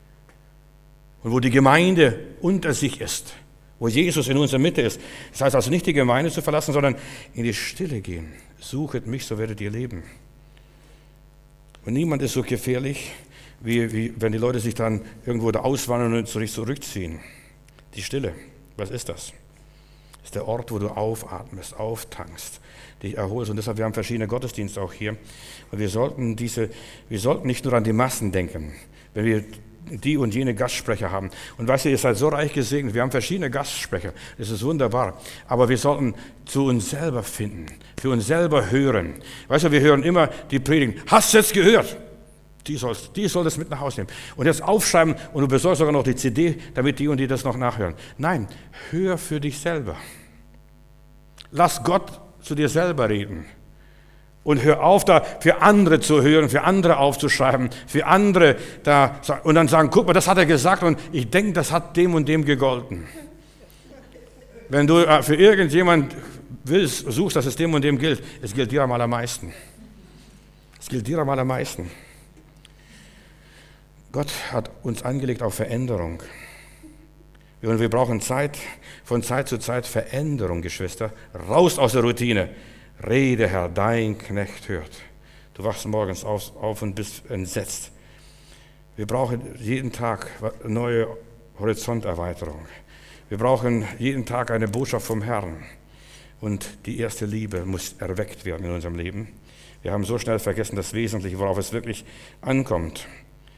S2: Und wo die Gemeinde unter sich ist, wo Jesus in unserer Mitte ist. Das heißt also nicht die Gemeinde zu verlassen, sondern in die Stille gehen. Suchet mich, so werdet ihr leben. Und niemand ist so gefährlich, wie wenn die Leute sich dann irgendwo da auswandern und sich zurückziehen. Die Stille, was ist das? Das ist der Ort, wo du aufatmest, auftankst, dich erholst. Und deshalb, wir haben verschiedene Gottesdienste auch hier. Und wir sollten nicht nur an die Massen denken, wenn wir die und jene Gastsprecher haben. Und weißt du, ihr seid so reich gesegnet, wir haben verschiedene Gastsprecher, das ist wunderbar. Aber wir sollten zu uns selber finden, für uns selber hören. Weißt du, wir hören immer die Predigen, hast du jetzt gehört? Die soll das mit nach Hause nehmen. Und jetzt aufschreiben und du besorgst sogar noch die CD, damit die und die das noch nachhören. Nein, hör für dich selber. Lass Gott zu dir selber reden. Und hör auf, da für andere zu hören, für andere aufzuschreiben, für andere da und dann sagen, guck mal, das hat er gesagt und ich denke, das hat dem und dem gegolten. Wenn du für irgendjemand suchst, dass es dem und dem gilt, es gilt dir am allermeisten. Es gilt dir am allermeisten. Gott hat uns angelegt auf Veränderung. Und wir brauchen von Zeit zu Zeit Veränderung, Geschwister. Raus aus der Routine. Rede, Herr, dein Knecht hört. Du wachst morgens auf und bist entsetzt. Wir brauchen jeden Tag neue Horizonterweiterung. Wir brauchen jeden Tag eine Botschaft vom Herrn. Und die erste Liebe muss erweckt werden in unserem Leben. Wir haben so schnell vergessen das Wesentliche, worauf es wirklich ankommt.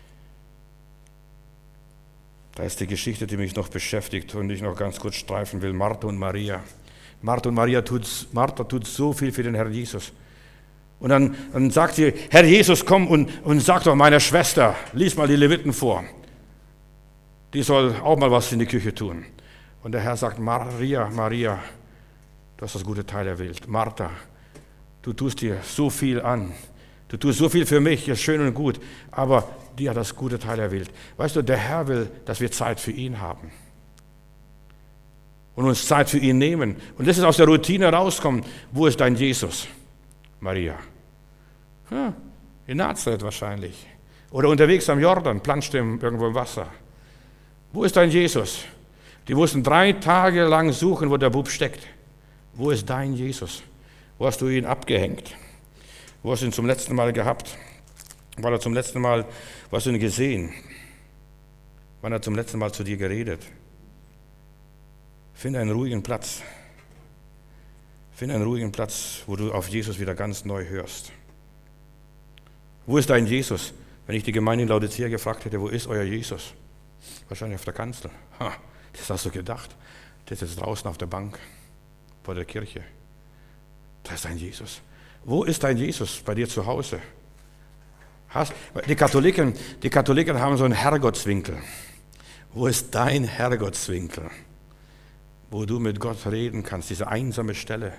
S2: Da ist die Geschichte, die mich noch beschäftigt und ich noch ganz kurz streifen will. Martha und Maria. Martha tut so viel für den Herrn Jesus. Und dann sagt sie, Herr Jesus, komm und sag doch meiner Schwester, lies mal die Leviten vor. Die soll auch mal was in die Küche tun. Und der Herr sagt, Maria, du hast das gute Teil erwählt. Martha, du tust dir so viel an. Du tust so viel für mich, ist schön und gut, aber die hat das gute Teil erwählt. Weißt du, der Herr will, dass wir Zeit für ihn haben. Und uns Zeit für ihn nehmen. Und lass es aus der Routine rauskommen. Wo ist dein Jesus? Maria. In Nazareth wahrscheinlich. Oder unterwegs am Jordan, planscht irgendwo im Wasser. Wo ist dein Jesus? Die mussten 3 Tage lang suchen, wo der Bub steckt. Wo ist dein Jesus? Wo hast du ihn abgehängt? Wo hast du ihn zum letzten Mal gehabt? Wo hast du ihn gesehen? Wann hat er zum letzten Mal zu dir geredet? Finde einen ruhigen Platz. Finde einen ruhigen Platz, wo du auf Jesus wieder ganz neu hörst. Wo ist dein Jesus? Wenn ich die Gemeinde in Laodicea gefragt hätte, wo ist euer Jesus? Wahrscheinlich auf der Kanzel. Das hast du gedacht. Der ist jetzt draußen auf der Bank vor der Kirche. Da ist dein Jesus. Wo ist dein Jesus? Bei dir zu Hause. Die Katholiken haben so einen Herrgottswinkel. Wo ist dein Herrgottswinkel? Wo du mit Gott reden kannst, diese einsame Stelle.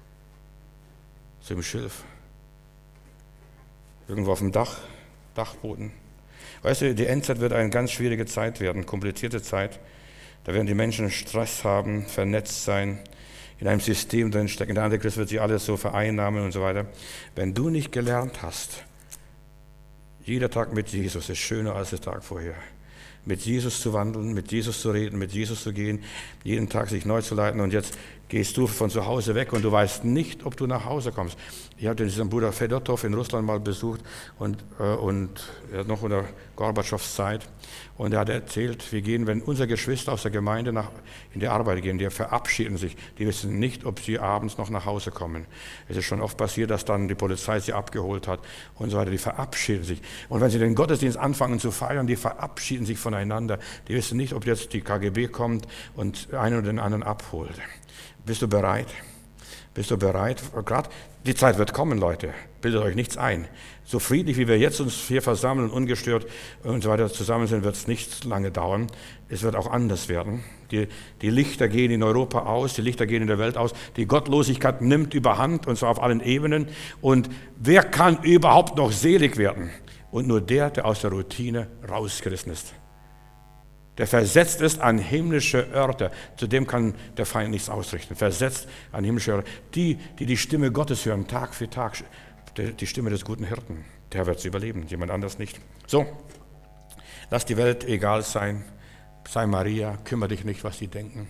S2: So im Schilf. Irgendwo auf dem Dachboden. Weißt du, die Endzeit wird eine ganz schwierige Zeit werden, komplizierte Zeit. Da werden die Menschen Stress haben, vernetzt sein, in einem System drin stecken. Der Antichrist wird sie alles so vereinnahmen und so weiter. Wenn du nicht gelernt hast, jeder Tag mit Jesus ist schöner als der Tag vorher. Mit Jesus zu wandeln, mit Jesus zu reden, mit Jesus zu gehen, jeden Tag sich neu zu leiten. Und jetzt gehst du von zu Hause weg und du weißt nicht, ob du nach Hause kommst. Ich habe diesen Bruder Fedotov in Russland mal besucht und er hat noch unter Gorbatschows Zeit. Und er hat erzählt, wir gehen, wenn unsere Geschwister aus der Gemeinde in die Arbeit gehen, die verabschieden sich, die wissen nicht, ob sie abends noch nach Hause kommen. Es ist schon oft passiert, dass dann die Polizei sie abgeholt hat und so weiter, die verabschieden sich. Und wenn sie den Gottesdienst anfangen zu feiern, die verabschieden sich voneinander. Die wissen nicht, ob jetzt die KGB kommt und einen oder den anderen abholt. Bist du bereit? Bist du bereit? Gerade die Zeit wird kommen, Leute. Bildet euch nichts ein. So friedlich, wie wir jetzt uns hier versammeln, ungestört und so weiter zusammen sind, wird es nicht lange dauern. Es wird auch anders werden. Die Lichter gehen in Europa aus, die Lichter gehen in der Welt aus. Die Gottlosigkeit nimmt überhand, und zwar auf allen Ebenen. Und wer kann überhaupt noch selig werden? Und nur der aus der Routine rausgerissen ist. Der versetzt ist an himmlische Örter, zu dem kann der Feind nichts ausrichten. Versetzt an himmlische Örter. Die Stimme Gottes hören, Tag für Tag, die Stimme des guten Hirten, der wird sie überleben, jemand anders nicht. So, lass die Welt egal sein, sei Maria, kümmere dich nicht, was sie denken.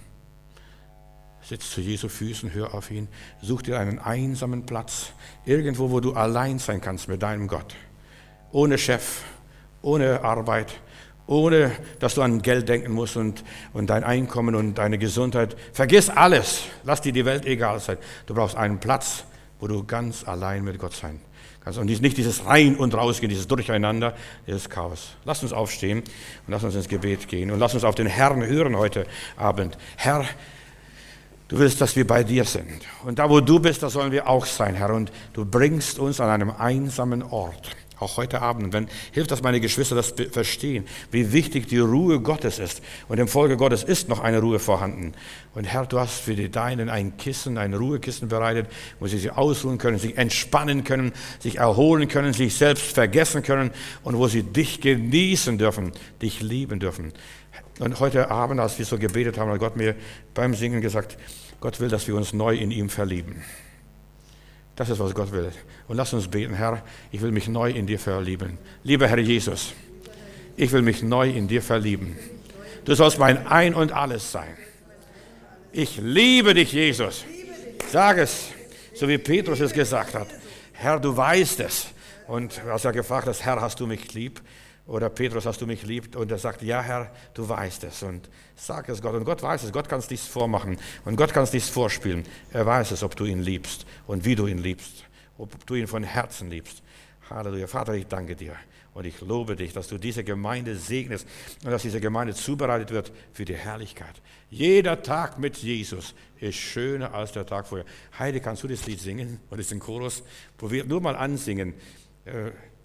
S2: Sitz zu Jesu Füßen, hör auf ihn, such dir einen einsamen Platz, irgendwo, wo du allein sein kannst mit deinem Gott. Ohne Chef, ohne Arbeit, ohne dass du an Geld denken musst und dein Einkommen und deine Gesundheit. Vergiss alles. Lass dir die Welt egal sein. Du brauchst einen Platz, wo du ganz allein mit Gott sein kannst. Und nicht dieses Rein- und Rausgehen, dieses Durcheinander, dieses Chaos. Lass uns aufstehen und lass uns ins Gebet gehen. Und lass uns auf den Herrn hören heute Abend. Herr, du willst, dass wir bei dir sind. Und da, wo du bist, da sollen wir auch sein, Herr. Und du bringst uns an einem einsamen Ort. Auch heute Abend. Hilft, dass meine Geschwister das verstehen, wie wichtig die Ruhe Gottes ist. Und im Volke Gottes ist noch eine Ruhe vorhanden. Und Herr, du hast für die Deinen ein Kissen, ein Ruhekissen bereitet, wo sie sich ausruhen können, sich entspannen können, sich erholen können, sich selbst vergessen können und wo sie dich genießen dürfen, dich lieben dürfen. Und heute Abend, als wir so gebetet haben, hat Gott mir beim Singen gesagt, Gott will, dass wir uns neu in ihm verlieben. Das ist, was Gott will. Und lass uns beten, Herr, ich will mich neu in dir verlieben. Lieber Herr Jesus, ich will mich neu in dir verlieben. Du sollst mein Ein und Alles sein. Ich liebe dich, Jesus. Sag es, so wie Petrus es gesagt hat. Herr, du weißt es. Und als er gefragt hat, Herr, hast du mich lieb? Oder Petrus, hast du mich lieb? Und er sagt, ja Herr, du weißt es. Und sag es Gott. Und Gott weiß es. Gott kann es dies vormachen. Und Gott kann es dies vorspielen. Er weiß es, ob du ihn liebst und wie du ihn liebst. Ob du ihn von Herzen liebst. Halleluja. Vater, ich danke dir. Und ich lobe dich, dass du diese Gemeinde segnest und dass diese Gemeinde zubereitet wird für die Herrlichkeit. Jeder Tag mit Jesus ist schöner als der Tag vorher. Heidi, kannst du das Lied singen? Oder diesen Chorus? Probier nur mal ansingen.